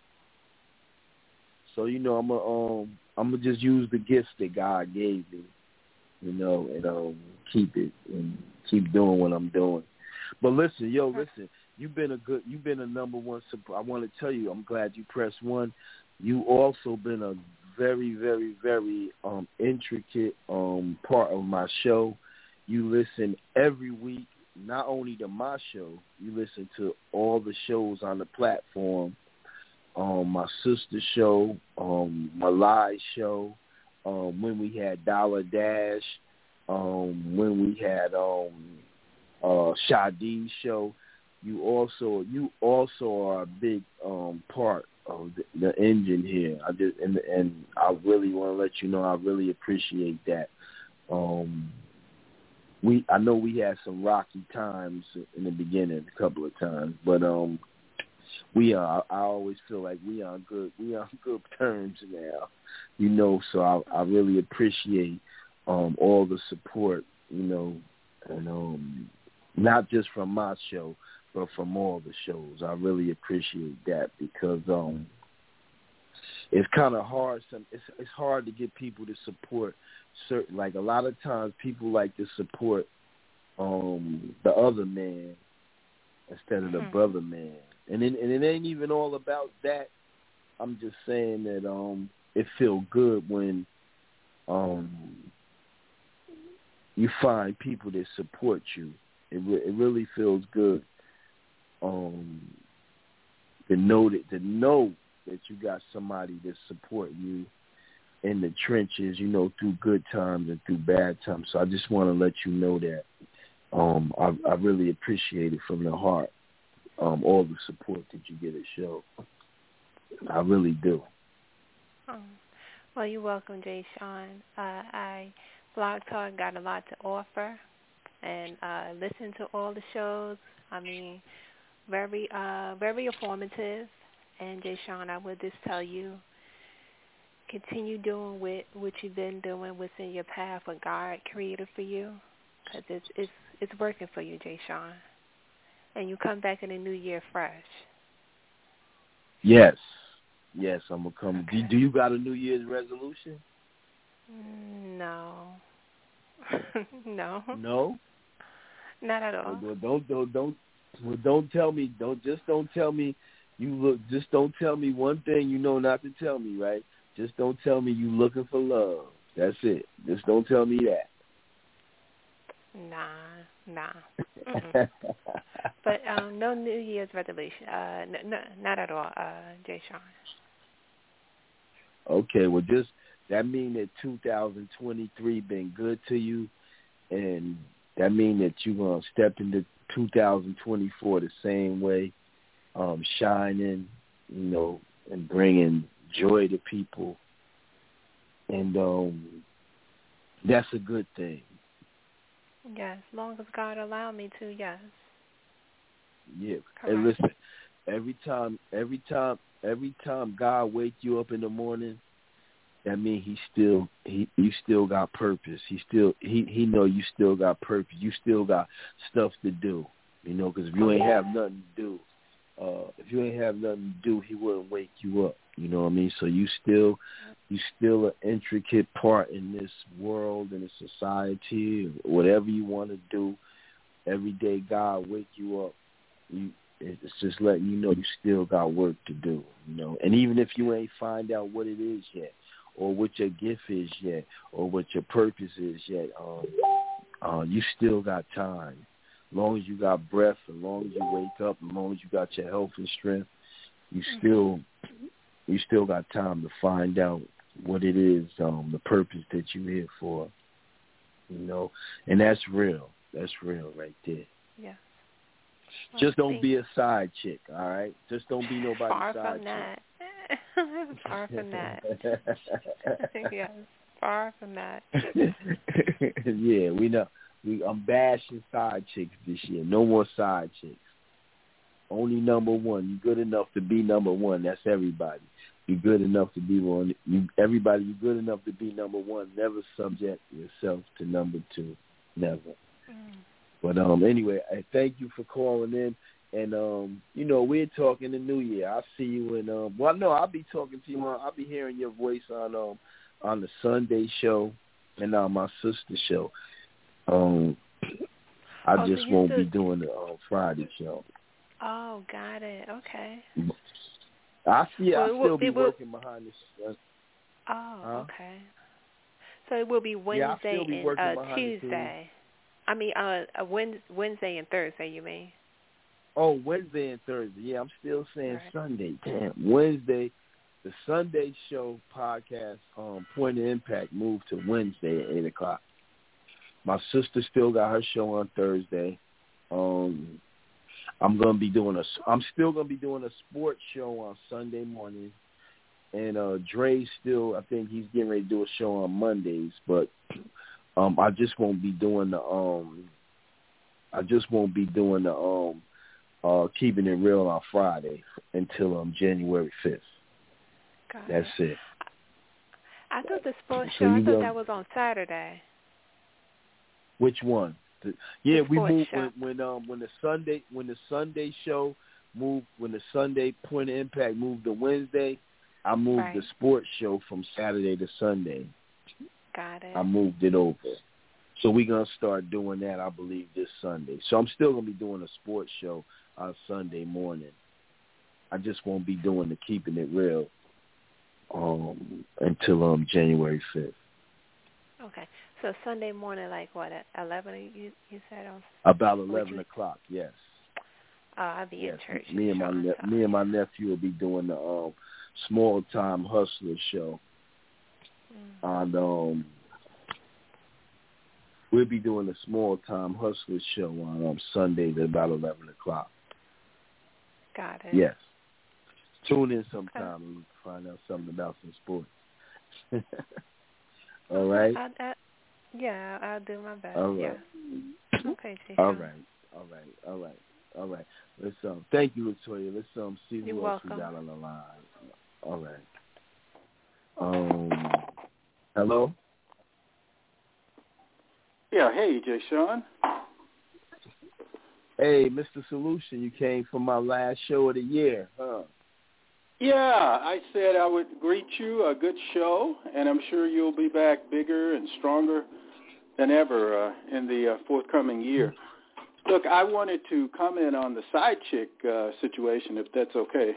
[SPEAKER 3] So you know, I'm gonna um, I'm gonna just use the gifts that God gave me, you know, and um, keep it and keep doing what I'm doing. But listen, yo, listen, you've been a good, you've been a number one. I want to tell you, I'm glad you pressed one. You also been a very, very, very um, intricate um, part of my show. You listen every week. Not only to my show, you listen to all the shows on the platform, um, my sister's show, um, my live show, um, when we had Dollar Dash, um, when we had um, uh, Shadi's show. You also you also are a big um, part of the, the engine here. I just and, and I really want to let you know I really appreciate that. Um, We I know we had some rocky times in the beginning, a couple of times, but um, we are. I always feel like we are on good. We are on good terms now, you know. So I, I really appreciate um all the support, you know, and um not just from my show, but from all the shows. I really appreciate that because um it's kind of hard. Some it's it's hard to get people to support. Certain, like a lot of times people like to support um, the other man instead of the mm-hmm. brother man. And it, and it ain't even all about that. I'm just saying that um, it feels good when um, you find people that support you. It, re- it really feels good um, to know that to know that you got somebody that's supporting you in the trenches, you know, through good times and through bad times. So I just want to let you know that um, I, I really appreciate it from the heart, um, all the support that you get at show. I really do.
[SPEAKER 10] Oh. Well, you're welcome, Jay Sean. Uh, I Blog Talk got a lot to offer, and uh, listen to all the shows. I mean, very, uh, very informative. And Jay Sean, I would just tell you, continue doing what, what you've been doing within your path, what God created for you, because it's, it's, it's working for you, Jay Sean. And you come back in the new year fresh.
[SPEAKER 3] Yes. Yes, I'm going to come. Okay. Do, do you got a New Year's resolution?
[SPEAKER 10] No. no.
[SPEAKER 3] No?
[SPEAKER 10] Not at all.
[SPEAKER 3] Well, don't, don't, don't, well, don't tell me, don't, just don't tell me, you look, just don't tell me one thing you know not to tell me, right? Just don't tell me you looking for love. That's it. Just don't tell me that.
[SPEAKER 10] Nah, nah. But um, no New Year's resolution. Uh, n- n- not at all, uh, Jay Sean.
[SPEAKER 3] Okay, well, just that mean that two thousand twenty-three been good to you, and that mean that you're gonna step into two thousand twenty-four the same way, um, shining, you know, and bringing joy to people, and um, that's a good thing.
[SPEAKER 10] Yes, as long as God allow me to, yes.
[SPEAKER 3] Yeah.
[SPEAKER 10] Correct.
[SPEAKER 3] And listen, every time, every time, every time God wake you up in the morning, that means he still, he, you still got purpose. He still, he, he know you still got purpose. You still got stuff to do, you know, because if you ain't have nothing to do, uh, if you ain't have nothing to do, he wouldn't wake you up. You know what I mean? So you still, you still an intricate part in this world, in this society, whatever you want to do. Every day God wake you up. You, it's just letting you know you still got work to do, you know. And even if you ain't find out what it is yet, or what your gift is yet, or what your purpose is yet, um, uh, you still got time. As long as you got breath, as long as you wake up, as long as you got your health and strength, you still, you still got time to find out what it is, um, the purpose that you're here for, you know. And that's real. That's real right there.
[SPEAKER 10] Yeah. Well,
[SPEAKER 3] just don't be a side chick, all right? Just don't be nobody's
[SPEAKER 10] far
[SPEAKER 3] side
[SPEAKER 10] from
[SPEAKER 3] chick.
[SPEAKER 10] That. Far from that. Yes, far from that.
[SPEAKER 3] Yeah, we know. We I'm bashing side chicks this year. No more side chicks. Only number one. You're good enough to be number one. That's everybody. You're good enough to be one. You everybody. You're good enough to be number one. Never subject yourself to number two. Never. Mm. But um, anyway, I thank you for calling in, and um, you know, we're talking the new year. I'll see you in um. Well, no, I'll be talking to you on. I'll be hearing your voice on um on the Sunday show and on my sister show. Um, I
[SPEAKER 10] oh,
[SPEAKER 3] just
[SPEAKER 10] so
[SPEAKER 3] won't
[SPEAKER 10] still...
[SPEAKER 3] be doing the uh, Friday show.
[SPEAKER 10] Oh, got it. Okay.
[SPEAKER 3] I see.
[SPEAKER 10] Well,
[SPEAKER 3] I'll still be
[SPEAKER 10] will...
[SPEAKER 3] working behind the. Uh,
[SPEAKER 10] oh,
[SPEAKER 3] huh?
[SPEAKER 10] okay. So it will be Wednesday
[SPEAKER 3] yeah,
[SPEAKER 10] and uh, Tuesday. I mean, uh, a Wednesday and Thursday, you mean?
[SPEAKER 3] Oh, Wednesday and Thursday. Yeah, I'm still saying
[SPEAKER 10] right.
[SPEAKER 3] Sunday. Damn, Wednesday. The Sunday show podcast, um, Point of Impact, moved to Wednesday at eight o'clock. My sister still got her show on Thursday. Um, I'm gonna be doing a. I'm still gonna be doing a sports show on Sunday morning, and uh, Dre still. I think he's getting ready to do a show on Mondays, but um, I just won't be doing the. Um, I just won't be doing the. Um, uh, keeping it real on Friday until um January fifth.
[SPEAKER 10] Got
[SPEAKER 3] That's
[SPEAKER 10] it.
[SPEAKER 3] it.
[SPEAKER 10] I thought the sports
[SPEAKER 3] so
[SPEAKER 10] show. I thought
[SPEAKER 3] go,
[SPEAKER 10] that was on Saturday.
[SPEAKER 3] Which one? The, yeah,
[SPEAKER 10] the
[SPEAKER 3] we moved
[SPEAKER 10] show.
[SPEAKER 3] when when um when the Sunday when the Sunday show moved when the Sunday Point of Impact moved to Wednesday, I moved
[SPEAKER 10] right.
[SPEAKER 3] the sports show from Saturday to Sunday.
[SPEAKER 10] Got it.
[SPEAKER 3] I moved it over. So we're gonna start doing that, I believe, this Sunday. So I'm still gonna be doing a sports show on Sunday morning. I just won't be doing the Keeping It Real um until um January fifth.
[SPEAKER 10] Okay. So Sunday morning, like what, at eleven? You you said on
[SPEAKER 3] about eleven
[SPEAKER 10] you...
[SPEAKER 3] o'clock. Yes.
[SPEAKER 10] Oh, I'll be
[SPEAKER 3] yes.
[SPEAKER 10] in church.
[SPEAKER 3] Me and my ne- me and my nephew will be doing the um Small Time Hustler show. Mm. And um, we'll be doing the Small Time Hustler show on um, Sunday at about eleven o'clock.
[SPEAKER 10] Got it.
[SPEAKER 3] Yes. Tune in sometime okay. and find out something about some sports. All right?
[SPEAKER 10] I, I, yeah, I'll do my best.
[SPEAKER 3] All right.
[SPEAKER 10] Yeah. Okay, Jason.
[SPEAKER 3] All right. All right. All right. All right. Let's um. Thank you, Latoya. Let's um see who
[SPEAKER 10] You're
[SPEAKER 3] else
[SPEAKER 10] welcome.
[SPEAKER 3] we got on the line. All right. Um. Hello.
[SPEAKER 11] Yeah. Hey, Jay Sean.
[SPEAKER 3] Hey, Mister Solution. You came for my last show of the year, huh?
[SPEAKER 11] Yeah, I said I would greet you. A good show, and I'm sure you'll be back bigger and stronger than ever uh, in the uh, forthcoming year. Look, I wanted to comment on the side chick uh, situation, if that's okay.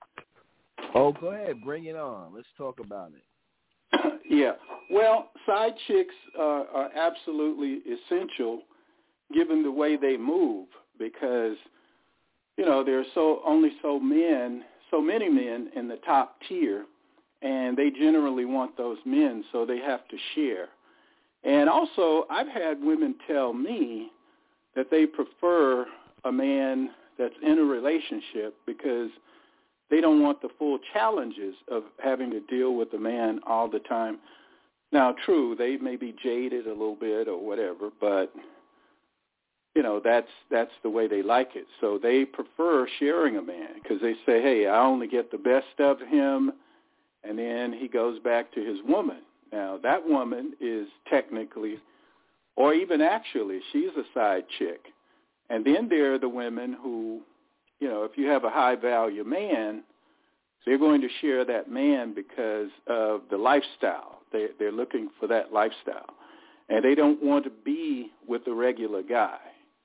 [SPEAKER 3] Oh, go ahead. Bring it on. Let's talk about it.
[SPEAKER 11] Yeah. Well, side chicks uh, are absolutely essential given the way they move because, you know, there are so only so men, so many men in the top tier, and they generally want those men, so they have to share. And also, I've had women tell me that they prefer a man that's in a relationship because they don't want the full challenges of having to deal with a man all the time. Now, true, they may be jaded a little bit or whatever, but, you know, that's that's the way they like it. So they prefer sharing a man because they say, hey, I only get the best of him, and then he goes back to his woman. Now, that woman is technically, or even actually, she's a side chick. And then there are the women who, you know, if you have a high-value man, they're going to share that man because of the lifestyle. They, they're looking for that lifestyle. And they don't want to be with the regular guy,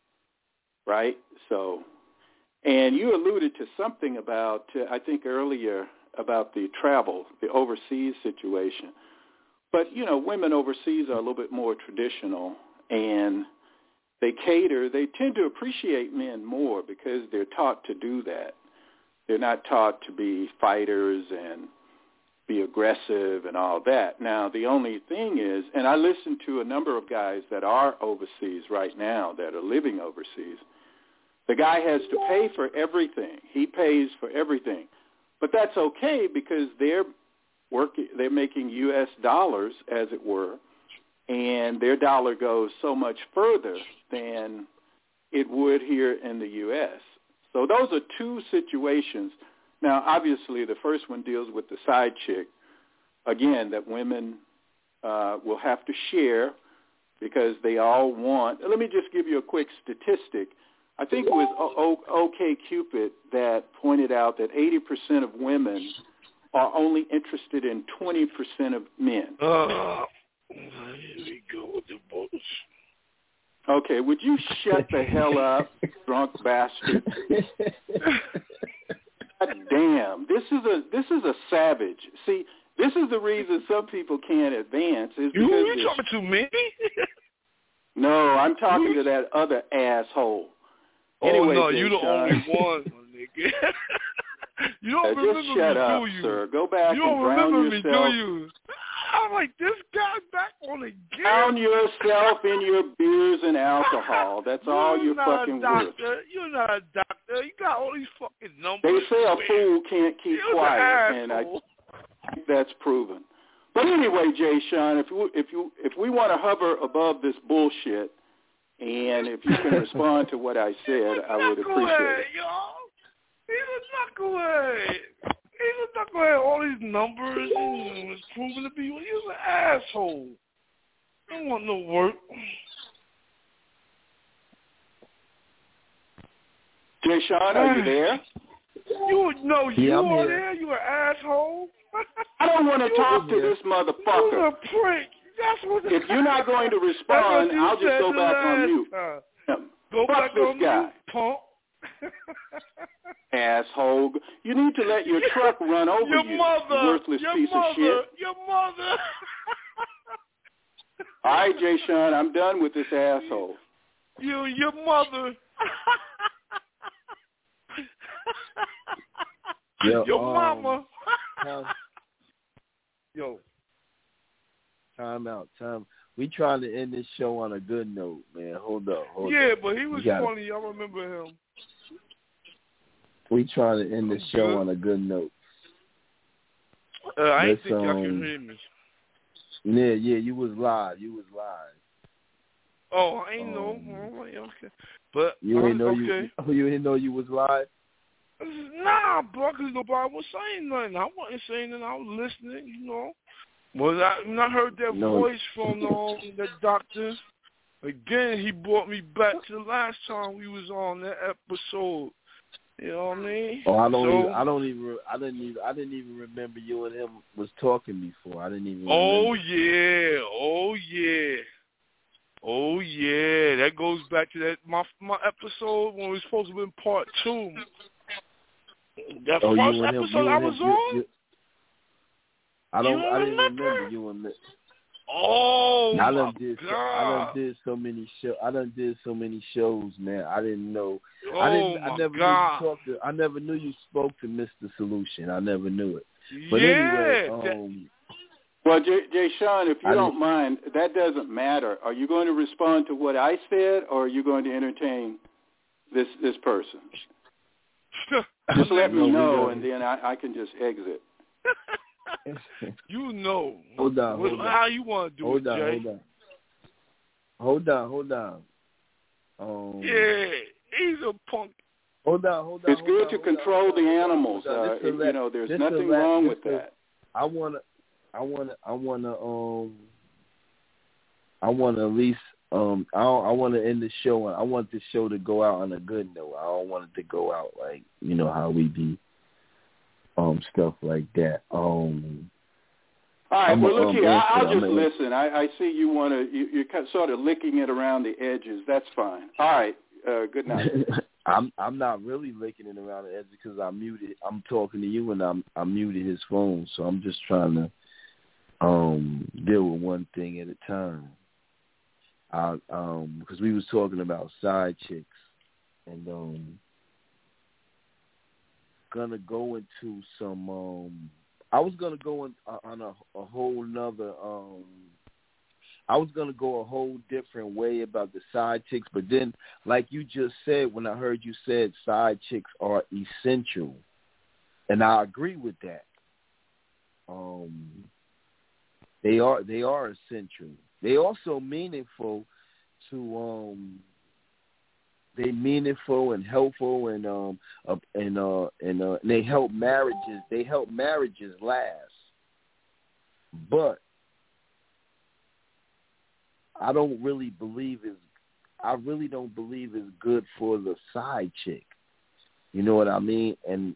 [SPEAKER 11] right? So, and you alluded to something about, uh, I think earlier, about the travel, the overseas situation. But, you know, women overseas are a little bit more traditional, and they cater. They tend to appreciate men more because they're taught to do that. They're not taught to be fighters and be aggressive and all that. Now, the only thing is, and I listen to a number of guys that are overseas right now that are living overseas. The guy has to pay for everything. He pays for everything. But that's okay because they're working, they're making U S dollars, as it were, and their dollar goes so much further than it would here in the U S. So those are two situations. Now, obviously, the first one deals with the side chick, again, that women uh, will have to share because they all want. Let me just give you a quick statistic. I think it was o- OkCupid that pointed out that eighty percent of women are only interested in twenty percent of men.
[SPEAKER 8] Uh, here we go with the bullshit.
[SPEAKER 11] Okay, would you shut the hell up, drunk bastard? God damn, this is a this is a savage. See, this is the reason some people can't advance. Is
[SPEAKER 8] you
[SPEAKER 11] because
[SPEAKER 8] you talking to me?
[SPEAKER 11] No, I'm talking to that other asshole.
[SPEAKER 8] Oh
[SPEAKER 11] anyway,
[SPEAKER 8] no,
[SPEAKER 11] Jay
[SPEAKER 8] you the
[SPEAKER 11] Sean.
[SPEAKER 8] only one, nigga. You don't
[SPEAKER 11] uh,
[SPEAKER 8] remember
[SPEAKER 11] just shut
[SPEAKER 8] me,
[SPEAKER 11] up,
[SPEAKER 8] do you?
[SPEAKER 11] sir. Go back
[SPEAKER 8] you
[SPEAKER 11] and
[SPEAKER 8] don't
[SPEAKER 11] drown
[SPEAKER 8] remember
[SPEAKER 11] yourself.
[SPEAKER 8] me, do you? I'm like, this guy back on again.
[SPEAKER 11] Drown yourself in your beers and alcohol. That's
[SPEAKER 8] you're
[SPEAKER 11] all you're
[SPEAKER 8] not
[SPEAKER 11] fucking
[SPEAKER 8] a doctor.
[SPEAKER 11] worth.
[SPEAKER 8] You're not a doctor. You got all these fucking numbers.
[SPEAKER 11] They say a fool can't keep
[SPEAKER 8] you're
[SPEAKER 11] quiet, and I think that's proven. But anyway, Jay Sean, if you if you if we want to hover above this bullshit, and if you can respond to what I said, I would appreciate it.
[SPEAKER 8] Y'all. He's a knucklehead. He's a knucklehead. All these numbers and it's proven to be. He's an asshole. I don't want no work.
[SPEAKER 11] Jay Sean, are you there?
[SPEAKER 8] You no, you
[SPEAKER 3] yeah,
[SPEAKER 8] are there. You an asshole.
[SPEAKER 11] I don't want to talk to this motherfucker.
[SPEAKER 8] You're a prick. That's what.
[SPEAKER 11] If you're not going to respond, I'll just go back on mute.
[SPEAKER 8] Time. Go
[SPEAKER 11] Fuck
[SPEAKER 8] back
[SPEAKER 11] this
[SPEAKER 8] on
[SPEAKER 11] guy.
[SPEAKER 8] mute, punk.
[SPEAKER 11] Asshole. You need to let your truck run over
[SPEAKER 8] your
[SPEAKER 11] you,
[SPEAKER 8] mother,
[SPEAKER 11] worthless
[SPEAKER 8] your
[SPEAKER 11] piece
[SPEAKER 8] mother,
[SPEAKER 11] of shit.
[SPEAKER 8] Your mother.
[SPEAKER 11] All right, Jay Sean, I'm done with this asshole.
[SPEAKER 8] You, your mother.
[SPEAKER 3] Yo,
[SPEAKER 8] your
[SPEAKER 3] um,
[SPEAKER 8] mama.
[SPEAKER 3] time.
[SPEAKER 8] Yo.
[SPEAKER 3] Time out. Time. We trying to end this show on a good note, man. Hold up. Hold
[SPEAKER 8] yeah,
[SPEAKER 3] up.
[SPEAKER 8] but he was
[SPEAKER 3] gotta,
[SPEAKER 8] funny. I remember him.
[SPEAKER 3] We trying to end this show
[SPEAKER 8] good.
[SPEAKER 3] on a good note.
[SPEAKER 8] Uh, I
[SPEAKER 3] Let's,
[SPEAKER 8] ain't think
[SPEAKER 3] um,
[SPEAKER 8] y'all can hear me.
[SPEAKER 3] Yeah, yeah, you was live. You was live.
[SPEAKER 8] Oh, I ain't
[SPEAKER 3] um,
[SPEAKER 8] know. Oh, okay. But
[SPEAKER 3] you ain't know
[SPEAKER 8] okay.
[SPEAKER 3] you. You ain't know you was live.
[SPEAKER 8] Nah, bro, because nobody was saying nothing. I wasn't saying nothing. I was listening, you know. Well, I, when I heard that
[SPEAKER 3] no.
[SPEAKER 8] voice from um, the doctor, again, he brought me back to the last time we was on that episode. You know what I mean?
[SPEAKER 3] Oh, I don't.
[SPEAKER 8] So,
[SPEAKER 3] even, I don't even. I didn't even. I didn't even remember you and him was talking before. I didn't even.
[SPEAKER 8] Oh
[SPEAKER 3] remember.
[SPEAKER 8] yeah. Oh yeah. Oh yeah. That goes back to that my my episode when we were supposed to be in part two. That
[SPEAKER 3] oh,
[SPEAKER 8] first
[SPEAKER 3] you and him,
[SPEAKER 8] episode
[SPEAKER 3] you
[SPEAKER 8] I
[SPEAKER 3] and
[SPEAKER 8] was
[SPEAKER 3] him,
[SPEAKER 8] on.
[SPEAKER 3] you, you, I don't.
[SPEAKER 8] You don't
[SPEAKER 3] I didn't
[SPEAKER 8] remember?
[SPEAKER 3] remember you and.
[SPEAKER 8] Oh
[SPEAKER 3] I
[SPEAKER 8] my
[SPEAKER 3] done did.
[SPEAKER 8] God.
[SPEAKER 3] So, I done did so many show. I done did so many shows, man. I didn't know.
[SPEAKER 8] Oh
[SPEAKER 3] I didn't.
[SPEAKER 8] my
[SPEAKER 3] I never
[SPEAKER 8] God.
[SPEAKER 3] knew you talked to. I never knew you spoke to Mister Solution. I never knew it. But
[SPEAKER 8] yeah,
[SPEAKER 3] anyway, um,
[SPEAKER 11] well, Jay, Jay Sean, if you
[SPEAKER 3] I
[SPEAKER 11] don't
[SPEAKER 3] didn't,
[SPEAKER 11] mind, that doesn't matter. Are you going to respond to what I said, or are you going to entertain this this person? Just let me
[SPEAKER 3] no,
[SPEAKER 11] know, and then I, I can just exit.
[SPEAKER 8] You know.
[SPEAKER 3] Hold on. Hold
[SPEAKER 8] How
[SPEAKER 3] on.
[SPEAKER 8] you want to do
[SPEAKER 3] hold
[SPEAKER 8] it,
[SPEAKER 3] on,
[SPEAKER 8] Jay?
[SPEAKER 3] Hold on. Hold on. Hold on. Um,
[SPEAKER 8] yeah, he's a punk.
[SPEAKER 3] Hold on. Hold on.
[SPEAKER 11] It's
[SPEAKER 3] hold
[SPEAKER 11] good
[SPEAKER 3] on,
[SPEAKER 11] to
[SPEAKER 3] hold
[SPEAKER 11] control
[SPEAKER 3] on,
[SPEAKER 11] the animals.
[SPEAKER 3] hold on.
[SPEAKER 11] Uh,
[SPEAKER 3] This
[SPEAKER 11] it,
[SPEAKER 3] let,
[SPEAKER 11] you know, there's
[SPEAKER 3] this
[SPEAKER 11] nothing
[SPEAKER 3] let,
[SPEAKER 11] wrong
[SPEAKER 3] this
[SPEAKER 11] with
[SPEAKER 3] will,
[SPEAKER 11] that.
[SPEAKER 3] I wanna. I wanna. I wanna. Um. I wanna at least. Um. I. I want to end the show. I want the show to go out on a good note. I don't want it to go out like you know how we be. Um. Stuff like that. Um.
[SPEAKER 11] All right,
[SPEAKER 3] I'm
[SPEAKER 11] well,
[SPEAKER 3] a,
[SPEAKER 11] look
[SPEAKER 3] um,
[SPEAKER 11] here. I, I'll
[SPEAKER 3] I'm
[SPEAKER 11] just
[SPEAKER 3] a,
[SPEAKER 11] listen. I, I see you want to, you, you're kind of sort of licking it around the edges. That's fine. All right, uh, good night.
[SPEAKER 3] I'm I'm not really licking it around the edges because I muted. I'm talking to you and I'm I muted his phone, so I'm just trying to um deal with one thing at a time. I um because we was talking about side chicks and um gonna go into some um. I was gonna go in, uh, on a, a whole nother. Um, I was gonna go a whole different way about the side chicks, but then, like you just said, when I heard you said side chicks are essential, and I agree with that. Um, they are they are essential. They also meaningful to um. They meaningful and helpful and um uh, and uh and uh and they help marriages. They help marriages last. But I don't really believe is I really don't believe it's good for the side chick. You know what I mean? And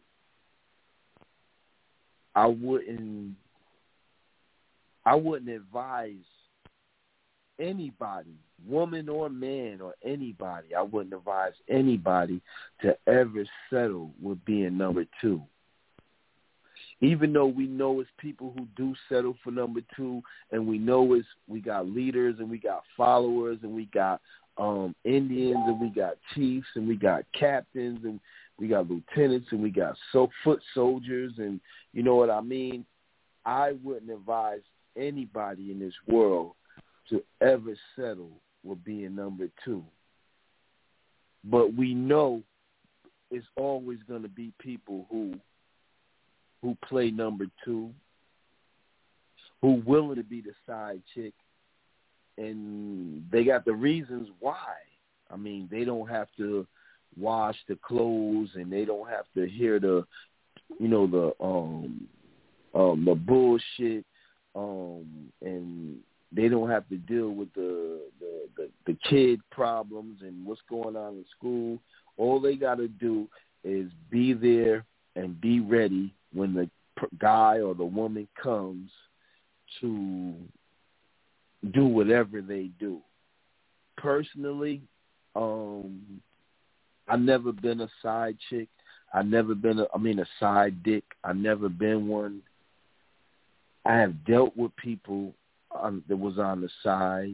[SPEAKER 3] I wouldn't I wouldn't advise anybody, woman or man or anybody, I wouldn't advise anybody to ever settle with being number two. Even though we know it's people who do settle for number two, and we know it's we got leaders and we got followers and we got um, Indians and we got chiefs and we got captains and we got lieutenants and we got so foot soldiers and you know what I mean? I wouldn't advise anybody in this world to ever settle with being number two. But we know it's always going to be people who who play number two, who willing to be the side chick, and they got the reasons why. I mean, they don't have to wash the clothes, and they don't have to hear the, you know, the um, um, the bullshit, um, and they don't have to deal with the, the, the, the kid problems and what's going on in school. All they got to do is be there and be ready when the guy or the woman comes to do whatever they do. Personally, um, I've never been a side chick. I've never been, a, I mean, a side dick. I've never been one. I have dealt with people Um, that was on the side,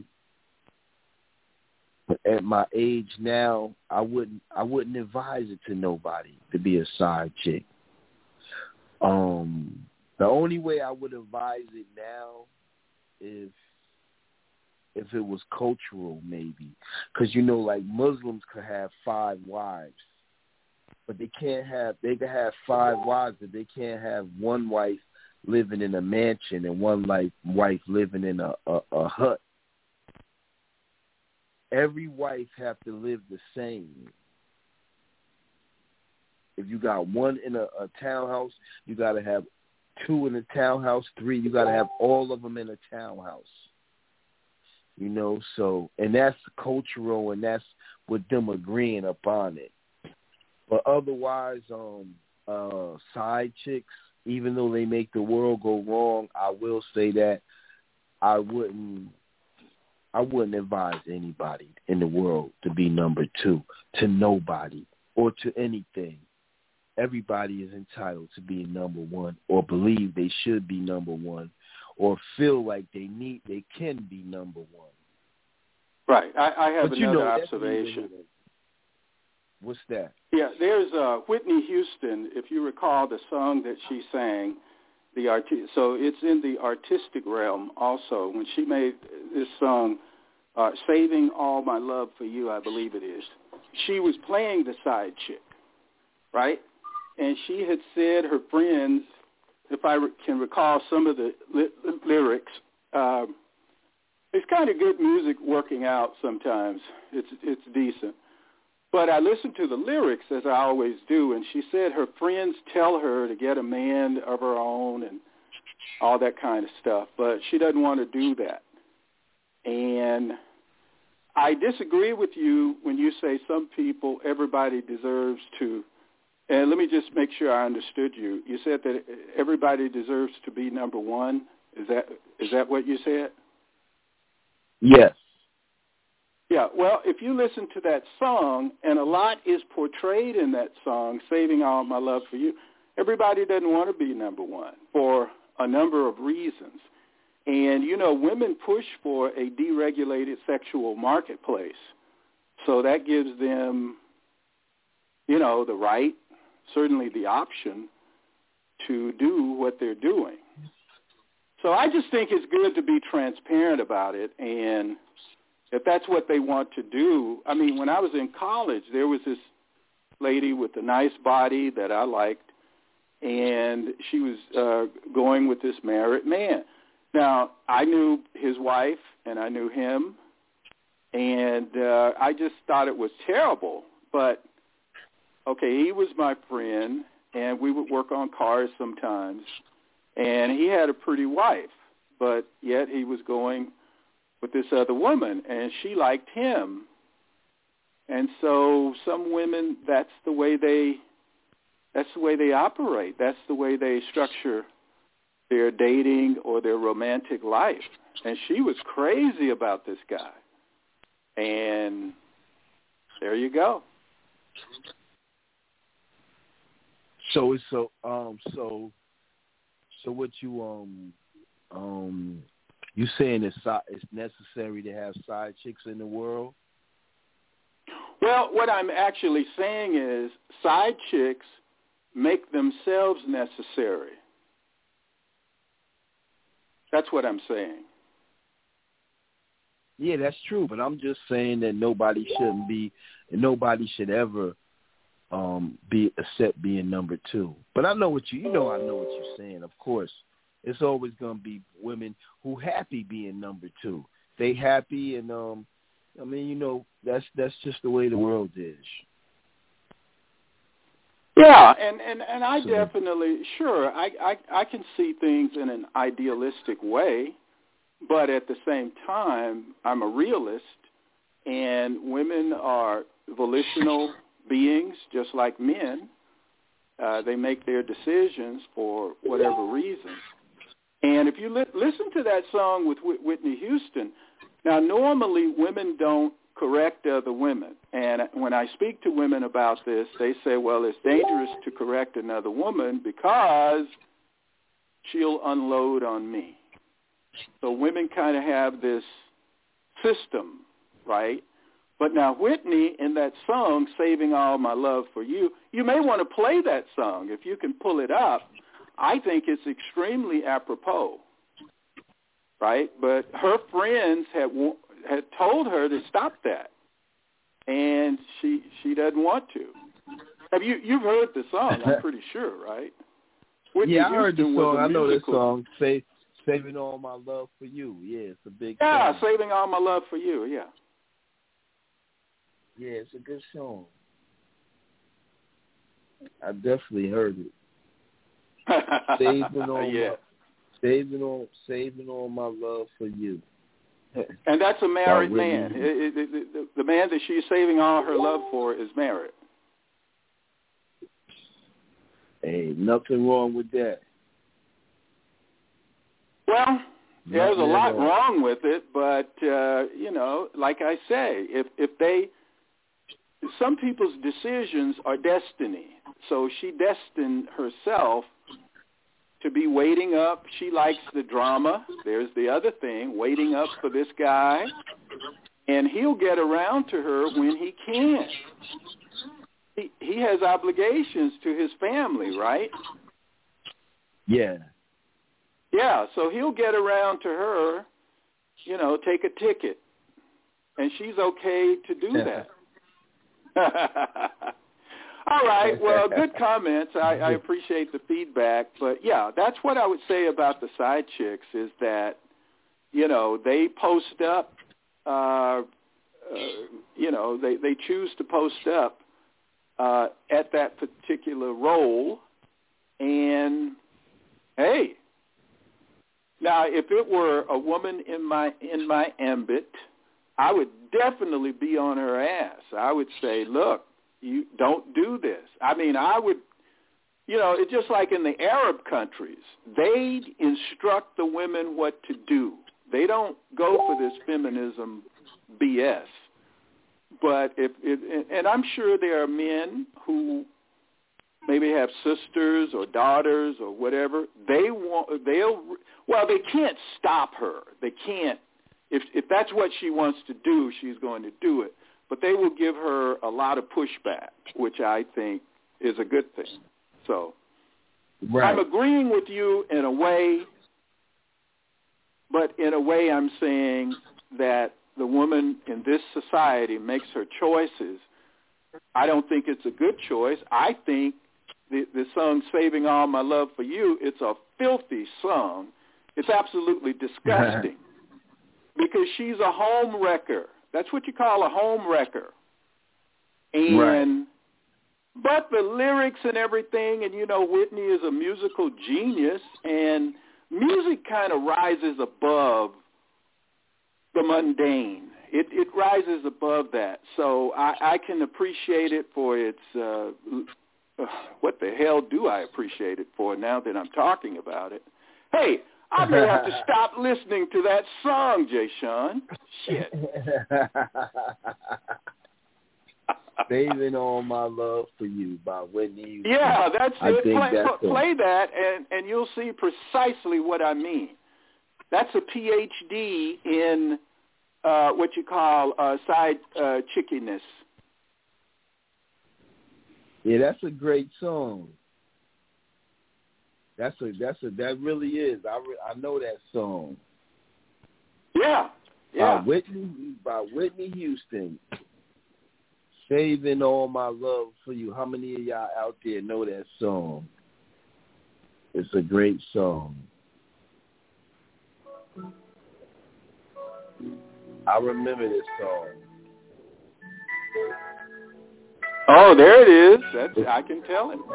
[SPEAKER 3] but at my age now, I wouldn't I wouldn't advise it to nobody to be a side chick. Um, The only way I would advise it now is if it was cultural, maybe. Because, you know, like Muslims could have five wives, but they can't have, they could have five wives, but they can't have one wife living in a mansion and one like wife living in a, a, a hut. Every wife have to live the same. If you got one in a, a townhouse, you got to have two in a townhouse, three, you got to have all of them in a townhouse. You know, so, and that's cultural, and that's with them agreeing upon it. But otherwise, um, uh, side chicks, even though they make the world go wrong, I will say that I wouldn't, I wouldn't advise anybody in the world to be number two to nobody or to anything. Everybody is entitled to be number one, or believe they should be number one, or feel like they need, they can be number one.
[SPEAKER 11] Right. I, I have
[SPEAKER 3] but
[SPEAKER 11] another
[SPEAKER 3] you know,
[SPEAKER 11] observation.
[SPEAKER 3] What's that?
[SPEAKER 11] Yeah, there's uh, Whitney Houston. If you recall the song that she sang, the arti- so it's in the artistic realm also. When she made this song, uh, "Saving All My Love for You," I believe it is, she was playing the side chick, right? And she had said her friends, if I re- can recall some of the li- lyrics, uh, it's kind of good music working out sometimes. It's it's decent. But I listened to the lyrics, as I always do, and she said her friends tell her to get a man of her own and all that kind of stuff, but she doesn't want to do that. And I disagree with you when you say some people, everybody deserves to. And let me just make sure I understood you. You said that everybody deserves to be number one. Is that is that what you said?
[SPEAKER 3] Yes.
[SPEAKER 11] Yeah, well, if you listen to that song, and a lot is portrayed in that song, "Saving All My Love for You," everybody doesn't want to be number one for a number of reasons. And, you know, women push for a deregulated sexual marketplace. So that gives them, you know, the right, certainly the option to do what they're doing. So I just think it's good to be transparent about it. And if that's what they want to do, I mean, when I was in college, there was this lady with a nice body that I liked, and she was uh, going with this married man. Now, I knew his wife, and I knew him, and uh, I just thought it was terrible. But, okay, he was my friend, and we would work on cars sometimes, and he had a pretty wife, but yet he was going with this other woman, and she liked him. And so some women, that's the way they that's the way they operate. That's the way they structure their dating or their romantic life. And she was crazy about this guy. And there you go.
[SPEAKER 3] So it's so um so so what you um um you saying it's it's necessary to have side chicks in the world?
[SPEAKER 11] Well, what I'm actually saying is side chicks make themselves necessary. That's what I'm saying.
[SPEAKER 3] Yeah, that's true, but I'm just saying that nobody shouldn't be, and nobody should ever um, be accept being number two. But I know what you, you know, I know what you're saying. Of course, it's always going to be women who happy being number two. They happy, and um, I mean, you know, that's that's just the way the world is.
[SPEAKER 11] Yeah, and, and, and I
[SPEAKER 3] so,
[SPEAKER 11] definitely, sure, I, I, I can see things in an idealistic way, but at the same time, I'm a realist, and women are volitional beings just like men. Uh, they make their decisions for whatever reason. And if you li- listen to that song with Whit- Whitney Houston, now normally women don't correct other women. And when I speak to women about this, they say, well, it's dangerous to correct another woman because she'll unload on me. So women kind of have this system, right? But now Whitney, in that song, Saving All My Love for You, you may want to play that song if you can pull it up. I think it's extremely apropos, right? But her friends had had told her to stop that, and she she doesn't want to. Have you you've heard the song? I'm pretty sure, right? Whitney
[SPEAKER 3] yeah, I heard the
[SPEAKER 11] Houston
[SPEAKER 3] song. I know this
[SPEAKER 11] musical.
[SPEAKER 3] song. Save, Saving All My Love for You. Yeah, it's a big
[SPEAKER 11] yeah,
[SPEAKER 3] song.
[SPEAKER 11] Saving All My Love for You. Yeah.
[SPEAKER 3] Yeah, it's a good song. I definitely heard it. Saving all
[SPEAKER 11] yeah.
[SPEAKER 3] my, saving all, saving all my love for you.
[SPEAKER 11] And that's a married
[SPEAKER 3] Whitney.
[SPEAKER 11] man. It, it, it, the, the man that she's saving all her love for is married.
[SPEAKER 3] Hey, nothing wrong with that.
[SPEAKER 11] Well, there's a
[SPEAKER 3] Nothing
[SPEAKER 11] lot
[SPEAKER 3] at all.
[SPEAKER 11] wrong with it, but uh, you know, like I say, if if they, some people's decisions are destiny. So she destined herself to be waiting up. She likes the drama. There's the other thing, waiting up for this guy, and he'll get around to her when he can. He, he has obligations to his family, right?
[SPEAKER 3] Yeah.
[SPEAKER 11] Yeah, so he'll get around to her, you know, take a ticket, and she's okay to do that. All right, well, good comments. I, I appreciate the feedback. But, yeah, that's what I would say about the side chicks is that, you know, they post up, uh, uh, you know, they, they choose to post up uh, at that particular role. And, hey, now if it were a woman in my in my ambit, I would definitely be on her ass. I would say, look, you don't do this. I mean, I would, you know, it's just like in the Arab countries. They instruct the women what to do. They don't go for this feminism B S. But if, if and I'm sure there are men who maybe have sisters or daughters or whatever. They want, they'll, well, they can't stop her. They can't. If if that's what she wants to do, she's going to do it. But they will give her a lot of pushback, which I think is a good thing. So
[SPEAKER 3] right.
[SPEAKER 11] I'm agreeing with you in a way, but in a way I'm saying that the woman in this society makes her choices. I don't think it's a good choice. I think the, the song Saving All My Love for You, it's a filthy song. It's absolutely disgusting because she's a home wrecker. That's what you call a home wrecker. And
[SPEAKER 3] right.
[SPEAKER 11] But the lyrics and everything, and, you know, Whitney is a musical genius, and music kind of rises above the mundane. It, it rises above that. So I, I can appreciate it for its, uh, uh, what the hell do I appreciate it for now that I'm talking about it? Hey, I may have to stop listening to that song, Jay Sean. Shit.
[SPEAKER 3] Saving All My Love for You by Whitney Houston.
[SPEAKER 11] Yeah, that's
[SPEAKER 3] I
[SPEAKER 11] it.
[SPEAKER 3] think
[SPEAKER 11] Play,
[SPEAKER 3] that's
[SPEAKER 11] play
[SPEAKER 3] a,
[SPEAKER 11] that, and, and you'll see precisely what I mean. That's a P H D in uh, what you call uh, side uh, chickiness.
[SPEAKER 3] Yeah, that's a great song. That's a that's a that really is. I re, I know that song.
[SPEAKER 11] Yeah, yeah.
[SPEAKER 3] By Whitney by Whitney Houston. Saving All My Love for You. How many of y'all out there know that song? It's a great song. I remember this song.
[SPEAKER 11] Oh, there it is. That's I can tell it.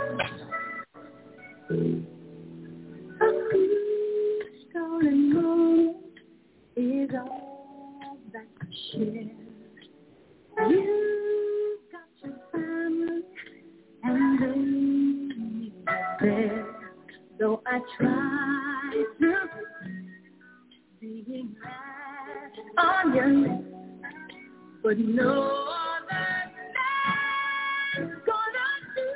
[SPEAKER 2] Stolen moment is all that you share. You've got your family and they need you there. Though I try to be glad on your lips, but no other thing's gonna do.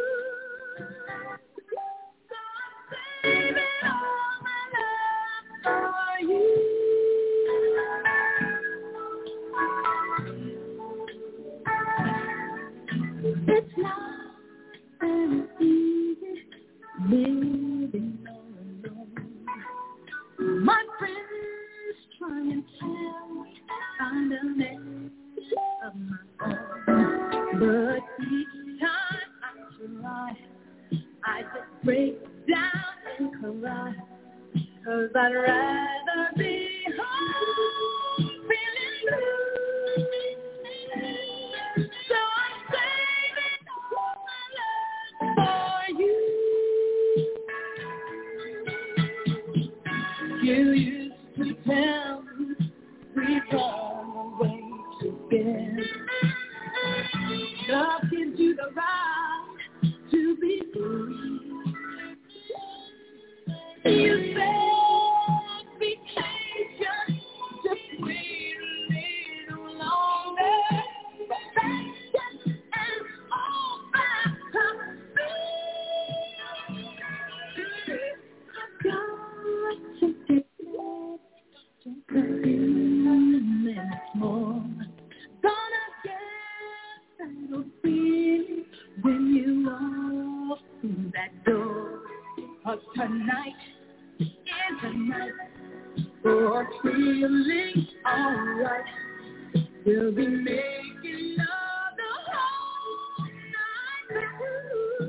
[SPEAKER 2] So I'm saving all my love for you. It's not very easy living down and cry, 'cause I'd rather be home feeling blue. So I'm saving all my love for you. You used to tell me we'd run away together. Love gives you the right to be free. You said be patient, just wait a little longer. But patience is all that comes through. Got to get just a few minutes more. Gonna get that feeling when you walk through that door. 'Cause tonight is a night for feeling alright. We'll be making love the whole night through.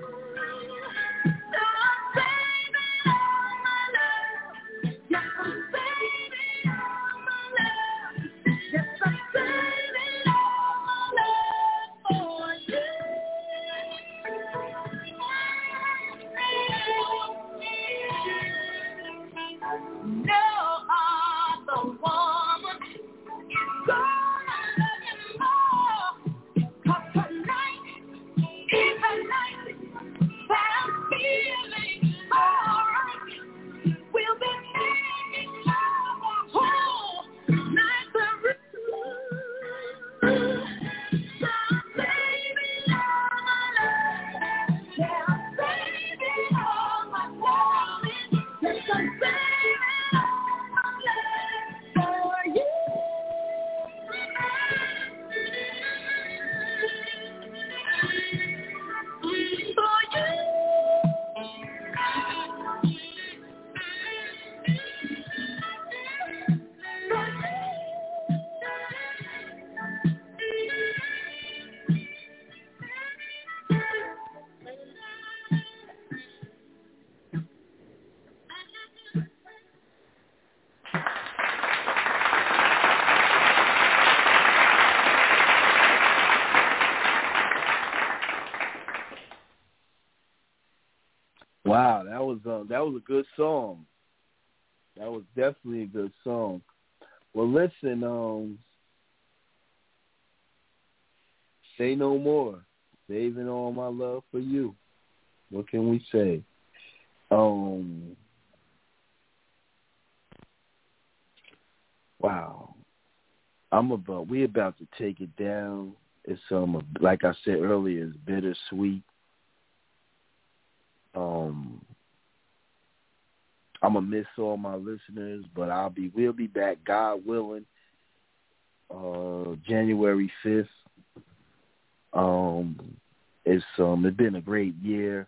[SPEAKER 2] So I'm saving all my love. Yes, I'm saving all my love. Yes, I'm saving all my love for you. No other woman is gonna love you more. 'Cause tonight is the night that I'm feeling alright. We'll be making love a whole night through. So I'm saving all my love. Yeah, I'm saving all my darling. Yes, I'm saving all my love for you. For you.
[SPEAKER 3] Wow, that was uh, that was a good song. That was definitely a good song. Well, listen, um, say no more. Saving all my love for you. What can we say? Um, wow, I'm about. We about to take it down. It's um, like I said earlier, it's bittersweet. Um, I'm gonna miss all my listeners, but I'll be we'll be back, God willing, uh, January fifth. Um, it's um, it's been a great year.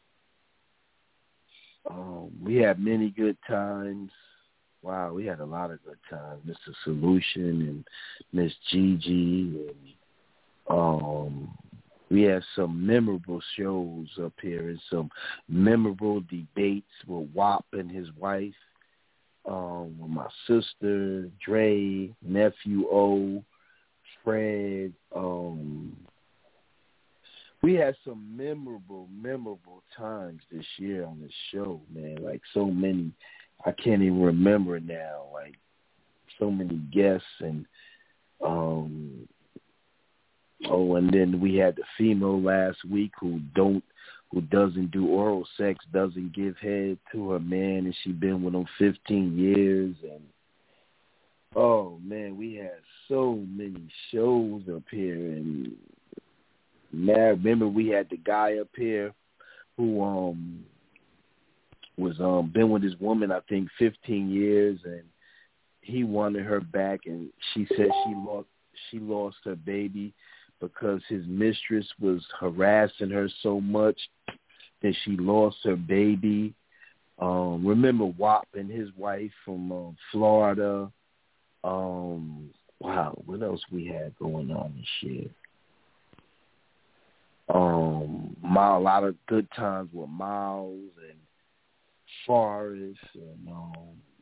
[SPEAKER 3] Um, we had many good times. Wow, we had a lot of good times. Mister Solution and Miss Gigi, and um. We had some memorable shows up here and some memorable debates with W A P and his wife, um, with my sister, Dre, nephew O, Fred. Um, we had some memorable, memorable times this year on this show, man. Like so many, I can't even remember now. Like so many guests and um oh, and then we had the female last week who don't, who doesn't do oral sex, doesn't give head to her man, and she been with him fifteen years. And oh man, we had so many shows up here. And now, remember we had the guy up here who um was um been with his woman I think fifteen years, and he wanted her back, and she said she lost she lost her baby because his mistress was harassing her so much that she lost her baby. Um, remember W A P and his wife from uh, Florida. Um, wow, what else we had going on this year? Um, my, a lot of good times with Miles and Forrest, and um,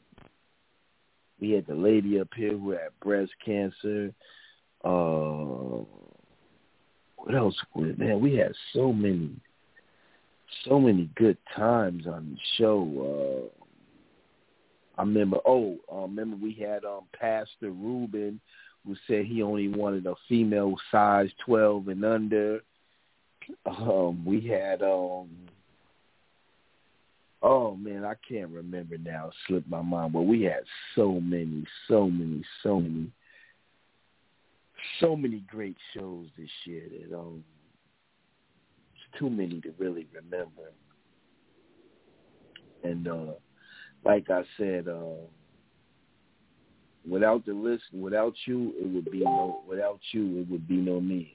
[SPEAKER 3] we had the lady up here who had breast cancer. Uh, what else? Man, we had so many, so many good times on the show. Uh, I remember. Oh, uh, remember we had um, Pastor Ruben, who said he only wanted a female size twelve and under. Um, we had. Um, oh man, I can't remember now. It slipped my mind, but we had so many, so many, so many. So many great shows this year that um, it's too many to really remember. And uh, like I said, uh, without the list, without you, it would be no. Without you, it would be no me.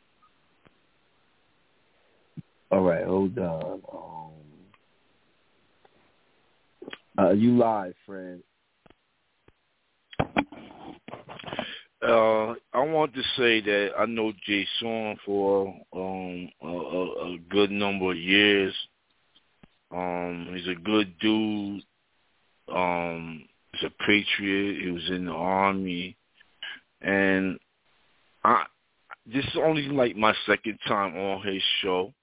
[SPEAKER 3] All right, hold on. Um, uh, you live, friend.
[SPEAKER 8] Uh, I want to say that I know Jay Sean for um, a, a, a good number of years. Um, he's a good dude. Um, he's a patriot. He was in the Army. And I this is only like my second time on his show.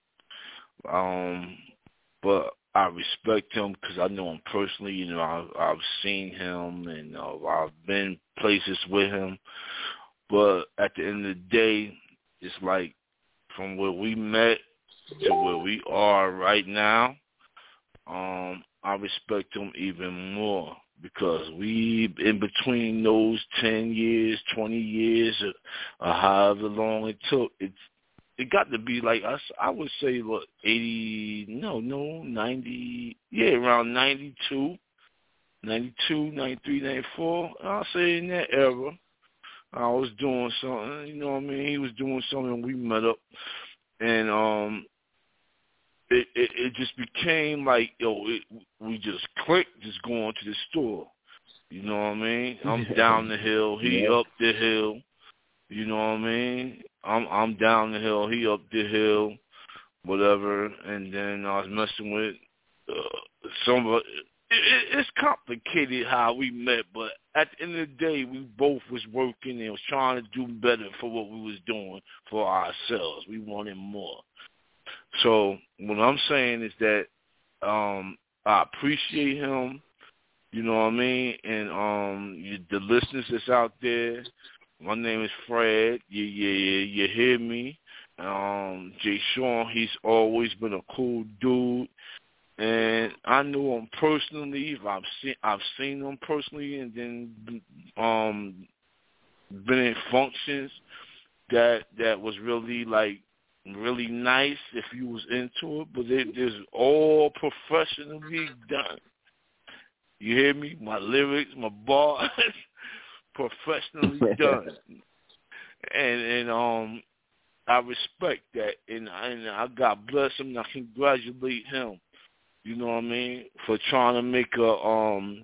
[SPEAKER 8] Um, but I respect him because I know him personally. You know, I've, I've seen him and uh, I've been places with him. But at the end of the day, it's like from where we met to where we are right now, um, I respect him even more because we, in between those ten years, twenty years, or, or however long it took, it's it got to be like us. I would say what eighty, no, no, ninety, yeah, around ninety-two, ninety-two, ninety-three, ninety-four. I'll say in that era, I was doing something. You know what I mean? He was doing something. We met up, and um, it it, it just became like yo, it, we just clicked, just going to the store. You know what I mean? I'm down the hill, he yeah. up the hill. You know what I mean? I'm I'm down the hill, he up the hill, whatever. And then I was messing with uh, some of it, it. It's complicated how we met, but at the end of the day, we both was working and was trying to do better for what we was doing for ourselves. We wanted more. So what I'm saying is that um, I appreciate him. You know what I mean? And um, you, the listeners that's out there. My name is Fred. You, you, you hear me? Um, Jay Sean, he's always been a cool dude, and I knew him personally. I've seen, I've seen him personally, and then um, been in functions that that was really like really nice if you was into it. But it is all professionally done. You hear me? My lyrics, my bars. Professionally done, and and um, I respect that, and, and I God bless him, and I congratulate him. You know what I mean, for trying to make a um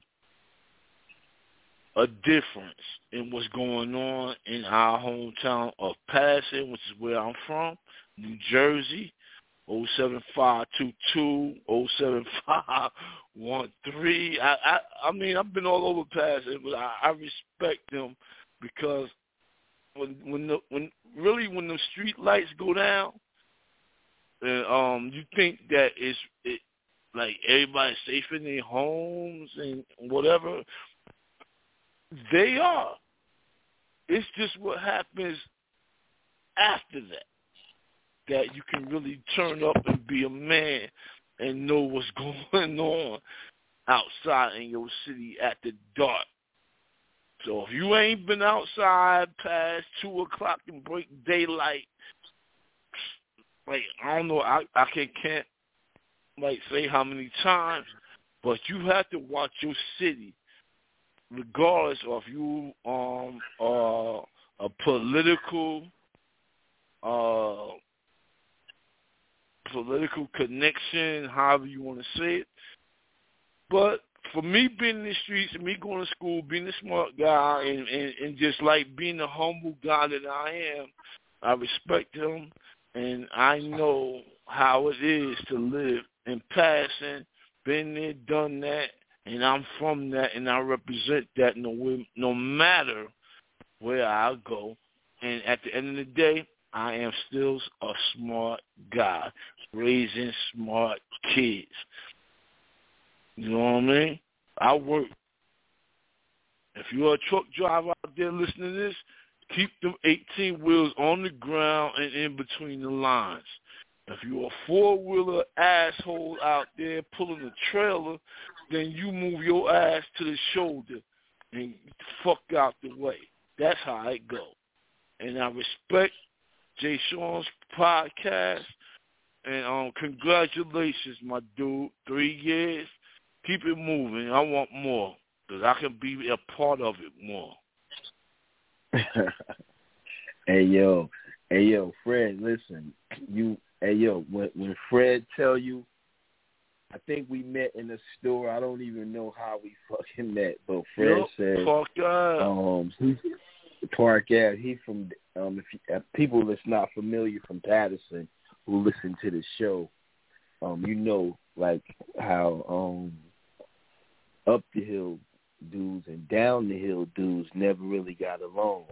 [SPEAKER 8] a difference in what's going on in our hometown of Patterson, which is where I'm from, New Jersey. oh seven five two two, oh seven five one three. I, I I mean, I've been all over Patterson, but I, I respect them because when when the, when really when the street lights go down, and um, you think that it's it like everybody's safe in their homes and whatever. They are. It's just what happens after that. That you can really turn up and be a man and know what's going on outside in your city at the dark. So if you ain't been outside past two o'clock and break daylight, like I don't know, I I can can't like say how many times, but you have to watch your city, regardless of you um uh a political uh. political connection, however you want to say it. But for me being in the streets and me going to school, being a smart guy, and, and, and just like being the humble guy that I am, I respect him, and I know how it is to live in passing, been there, done that, and I'm from that, and I represent that no, no matter where I go. And at the end of the day, I am still a smart guy, raising smart kids. You know what I mean? I work. If you're a truck driver out there listening to this, keep them eighteen wheels on the ground and in between the lines. If you're a four-wheeler asshole out there pulling a trailer, then you move your ass to the shoulder and fuck out the way. That's how it go. And I respect Jay Sean's podcast. And um, congratulations, my dude. Three years. Keep it moving. I want more because I can be a part of it more.
[SPEAKER 3] Hey, yo. Hey, yo, Fred, listen. You, hey, yo, when, when Fred tell you, I think we met in the store. I don't even know how we fucking met, but Fred
[SPEAKER 8] yep,
[SPEAKER 3] said,
[SPEAKER 8] Park Ave.
[SPEAKER 3] um, he, Park Ave, he from, um, if you, uh, people that's not familiar from Patterson who listen to the show, um, you know, like how um, up the hill dudes and down the hill dudes never really got along.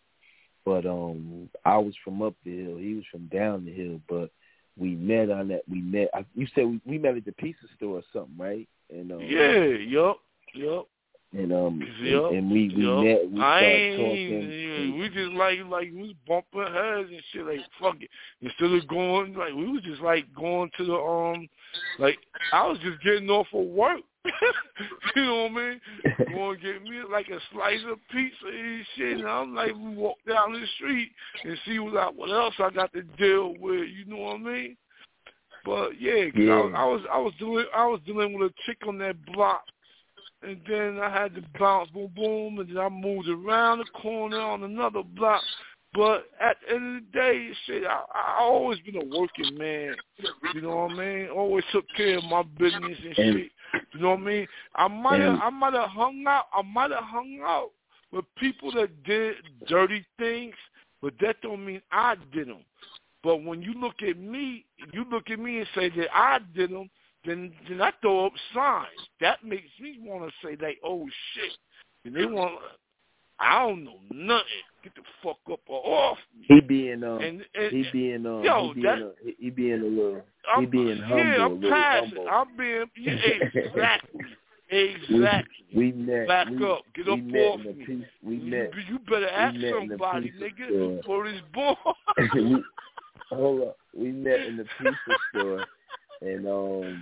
[SPEAKER 3] But um, I was from up the hill. He was from down the hill. But we met on that. We met. You said we, we met at the pizza store or something, right? And um,
[SPEAKER 8] yeah, yup, yup.
[SPEAKER 3] And um,
[SPEAKER 8] yep,
[SPEAKER 3] and, and we we
[SPEAKER 8] yep.
[SPEAKER 3] met. We
[SPEAKER 8] I
[SPEAKER 3] started
[SPEAKER 8] ain't,
[SPEAKER 3] talking.
[SPEAKER 8] We just like like we was bumping heads and shit. Like fuck it. Instead of going, like we was just like going to the um, like I was just getting off of work. You know what I mean? Going to get me like a slice of pizza and shit. And I'm like, we walk down the street and see what I, what else I got to deal with. You know what I mean? But yeah, cause
[SPEAKER 3] yeah.
[SPEAKER 8] I, was, I was I was doing I was dealing with a chick on that block, and then I had to bounce, boom, boom, and then I moved around the corner on another block. But at the end of the day, shit, I, I always been a working man. You know what I mean? Always took care of my business and shit. You know what I mean? I might have, I might have hung out, I might have hung out with people that did dirty things, but that don't mean I did them. But when you look at me, you look at me and say that I did them, then then I throw up signs. That makes me want to say like, oh shit, and they want. I don't know nothing. Get the fuck up or off me.
[SPEAKER 3] He being um,
[SPEAKER 8] and, and,
[SPEAKER 3] he being um,
[SPEAKER 8] yo,
[SPEAKER 3] he being
[SPEAKER 8] that,
[SPEAKER 3] a, he being a little,
[SPEAKER 8] I'm,
[SPEAKER 3] he being humble,
[SPEAKER 8] yeah, I'm
[SPEAKER 3] a little
[SPEAKER 8] passing.
[SPEAKER 3] humble.
[SPEAKER 8] I'm being yeah, exactly, exactly.
[SPEAKER 3] We, we met.
[SPEAKER 8] Back
[SPEAKER 3] we,
[SPEAKER 8] up, get
[SPEAKER 3] we
[SPEAKER 8] up
[SPEAKER 3] met
[SPEAKER 8] off
[SPEAKER 3] in the
[SPEAKER 8] me.
[SPEAKER 3] piece, we
[SPEAKER 8] you,
[SPEAKER 3] met.
[SPEAKER 8] You better ask
[SPEAKER 3] we met
[SPEAKER 8] somebody,
[SPEAKER 3] in the
[SPEAKER 8] nigga,
[SPEAKER 3] store.
[SPEAKER 8] before this boy.
[SPEAKER 3] we, hold up, we met in the pizza store, and um,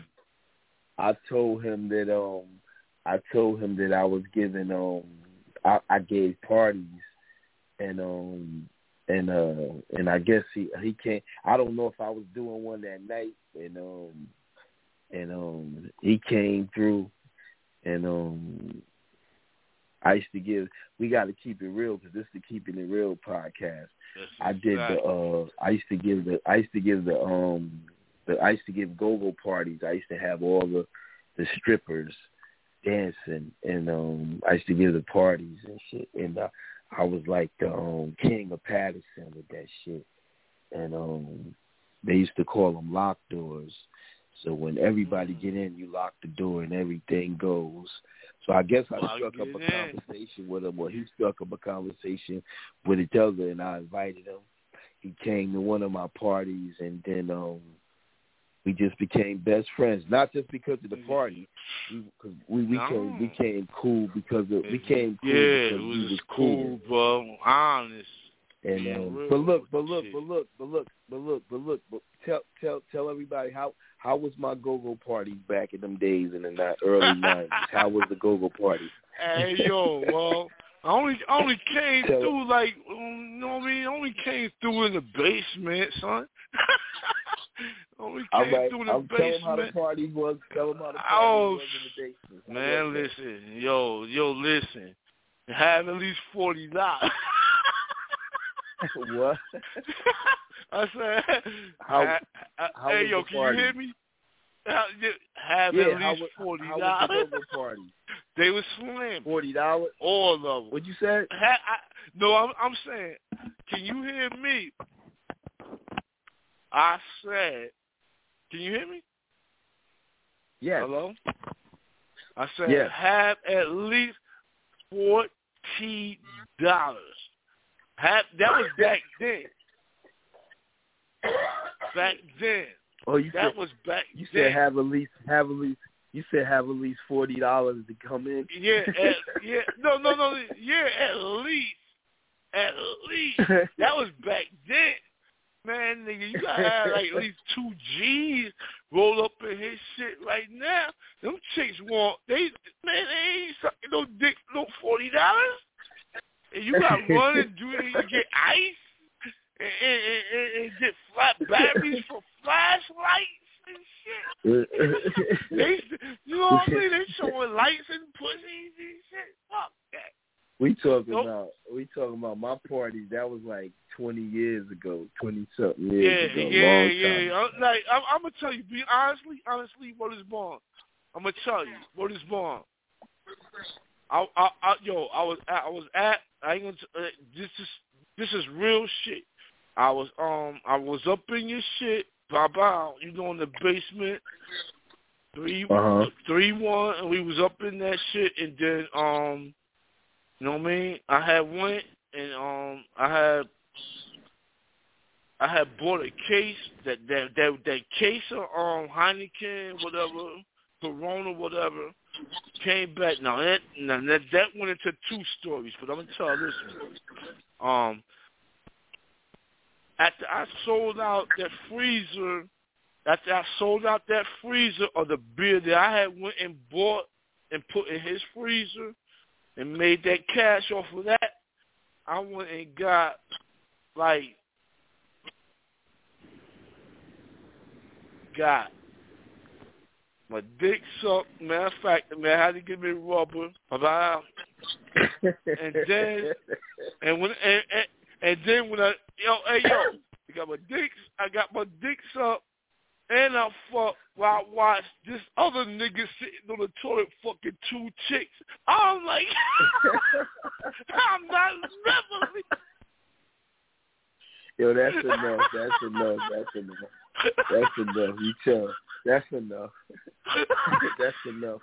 [SPEAKER 3] I told him that um, I told him that I was giving um, I, I gave parties. And um and uh and I guess he he came. I don't know if I was doing one that night, and um and um he came through, and um I used to give. We got to keep it real because this is the Keeping It Real podcast.
[SPEAKER 8] That's
[SPEAKER 3] I did
[SPEAKER 8] exactly.
[SPEAKER 3] the. Uh, I used to give the. I used to give the. Um. The, I used to give go-go parties. I used to have all the the strippers dancing, and um I used to give the parties and shit, and. Uh, I was like the um, king of Patterson with that shit. And um, they used to call them lock doors. So when everybody get in, you lock the door and everything goes. So I guess I
[SPEAKER 8] well,
[SPEAKER 3] struck
[SPEAKER 8] I
[SPEAKER 3] up a
[SPEAKER 8] in.
[SPEAKER 3] conversation with him, or he struck up a conversation with each other, and I invited him. He came to one of my parties, and then um, we just became best friends. Not just because of the party, we cause we, we
[SPEAKER 8] no.
[SPEAKER 3] came we came cool because of we came cool
[SPEAKER 8] yeah,
[SPEAKER 3] because
[SPEAKER 8] it was
[SPEAKER 3] we was
[SPEAKER 8] cool,
[SPEAKER 3] cool,
[SPEAKER 8] bro. Honest.
[SPEAKER 3] And um, but look, but look, but look, but look, but look, but look, but tell tell tell everybody how how was my go-go party back in them days in the ni- early nineties? How was the go-go party?
[SPEAKER 8] Hey yo, well. I only only came
[SPEAKER 3] Tell
[SPEAKER 8] through
[SPEAKER 3] it.
[SPEAKER 8] like you know what I mean. Only came through in the basement, son. only came
[SPEAKER 3] All right,
[SPEAKER 8] through in the
[SPEAKER 3] I'm
[SPEAKER 8] basement.
[SPEAKER 3] telling how the party was. Tell them how the party
[SPEAKER 8] oh,
[SPEAKER 3] was in the basement. How
[SPEAKER 8] man, listen, yo, yo, listen. Have at least forty dollars.
[SPEAKER 3] What?
[SPEAKER 8] I said,
[SPEAKER 3] how,
[SPEAKER 8] I, I,
[SPEAKER 3] how
[SPEAKER 8] hey
[SPEAKER 3] was
[SPEAKER 8] yo,
[SPEAKER 3] the
[SPEAKER 8] can
[SPEAKER 3] party?
[SPEAKER 8] you hear me? Have
[SPEAKER 3] yeah,
[SPEAKER 8] at
[SPEAKER 3] how
[SPEAKER 8] least
[SPEAKER 3] was,
[SPEAKER 8] forty
[SPEAKER 3] how
[SPEAKER 8] dollars.
[SPEAKER 3] was the go-go party?
[SPEAKER 8] They were slim.
[SPEAKER 3] Forty dollars.
[SPEAKER 8] All of them.
[SPEAKER 3] What you said?
[SPEAKER 8] Ha, I, no, I'm, I'm saying. Can you hear me? I said Can you hear me?
[SPEAKER 3] Yes.
[SPEAKER 8] Hello? I said
[SPEAKER 3] yes.
[SPEAKER 8] have at least forty dollars. Have that was back then. Back then.
[SPEAKER 3] Oh, you
[SPEAKER 8] that
[SPEAKER 3] said,
[SPEAKER 8] was back
[SPEAKER 3] you
[SPEAKER 8] then.
[SPEAKER 3] said have at least have at least you said have at least forty dollars to come in.
[SPEAKER 8] Yeah, at, yeah, no, no, no, yeah, at least, at least. That was back then. Man, nigga, you gotta have like at least two G's roll up in his shit right now. Them chicks want, they, man, they ain't sucking no dick for no forty dollars. And you gotta run and do it and you get ice and, and, and, and get flat batteries for flashlights and shit. they, you know what I mean? They showing lights and pussies and shit. Fuck that.
[SPEAKER 3] We talking
[SPEAKER 8] nope.
[SPEAKER 3] about we talking about my parties. That was like twenty years ago, twenty something years
[SPEAKER 8] yeah,
[SPEAKER 3] ago.
[SPEAKER 8] Yeah,
[SPEAKER 3] long
[SPEAKER 8] yeah,
[SPEAKER 3] time.
[SPEAKER 8] yeah. Like I'm, I'm gonna tell you, be honestly, honestly, what is born. I'm gonna tell you what is born. I, I, I, yo, I was, at, I was at. I ain't gonna. Uh, this is, this is real shit. I was, um, I was up in your shit. Bow, bow. You know, in the basement. Three,
[SPEAKER 3] uh-huh.
[SPEAKER 8] three, one, and we was up in that shit, and then, um. You know what I mean? I had went and um I had I had bought a case that that that, that case of um Heineken, whatever, Corona, whatever, came back. Now that now that, that went into two stories, but I'm gonna tell this one. Um after I sold out that freezer after I sold out that freezer of the beer that I had went and bought and put in his freezer and made that cash off of that, I went and got, like, got my dick sucked. Matter of fact, the man had to give me rubber about, and then, and when, and, and, and then when I, yo, hey, yo, I got my dick, I got my dick sucked, and I fucked while I watched this other nigga sitting on the toilet fucking two chicks. I'm like, I'm not never.
[SPEAKER 3] Yo, that's enough. That's enough. That's enough. That's enough. You tell. That's enough. That's enough.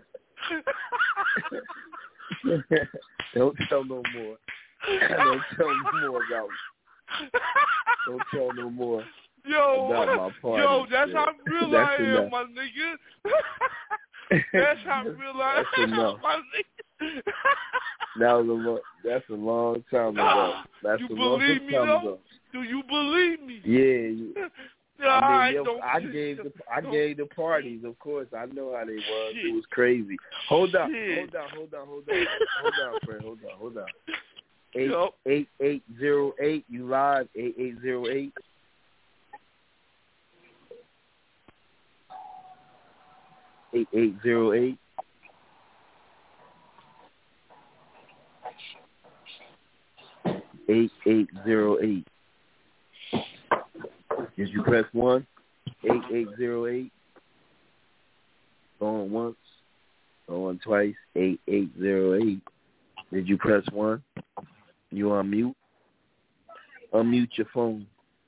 [SPEAKER 3] Don't tell no more. Don't tell no more about me. Don't tell no more.
[SPEAKER 8] Yo, yo, that's how real I am,
[SPEAKER 3] enough.
[SPEAKER 8] my nigga. That's how real I am, my nigga.
[SPEAKER 3] That was a long, that's a long time ago. That's
[SPEAKER 8] you
[SPEAKER 3] a long
[SPEAKER 8] believe me,
[SPEAKER 3] time
[SPEAKER 8] though?
[SPEAKER 3] ago.
[SPEAKER 8] Do you believe me?
[SPEAKER 3] Yeah. You,
[SPEAKER 8] yeah
[SPEAKER 3] I mean,
[SPEAKER 8] I,
[SPEAKER 3] yo,
[SPEAKER 8] don't,
[SPEAKER 3] I gave the I
[SPEAKER 8] don't,
[SPEAKER 3] gave the parties, of course. I know how they was.
[SPEAKER 8] Shit.
[SPEAKER 3] It was crazy. Hold on,
[SPEAKER 8] Shit.
[SPEAKER 3] hold on, hold on, hold on, hold on, friend. Hold on, hold on. Eight
[SPEAKER 8] yep.
[SPEAKER 3] eight eight zero eight. You live? Eight eight zero eight. Eight eight zero eight. Eight eight zero eight. Did you press one? Eight eight zero eight. Going once. Going twice. Eight eight zero eight. Did you press one? You on mute? Unmute your phone.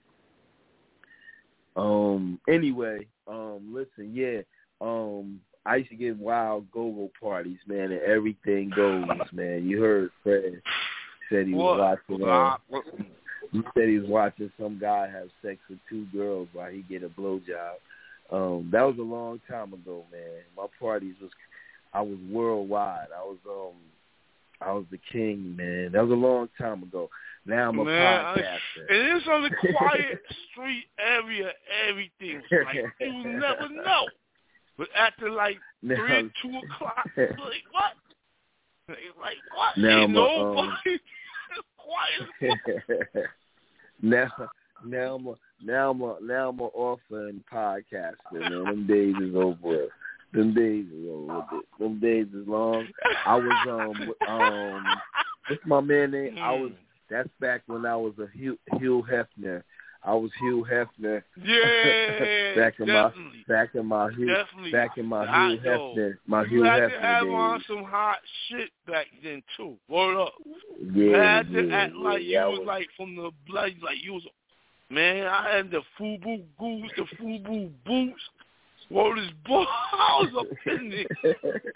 [SPEAKER 3] Um. Anyway. Um. Listen. Yeah. Um, I used to get wild go-go parties, man, and everything goes, man. You heard Fred said he was
[SPEAKER 8] what?
[SPEAKER 3] watching. Uh, he said he was watching some guy have sex with two girls while he get a blowjob. Um, that was a long time ago, man. My parties was, I was worldwide. I was um, I was the king, man. That was a long time ago. Now I'm a
[SPEAKER 8] man,
[SPEAKER 3] podcaster.
[SPEAKER 8] I, it is on the quiet street area. Everything like you never know. But after like
[SPEAKER 3] now,
[SPEAKER 8] three, two o'clock, like what? Like what?
[SPEAKER 3] Now
[SPEAKER 8] Ain't
[SPEAKER 3] I'm
[SPEAKER 8] nobody
[SPEAKER 3] a, um, quiet. now, now I'm a, now I'm a, now I'm a author and podcaster, man. Them days is over with. Them days is over with. Them days is long. I was um um what's my man name? I was that's back when I was a Hugh, Hugh Hefner. I was Hugh Hefner.
[SPEAKER 8] Yeah,
[SPEAKER 3] back in
[SPEAKER 8] definitely.
[SPEAKER 3] my back in my Hugh
[SPEAKER 8] definitely.
[SPEAKER 3] back in my
[SPEAKER 8] I,
[SPEAKER 3] Hugh
[SPEAKER 8] yo,
[SPEAKER 3] Hefner my
[SPEAKER 8] you
[SPEAKER 3] Hugh
[SPEAKER 8] had
[SPEAKER 3] Hefner
[SPEAKER 8] to have
[SPEAKER 3] days.
[SPEAKER 8] on some hot shit back then too. Word up.
[SPEAKER 3] Yeah,
[SPEAKER 8] you had to
[SPEAKER 3] yeah,
[SPEAKER 8] act
[SPEAKER 3] yeah,
[SPEAKER 8] like
[SPEAKER 3] yeah,
[SPEAKER 8] you was,
[SPEAKER 3] was
[SPEAKER 8] like from the blood, like you was Man, I had the FUBU goose, the FUBU boots. Whoa, this boy, I was up in there.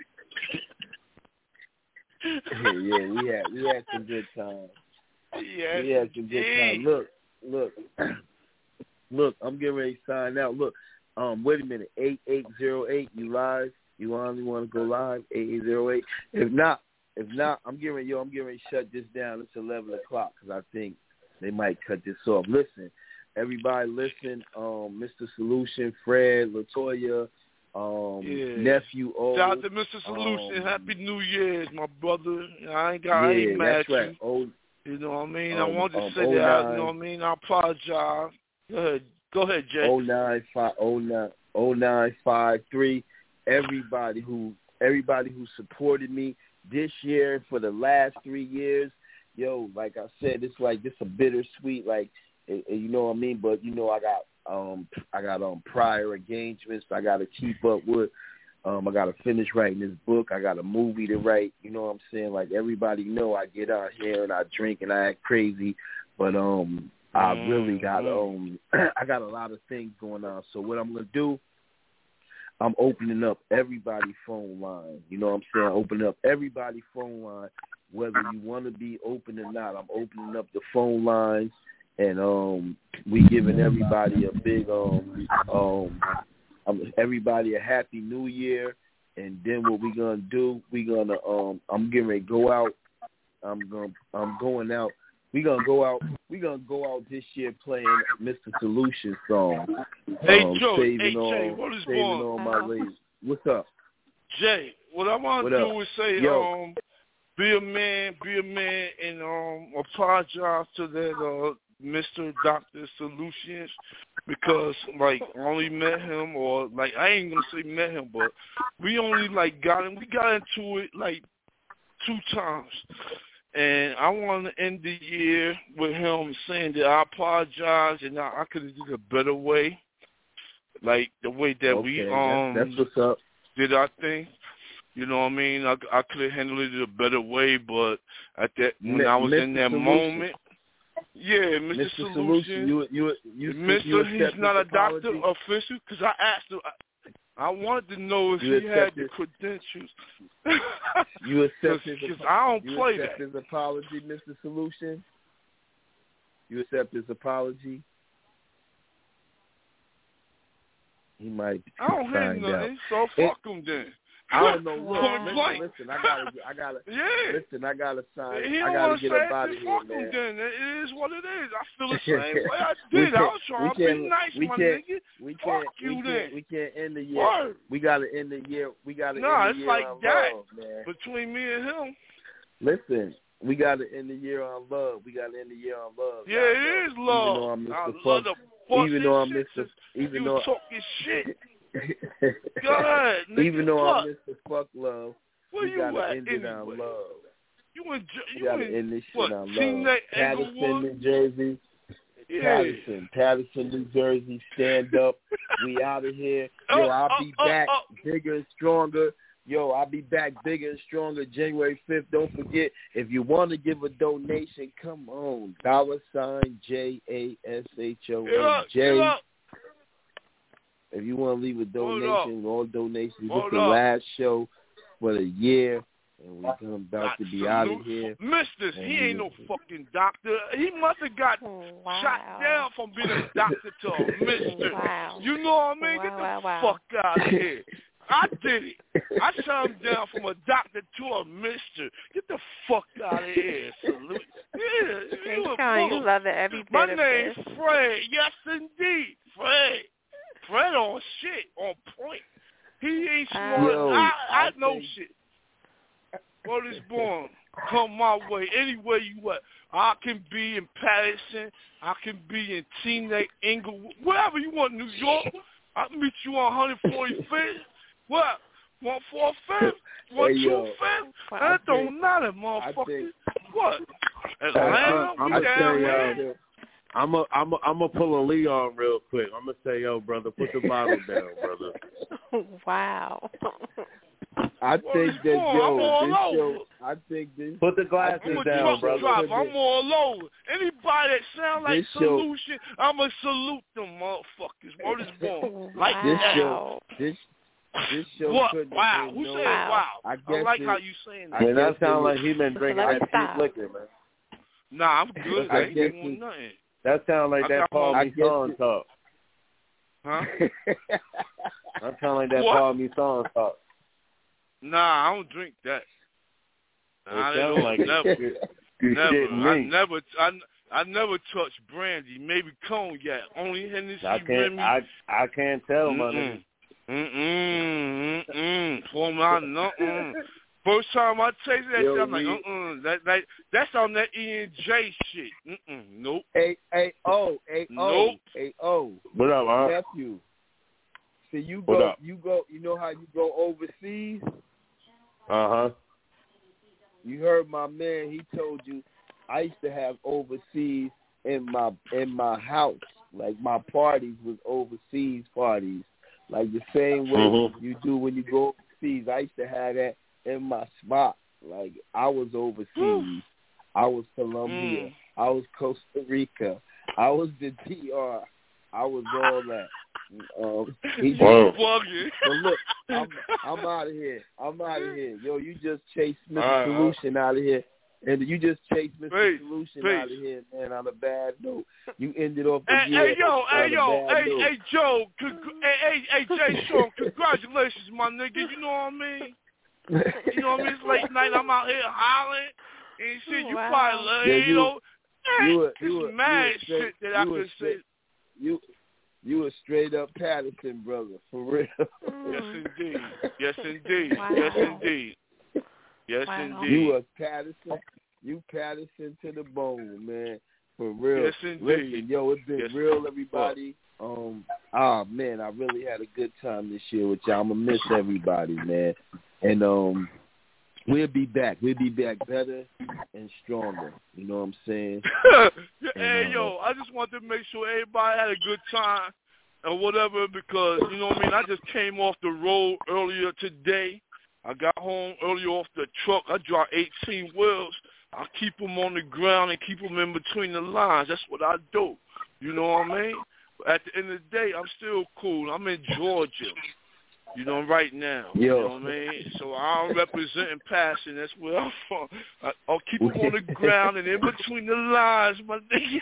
[SPEAKER 3] yeah, we had we had some good times.
[SPEAKER 8] Yeah,
[SPEAKER 3] we had some good times. Look, look, look. I'm getting ready to sign out. Look, um, wait a minute. Eight eight zero eight. You live? You only want to go live? Eight eight zero eight. If not, if not, I'm getting ready, yo. I'm getting ready to shut this down. It's eleven o'clock because I think they might cut this off. Listen, everybody, listen. Um, Mister Solution, Fred, Latoya. Um,
[SPEAKER 8] yeah.
[SPEAKER 3] nephew O.
[SPEAKER 8] Shout out to Mister Solution.
[SPEAKER 3] Um,
[SPEAKER 8] Happy New Year's, my brother. I ain't got, I
[SPEAKER 3] yeah,
[SPEAKER 8] ain't mad
[SPEAKER 3] that's
[SPEAKER 8] at
[SPEAKER 3] right.
[SPEAKER 8] you.
[SPEAKER 3] O,
[SPEAKER 8] you know what I mean?
[SPEAKER 3] Um,
[SPEAKER 8] I wanted to
[SPEAKER 3] um,
[SPEAKER 8] say that. You know what I mean? I apologize. Go ahead, go ahead, Jay.
[SPEAKER 3] Oh nine five oh nine oh nine five three. Everybody who everybody who supported me this year for the last three years, yo, like I said, it's like it's a bittersweet, like you know what I mean. But you know, I got. Um, I got um prior engagements I got to keep up with. Um, I got to finish writing this book. I got a movie to write. You know what I'm saying? Like everybody know, I get out here and I drink and I act crazy, but um, I really got um, I got a lot of things going on. So what I'm gonna do, I'm opening up everybody's phone line. You know what I'm saying? Opening up everybody's phone line, whether you want to be open or not. I'm opening up the phone lines. And um, we giving everybody a big um, um, um, everybody a happy New Year. And then what we gonna do? We gonna um, I'm getting ready to go out. I'm going I'm going out. We gonna go out. We gonna go out this year playing Mister Solution song.
[SPEAKER 8] Hey
[SPEAKER 3] um,
[SPEAKER 8] Joe,
[SPEAKER 3] saving
[SPEAKER 8] hey
[SPEAKER 3] all,
[SPEAKER 8] Jay, what is
[SPEAKER 3] saving
[SPEAKER 8] going?
[SPEAKER 3] all my ladies. What's up,
[SPEAKER 8] Jay? What I want to do is say,
[SPEAKER 3] Yo.
[SPEAKER 8] um, be a man, be a man, and um, apologize to that uh. Mister Doctor Solutions, because like I only met him, or like I ain't gonna say met him, but we only like got him. We got into it like two times, and I want to end the year with him saying that I apologize and I, I could have did a better way, like the way that
[SPEAKER 3] okay,
[SPEAKER 8] we um
[SPEAKER 3] that's, that's what's up.
[SPEAKER 8] did our thing. You know what I mean? I, I could have handled it a better way, but at that when M- I was
[SPEAKER 3] Mister
[SPEAKER 8] in that
[SPEAKER 3] Solution.
[SPEAKER 8] moment. Yeah, Mister
[SPEAKER 3] Mister
[SPEAKER 8] Solution.
[SPEAKER 3] Solution, you, you, you,
[SPEAKER 8] Mister
[SPEAKER 3] you
[SPEAKER 8] He's not a doctor official because I asked him. I, I wanted to know if
[SPEAKER 3] you
[SPEAKER 8] he had
[SPEAKER 3] his,
[SPEAKER 8] the credentials.
[SPEAKER 3] you accept his
[SPEAKER 8] Because I don't
[SPEAKER 3] you
[SPEAKER 8] play
[SPEAKER 3] accept
[SPEAKER 8] that.
[SPEAKER 3] his apology, Mister Solution. You accept his apology. He might.
[SPEAKER 8] I don't hear nothing, so fuck him then.
[SPEAKER 3] I don't know. Look,
[SPEAKER 8] wow.
[SPEAKER 3] listen, listen, I gotta, I gotta,
[SPEAKER 8] yeah.
[SPEAKER 3] listen, I gotta sign.
[SPEAKER 8] He
[SPEAKER 3] I
[SPEAKER 8] don't
[SPEAKER 3] gotta
[SPEAKER 8] want to
[SPEAKER 3] get
[SPEAKER 8] say
[SPEAKER 3] up out of
[SPEAKER 8] it,
[SPEAKER 3] here,
[SPEAKER 8] fuck
[SPEAKER 3] man.
[SPEAKER 8] him then. It is what it is. I feel the same way I did. I was trying to be nice,
[SPEAKER 3] we
[SPEAKER 8] my
[SPEAKER 3] can't,
[SPEAKER 8] nigga.
[SPEAKER 3] We
[SPEAKER 8] fuck
[SPEAKER 3] can't,
[SPEAKER 8] you
[SPEAKER 3] we
[SPEAKER 8] then.
[SPEAKER 3] Can't, we can't end the year.
[SPEAKER 8] Word.
[SPEAKER 3] We gotta end the year. We gotta
[SPEAKER 8] nah,
[SPEAKER 3] end the year
[SPEAKER 8] like
[SPEAKER 3] on
[SPEAKER 8] that.
[SPEAKER 3] love, man.
[SPEAKER 8] Between me and him.
[SPEAKER 3] Listen, we gotta end the year on love. We gotta end the year on love.
[SPEAKER 8] Yeah, it is love.
[SPEAKER 3] Even though I'm Mister
[SPEAKER 8] I
[SPEAKER 3] Fuck,
[SPEAKER 8] love the
[SPEAKER 3] even though I'm Mister Even
[SPEAKER 8] you
[SPEAKER 3] though
[SPEAKER 8] talking shit. Go ahead, nigga.
[SPEAKER 3] Even though
[SPEAKER 8] what?
[SPEAKER 3] I'm Mister Fuck Love,
[SPEAKER 8] Where
[SPEAKER 3] we
[SPEAKER 8] you
[SPEAKER 3] gotta
[SPEAKER 8] at
[SPEAKER 3] end
[SPEAKER 8] anyway?
[SPEAKER 3] it on love.
[SPEAKER 8] You in?
[SPEAKER 3] We
[SPEAKER 8] You
[SPEAKER 3] gotta
[SPEAKER 8] in?
[SPEAKER 3] end this
[SPEAKER 8] What?
[SPEAKER 3] shit on
[SPEAKER 8] Team
[SPEAKER 3] love.
[SPEAKER 8] that
[SPEAKER 3] Patterson,
[SPEAKER 8] Englewood?
[SPEAKER 3] New Jersey.
[SPEAKER 8] Yeah.
[SPEAKER 3] Patterson, Patterson, New Jersey. Stand up. We out of here. Yo, I'll
[SPEAKER 8] oh,
[SPEAKER 3] be
[SPEAKER 8] oh,
[SPEAKER 3] back
[SPEAKER 8] oh.
[SPEAKER 3] bigger and stronger. Yo, I'll be back bigger and stronger January fifth. Don't forget, if you want to give a donation, come on. Dollar sign J A S H O N J. If you want to leave a donation, all donations. It's the last show for the year, and we're about to be out of here.
[SPEAKER 8] Mister, he ain't no fucking doctor. He must have got
[SPEAKER 10] oh, wow.
[SPEAKER 8] shot down from being a doctor to a mister.
[SPEAKER 10] Wow.
[SPEAKER 8] You know what I mean?
[SPEAKER 10] Wow,
[SPEAKER 8] Get the
[SPEAKER 10] wow, wow.
[SPEAKER 8] fuck out of here. I did it. I shot him down from a doctor to a mister. Get the fuck out of here. Salute. Yeah,
[SPEAKER 10] Hey,
[SPEAKER 8] you,
[SPEAKER 10] Sean, you love it every bit
[SPEAKER 8] My
[SPEAKER 10] of
[SPEAKER 8] name's
[SPEAKER 10] this.
[SPEAKER 8] Fred. Yes, indeed. Fred. Fred on shit, on point. He ain't smart.
[SPEAKER 3] Yo,
[SPEAKER 8] I, I,
[SPEAKER 3] I
[SPEAKER 8] know
[SPEAKER 3] think...
[SPEAKER 8] shit. What is born? Come my way. Anywhere you at. I can be in Patterson. I can be in Teaneck, Englewood. Wherever you want, New York. I'll meet you on one forty-fifth. What? one forty-fifth? one twenty-fifth?
[SPEAKER 3] Hey,
[SPEAKER 8] that
[SPEAKER 3] think,
[SPEAKER 8] don't matter, motherfucker. Think, what? Atlanta?
[SPEAKER 3] I, I'm
[SPEAKER 8] we down
[SPEAKER 6] here. I'm a, I'm a, I'm gonna pull a Leon real quick. I'm gonna say, yo, brother, put the bottle down, brother.
[SPEAKER 10] Wow.
[SPEAKER 3] I think that yo, this show. I think this.
[SPEAKER 6] Put the glasses
[SPEAKER 8] I'm a
[SPEAKER 6] down,
[SPEAKER 8] truck
[SPEAKER 6] brother.
[SPEAKER 8] driver. I'm all over. Anybody that sound like
[SPEAKER 3] This show-
[SPEAKER 8] Solution, I'ma salute them motherfuckers. Word is born. Like
[SPEAKER 3] This
[SPEAKER 8] that.
[SPEAKER 3] show, this, this show
[SPEAKER 8] What?
[SPEAKER 3] couldn't
[SPEAKER 8] Wow.
[SPEAKER 3] end
[SPEAKER 8] Who
[SPEAKER 3] no-
[SPEAKER 8] said wow?
[SPEAKER 3] I
[SPEAKER 8] I,
[SPEAKER 3] guess
[SPEAKER 8] like
[SPEAKER 3] it-
[SPEAKER 8] how you saying that.
[SPEAKER 3] I
[SPEAKER 6] Man, that
[SPEAKER 3] guess it
[SPEAKER 6] sound
[SPEAKER 3] was-
[SPEAKER 6] like he been drinking
[SPEAKER 10] Celebrity
[SPEAKER 6] ice
[SPEAKER 10] style.
[SPEAKER 6] liquor, man.
[SPEAKER 8] Nah, I'm good.
[SPEAKER 3] I
[SPEAKER 8] I ain't
[SPEAKER 3] guess
[SPEAKER 8] doing
[SPEAKER 3] it-
[SPEAKER 8] nothing.
[SPEAKER 6] That sound like
[SPEAKER 8] I
[SPEAKER 6] that
[SPEAKER 8] got
[SPEAKER 6] Paul
[SPEAKER 8] my-
[SPEAKER 3] I guess
[SPEAKER 6] Masson
[SPEAKER 3] it-
[SPEAKER 6] talk.
[SPEAKER 8] Huh?
[SPEAKER 6] That sound like that
[SPEAKER 8] What?
[SPEAKER 6] Paul Masson talk.
[SPEAKER 8] Nah, I don't drink that. Nah,
[SPEAKER 6] It
[SPEAKER 8] they
[SPEAKER 6] sound
[SPEAKER 8] don't.
[SPEAKER 6] like
[SPEAKER 8] Never.
[SPEAKER 6] you
[SPEAKER 8] Never.
[SPEAKER 6] shitting
[SPEAKER 8] I
[SPEAKER 6] me.
[SPEAKER 8] never. I, I never touched brandy. Maybe cognac. Only Hennessy,
[SPEAKER 6] I can't.
[SPEAKER 8] Remy.
[SPEAKER 6] I I can't tell, my nigga.
[SPEAKER 8] Mm-mm. Mm-mm. Mm-mm. For my nothing. First time I tasted that
[SPEAKER 3] Yo,
[SPEAKER 8] shit, I'm like,
[SPEAKER 3] we-
[SPEAKER 8] uh-uh. That, that, that's on that E and J shit. Mm-mm. Nope.
[SPEAKER 3] A A O A O
[SPEAKER 8] Nope.
[SPEAKER 3] A O.
[SPEAKER 6] What up, huh?
[SPEAKER 3] Nephew. So you
[SPEAKER 6] What
[SPEAKER 3] go,
[SPEAKER 6] up?
[SPEAKER 3] you go. You know how you go overseas?
[SPEAKER 6] Uh huh.
[SPEAKER 3] You heard my man. He told you I used to have overseas in my in my house. Like my parties was overseas parties. Like the same way
[SPEAKER 6] Mhm.
[SPEAKER 3] you do when you go overseas. I used to have that in my spot. Like I was overseas. I was Colombia.
[SPEAKER 8] Mm.
[SPEAKER 3] I was Costa Rica. I was the D R. I was all that. Um, he just,
[SPEAKER 6] Whoa.
[SPEAKER 8] Bugging.
[SPEAKER 3] but look, I'm, I'm out of here. I'm out of here. Yo, you just chased Mister
[SPEAKER 6] All right,
[SPEAKER 3] Solution out of here. And you just chased Mister
[SPEAKER 8] Peace,
[SPEAKER 3] Solution
[SPEAKER 8] peace.
[SPEAKER 3] out of here, man, on a bad note. You ended off the
[SPEAKER 8] Hey,
[SPEAKER 3] year
[SPEAKER 8] hey, yo,
[SPEAKER 3] on
[SPEAKER 8] hey,
[SPEAKER 3] a
[SPEAKER 8] yo,
[SPEAKER 3] bad
[SPEAKER 8] hey,
[SPEAKER 3] note.
[SPEAKER 8] hey, Joe, cong- hey, hey, hey, Jay Sean, congratulations, my nigga. You know what I mean? You know what I mean? It's late night. I'm out here hollering and shit. You
[SPEAKER 10] Wow.
[SPEAKER 8] probably, love,
[SPEAKER 3] Yeah,
[SPEAKER 8] you,
[SPEAKER 3] you-
[SPEAKER 8] know,
[SPEAKER 3] you were-
[SPEAKER 8] it's
[SPEAKER 3] you were-
[SPEAKER 8] mad
[SPEAKER 3] you were straight-
[SPEAKER 8] shit that I
[SPEAKER 3] you were
[SPEAKER 8] could say.
[SPEAKER 3] straight- You you a straight up Patterson brother, for real.
[SPEAKER 8] Yes, indeed. Yes, indeed.
[SPEAKER 10] Wow.
[SPEAKER 8] Yes, indeed. Yes,
[SPEAKER 10] Wow.
[SPEAKER 8] indeed.
[SPEAKER 3] You a Patterson. You Patterson to the bone, man. For real.
[SPEAKER 8] Yes, indeed.
[SPEAKER 3] Listen, yo, it's been
[SPEAKER 8] Yes.
[SPEAKER 3] real, everybody. Um, ah, man, I really had a good time this year with y'all. I'm gonna miss everybody, man. And um, we'll be back. We'll be back better and stronger. You know what I'm saying?
[SPEAKER 8] Hey, yo, I just wanted to make sure everybody had a good time and whatever because, you know what I mean, I just came off the road earlier today. I got home earlier off the truck. I dropped eighteen wheels. I keep them on the ground and keep them in between the lines. That's what I do. You know what I mean? But at the end of the day, I'm still cool. I'm in Georgia, you know, right now.
[SPEAKER 3] Yo.
[SPEAKER 8] You know what I mean? So I'm representing Passion. That's where I'm from. I, I'll keep them on the ground and in between the lines, my nigga.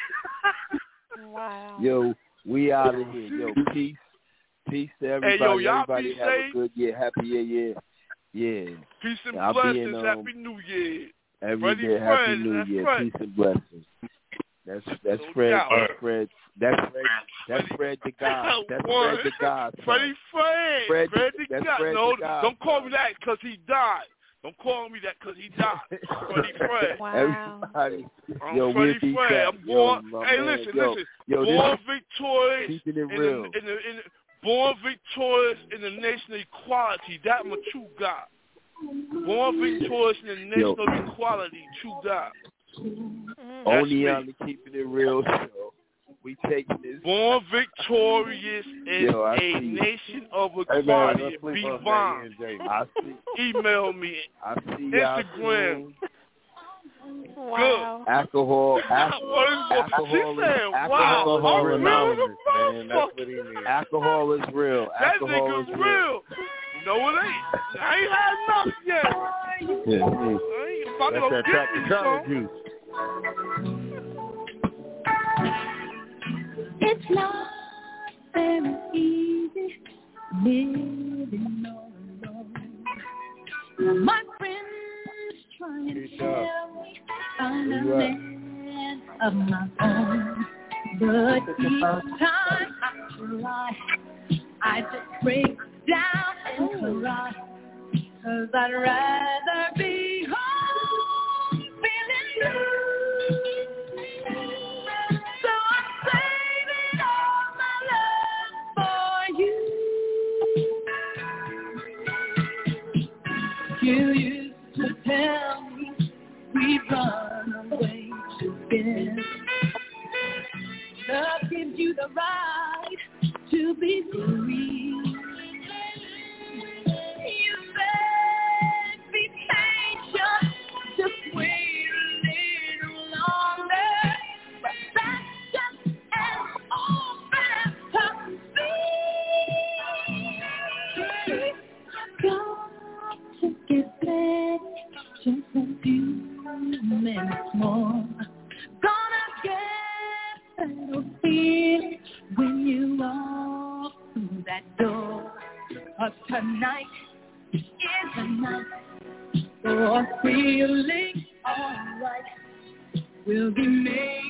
[SPEAKER 10] Wow.
[SPEAKER 3] Yo, we out of here. Yo, peace. Peace to everybody.
[SPEAKER 8] Hey, yo, y'all
[SPEAKER 3] everybody
[SPEAKER 8] be
[SPEAKER 3] have
[SPEAKER 8] safe.
[SPEAKER 3] a good year. Happy year, yeah. Yeah.
[SPEAKER 8] Peace and
[SPEAKER 3] I'll be
[SPEAKER 8] blessings.
[SPEAKER 3] in, um,
[SPEAKER 8] Happy New Year.
[SPEAKER 3] Every
[SPEAKER 8] Freddie
[SPEAKER 3] day, Happy
[SPEAKER 8] Fred,
[SPEAKER 3] New
[SPEAKER 8] that's
[SPEAKER 3] Year.
[SPEAKER 8] Fred.
[SPEAKER 3] Peace and blessings. That's that's
[SPEAKER 8] No
[SPEAKER 3] Fred.
[SPEAKER 8] doubt.
[SPEAKER 3] That's Fred. That's Fred. That's Fred the God. That's Fred the God. son.
[SPEAKER 8] Freddie Fred.
[SPEAKER 3] Fred-
[SPEAKER 8] Fred the
[SPEAKER 3] that's
[SPEAKER 8] God.
[SPEAKER 3] Fred
[SPEAKER 8] No,
[SPEAKER 3] the God,
[SPEAKER 8] don't call
[SPEAKER 3] son.
[SPEAKER 8] me that because he died. Don't call me that because he died. Freddie Fred.
[SPEAKER 10] Wow.
[SPEAKER 3] Everybody.
[SPEAKER 8] I'm
[SPEAKER 3] Yo,
[SPEAKER 8] Freddie
[SPEAKER 3] we'll be
[SPEAKER 8] Fred.
[SPEAKER 3] back.
[SPEAKER 8] I'm born.
[SPEAKER 3] Yo, my
[SPEAKER 8] hey,
[SPEAKER 3] man.
[SPEAKER 8] listen,
[SPEAKER 3] Yo,
[SPEAKER 8] listen.
[SPEAKER 3] yo,
[SPEAKER 8] born
[SPEAKER 3] this-
[SPEAKER 8] victorious.
[SPEAKER 3] Keeping it
[SPEAKER 8] in
[SPEAKER 3] real.
[SPEAKER 8] The, in the, in the, born victorious in the nation of equality. That my true God. Born victorious in the nation
[SPEAKER 3] Yo.
[SPEAKER 8] of equality. True God.
[SPEAKER 10] Mm.
[SPEAKER 3] Only
[SPEAKER 8] me.
[SPEAKER 3] on the Keeping It Real show. We take this.
[SPEAKER 8] Born victorious in
[SPEAKER 3] Yo, I
[SPEAKER 8] a
[SPEAKER 3] see.
[SPEAKER 8] nation of
[SPEAKER 6] Hey, man,
[SPEAKER 8] equality.
[SPEAKER 6] let's sleep
[SPEAKER 8] Be
[SPEAKER 6] on that E
[SPEAKER 8] Vaughn.
[SPEAKER 6] and J.
[SPEAKER 3] I see.
[SPEAKER 8] Email me.
[SPEAKER 3] I see y'all
[SPEAKER 8] Instagram.
[SPEAKER 3] soon.
[SPEAKER 10] Wow.
[SPEAKER 3] Alcohol.
[SPEAKER 8] What
[SPEAKER 3] Alcohol.
[SPEAKER 8] is
[SPEAKER 3] Alcohol
[SPEAKER 8] she
[SPEAKER 3] is-
[SPEAKER 8] said,
[SPEAKER 3] alcohol
[SPEAKER 8] wow,
[SPEAKER 3] is
[SPEAKER 8] I'm
[SPEAKER 3] real.
[SPEAKER 8] real as
[SPEAKER 6] Anonymous,
[SPEAKER 8] a
[SPEAKER 6] man. That's
[SPEAKER 8] motherfucker.
[SPEAKER 6] what he means.
[SPEAKER 3] Alcohol is real.
[SPEAKER 8] That
[SPEAKER 3] Alcohol
[SPEAKER 8] nigga
[SPEAKER 3] is
[SPEAKER 8] real.
[SPEAKER 3] real.
[SPEAKER 8] No, it ain't. I ain't had enough yet.
[SPEAKER 3] Yeah.
[SPEAKER 8] I ain't about to
[SPEAKER 6] That's
[SPEAKER 8] go
[SPEAKER 6] that
[SPEAKER 8] get
[SPEAKER 6] tractor
[SPEAKER 8] me
[SPEAKER 6] trailer
[SPEAKER 8] some.
[SPEAKER 6] juice.
[SPEAKER 2] It's not very easy living all alone. My friends trying to
[SPEAKER 6] Peace
[SPEAKER 2] tell
[SPEAKER 6] out.
[SPEAKER 2] me I'm
[SPEAKER 6] Where
[SPEAKER 2] a
[SPEAKER 6] you at?
[SPEAKER 2] man of my own. But each time I try, I just break down and cry. Cause I'd rather be home feeling blue. So I'm saving all my love for you. You used to tell me we'd run away together. Love gives you the right to be free. You said be patient enough for feeling alright. We'll be made